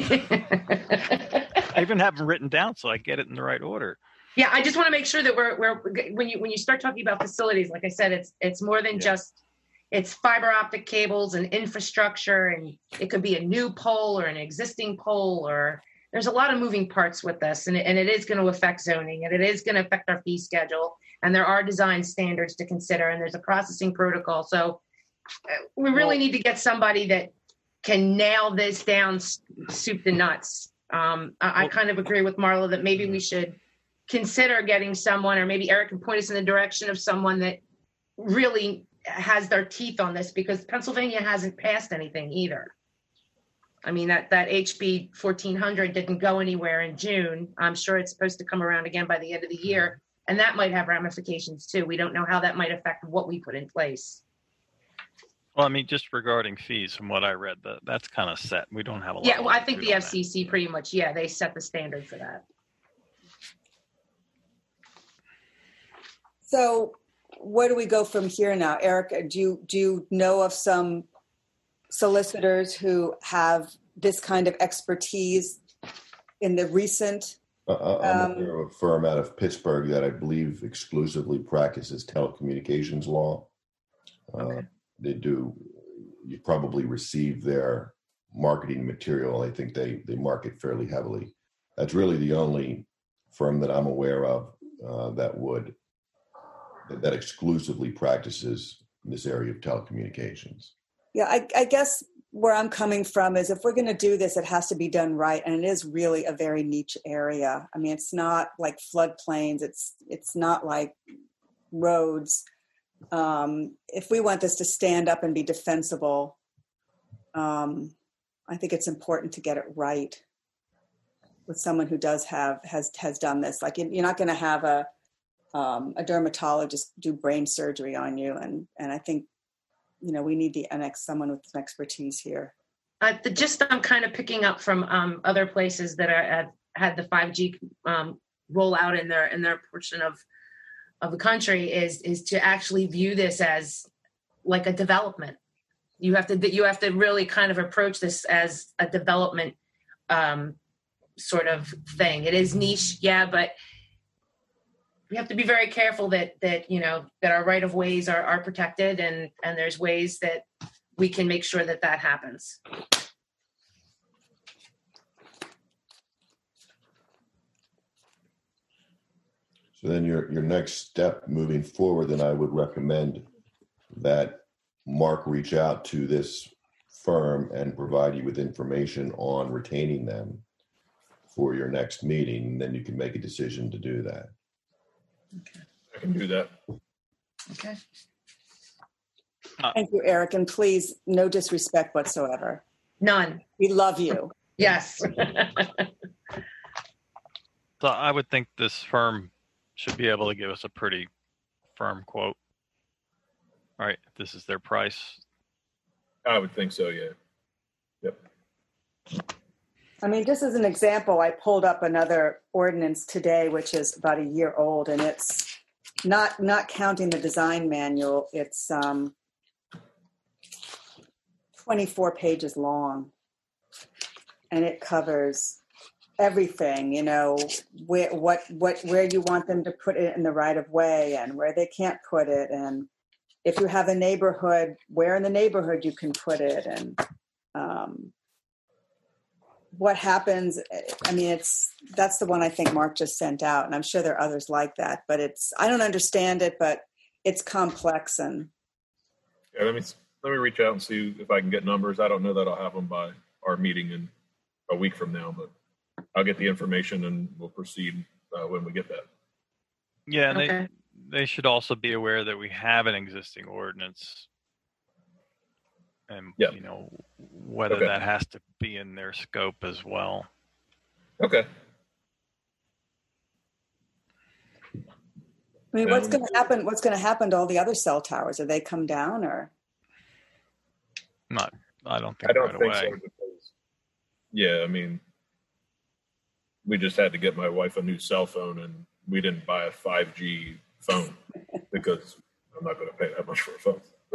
I even have them written down so I get it in the right order.
Yeah, I just want to make sure that we're when you start talking about facilities, like I said, it's more than just, it's fiber optic cables and infrastructure, and it could be a new pole or an existing pole, or there's a lot of moving parts with this, and it is going to affect zoning, and it is going to affect our fee schedule, and there are design standards to consider, and there's a processing protocol. So we really need to get somebody that can nail this down soup to nuts. I kind of agree with Marla that maybe we should consider getting someone, or maybe Eric can point us in the direction of someone that really has their teeth on this, because Pennsylvania hasn't passed anything either. I mean, that HB 1400 didn't go anywhere in June. I'm sure it's supposed to come around again by the end of the year, and that might have ramifications too. We don't know how that might affect what we put in place.
Well, I mean, just regarding fees, from what I read, that's kind of set. We don't have a lot.
Yeah, well, I think the FCC pretty much, they set the standard for that.
So where do we go from here now? Eric, do you know of some solicitors who have this kind of expertise in the recent?
I'm aware of a firm out of Pittsburgh that I believe exclusively practices telecommunications law. Okay. They do. You probably receive their marketing material. I think they market fairly heavily. That's really the only firm that I'm aware of that exclusively practices in this area of telecommunications.
Yeah, I guess where I'm coming from is if we're going to do this, it has to be done right. And it is really a very niche area. I mean, it's not like floodplains. It's not like roads. If we want this to stand up and be defensible, I think it's important to get it right. someone who has done this. Like, you're not going to have a dermatologist do brain surgery on you, and I think, we need someone with some expertise here.
I'm kind of picking up from other places that had the 5G rollout in their portion of the country is to actually view this as like a development. You have to really kind of approach this as a development sort of thing. It is niche, yeah, but we have to be very careful that our right of ways are protected, and there's ways that we can make sure that happens.
So then your next step moving forward, then I would recommend that Mark reach out to this firm and provide you with information on retaining them for your next meeting. Then you can make a decision to do that.
Okay. I can do that.
Okay.
Thank you, Eric. And please, no disrespect whatsoever.
None.
We love you.
Yes.
So I would think this firm should be able to give us a pretty firm quote. All right, if this is their price.
I would think so, yeah. Yep.
I mean, just as an example, I pulled up another ordinance today, which is about a year old, and it's not counting the design manual. It's 24 pages long, and it covers everything. Where you want them to put it in the right of way, and where they can't put it, and if you have a neighborhood, where in the neighborhood you can put it, and what happens. I mean, that's the one I think Mark just sent out, and I'm sure there are others like that, but I don't understand it, but it's complex. And
yeah, let me reach out and see if I can get numbers. I don't know that I'll have them by our meeting in a week from now, but I'll get the information and we'll proceed when we get that.
Yeah, and okay. They should also be aware that we have an existing ordinance, and whether that has to be in their scope as well.
Okay.
I mean, what's going to happen? What's going to happen to all the other cell towers? Do they come down, or?
I don't think right away.
So. Yeah, I mean, we just had to get my wife a new cell phone, and we didn't buy a 5G phone because I'm not going to pay that much for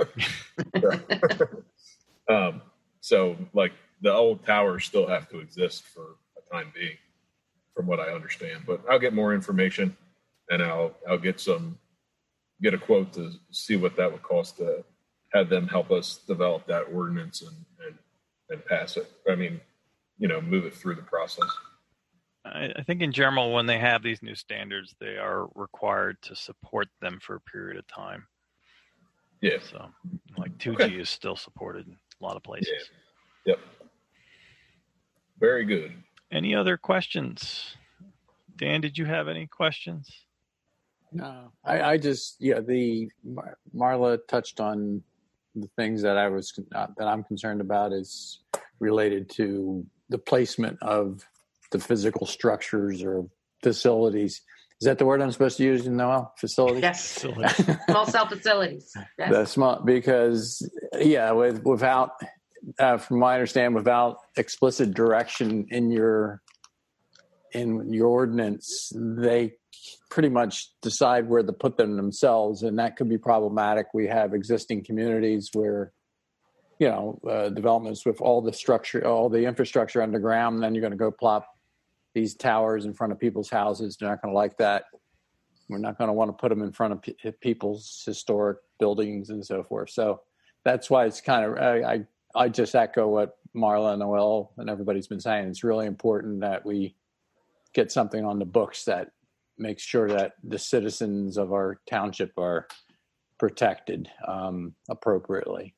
a phone. So like the old towers still have to exist for a time being, from what I understand. But I'll get more information, and I'll get a quote to see what that would cost to have them help us develop that ordinance and pass it. I mean, move it through the process.
I think in general, when they have these new standards, they are required to support them for a period of time.
Yeah.
So, like 2G is still supported in a lot of places.
Yeah. Yep. Very good.
Any other questions? Dan, did you have any questions?
No, I just Marla touched on the things that I'm concerned about is related to the placement of the physical structures or facilities. Is that the word I'm supposed to use, Noel? Facilities?
Yes. Small cell facilities. Yes.
The small, because without, from my understanding, without explicit direction in your ordinance, they pretty much decide where to put them themselves, and that could be problematic. We have existing communities where developments with all the structure, all the infrastructure underground, and then you're going to go plop these towers in front of people's houses. They're not going to like that. We're not going to want to put them in front of people's historic buildings and so forth. So that's why it's kind of, I just echo what Marla and Noel and everybody's been saying. It's really important that we get something on the books that makes sure that the citizens of our township are protected appropriately.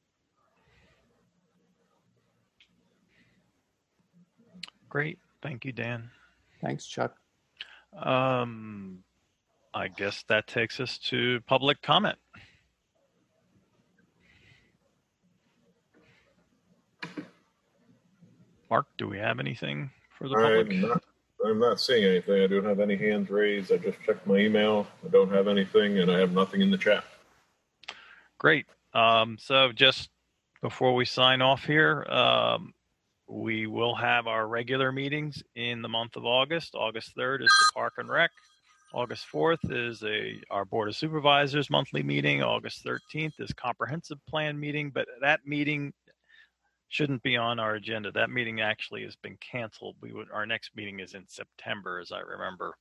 Great. Thank you, Dan.
Thanks, Chuck.
I guess that takes us to public comment. Mark, do we have anything for the public?
I'm not seeing anything. I don't have any hands raised. I just checked my email. I don't have anything, and I have nothing in the chat.
Great. So just before we sign off here, we will have our regular meetings in the month of August. August 3rd is the Park and Rec. August 4th is our Board of Supervisors monthly meeting. August 13th is Comprehensive Plan meeting, but that meeting shouldn't be on our agenda. That meeting actually has been canceled. Our next meeting is in September, as I remember.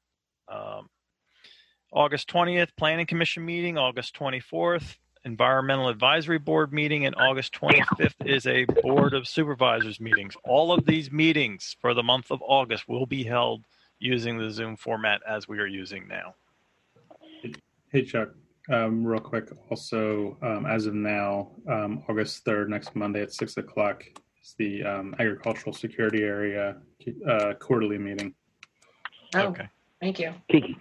August 20th, Planning Commission meeting. August 24th, Environmental Advisory Board meeting, and August 25th is a Board of Supervisors meetings. All of these meetings for the month of August will be held using the Zoom format as we are using now.
Hey, Chuck, real quick. Also, as of now, August 3rd, next Monday at 6 o'clock is the Agricultural Security Area quarterly meeting.
Oh,
okay.
Thank you.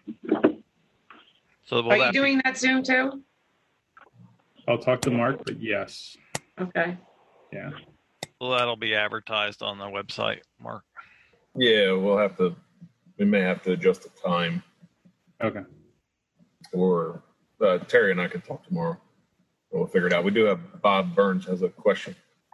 So
are you doing that Zoom too?
I'll talk to Mark, but yes.
Okay.
Yeah.
Well, that'll be advertised on the website, Mark.
Yeah, we may have to adjust the time.
Okay.
Or Terry and I can talk tomorrow. We'll figure it out. We do have Bob Burns has a question.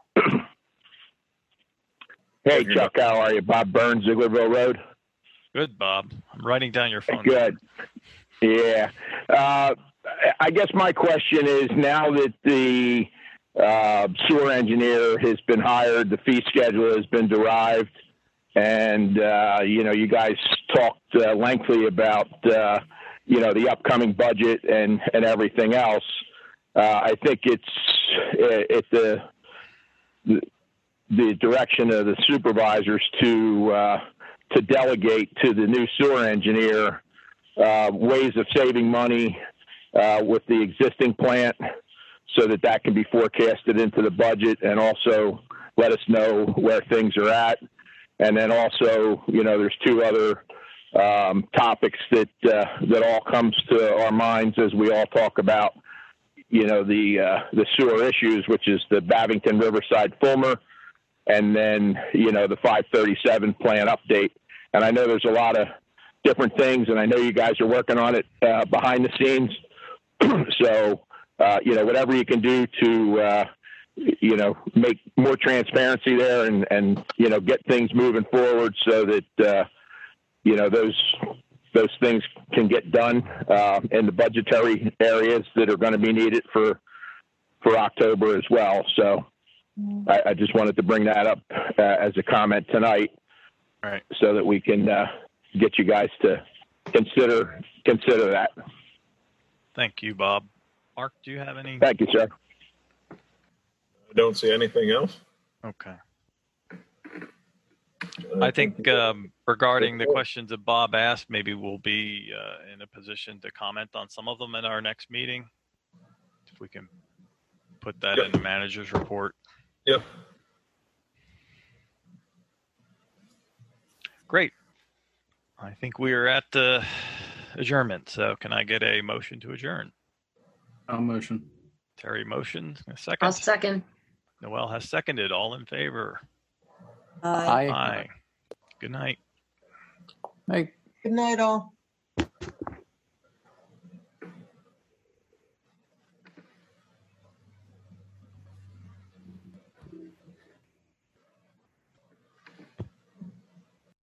Hey, Chuck, how are you? Bob Burns, Zieglerville Road.
Good, Bob. I'm writing down your phone.
Good. Yeah. I guess my question is, now that the sewer engineer has been hired, the fee schedule has been derived, and, you guys talked lengthily about, the upcoming budget and everything else. I think it's the direction of the supervisors to delegate to the new sewer engineer ways of saving money with the existing plant, so that can be forecasted into the budget, and also let us know where things are at. And then also, there's two other topics that all comes to our minds as we all talk about, the sewer issues, which is the Babington Riverside Fulmer, and then, the 537 plan update. And I know there's a lot of different things, and I know you guys are working on it behind the scenes. So, whatever you can do to, make more transparency there and get things moving forward so that, those things can get done in the budgetary areas that are going to be needed for October as well. So I just wanted to bring that up as a comment tonight,
right,
so that we can get you guys to consider that.
Thank you, Bob. Mark, do you have any?
Thank you, sir.
I don't see anything else.
Okay. I think regarding the questions that Bob asked, maybe we'll be in a position to comment on some of them in our next meeting. If we can put that in the manager's report.
Yep.
Great. I think we are at the adjournment. So can I get a motion to adjourn?
I'll motion.
Terry motions. A second.
I'll second.
Noel has seconded. All in favor?
Aye.
Aye. Good night.
Hey.
Good night, all.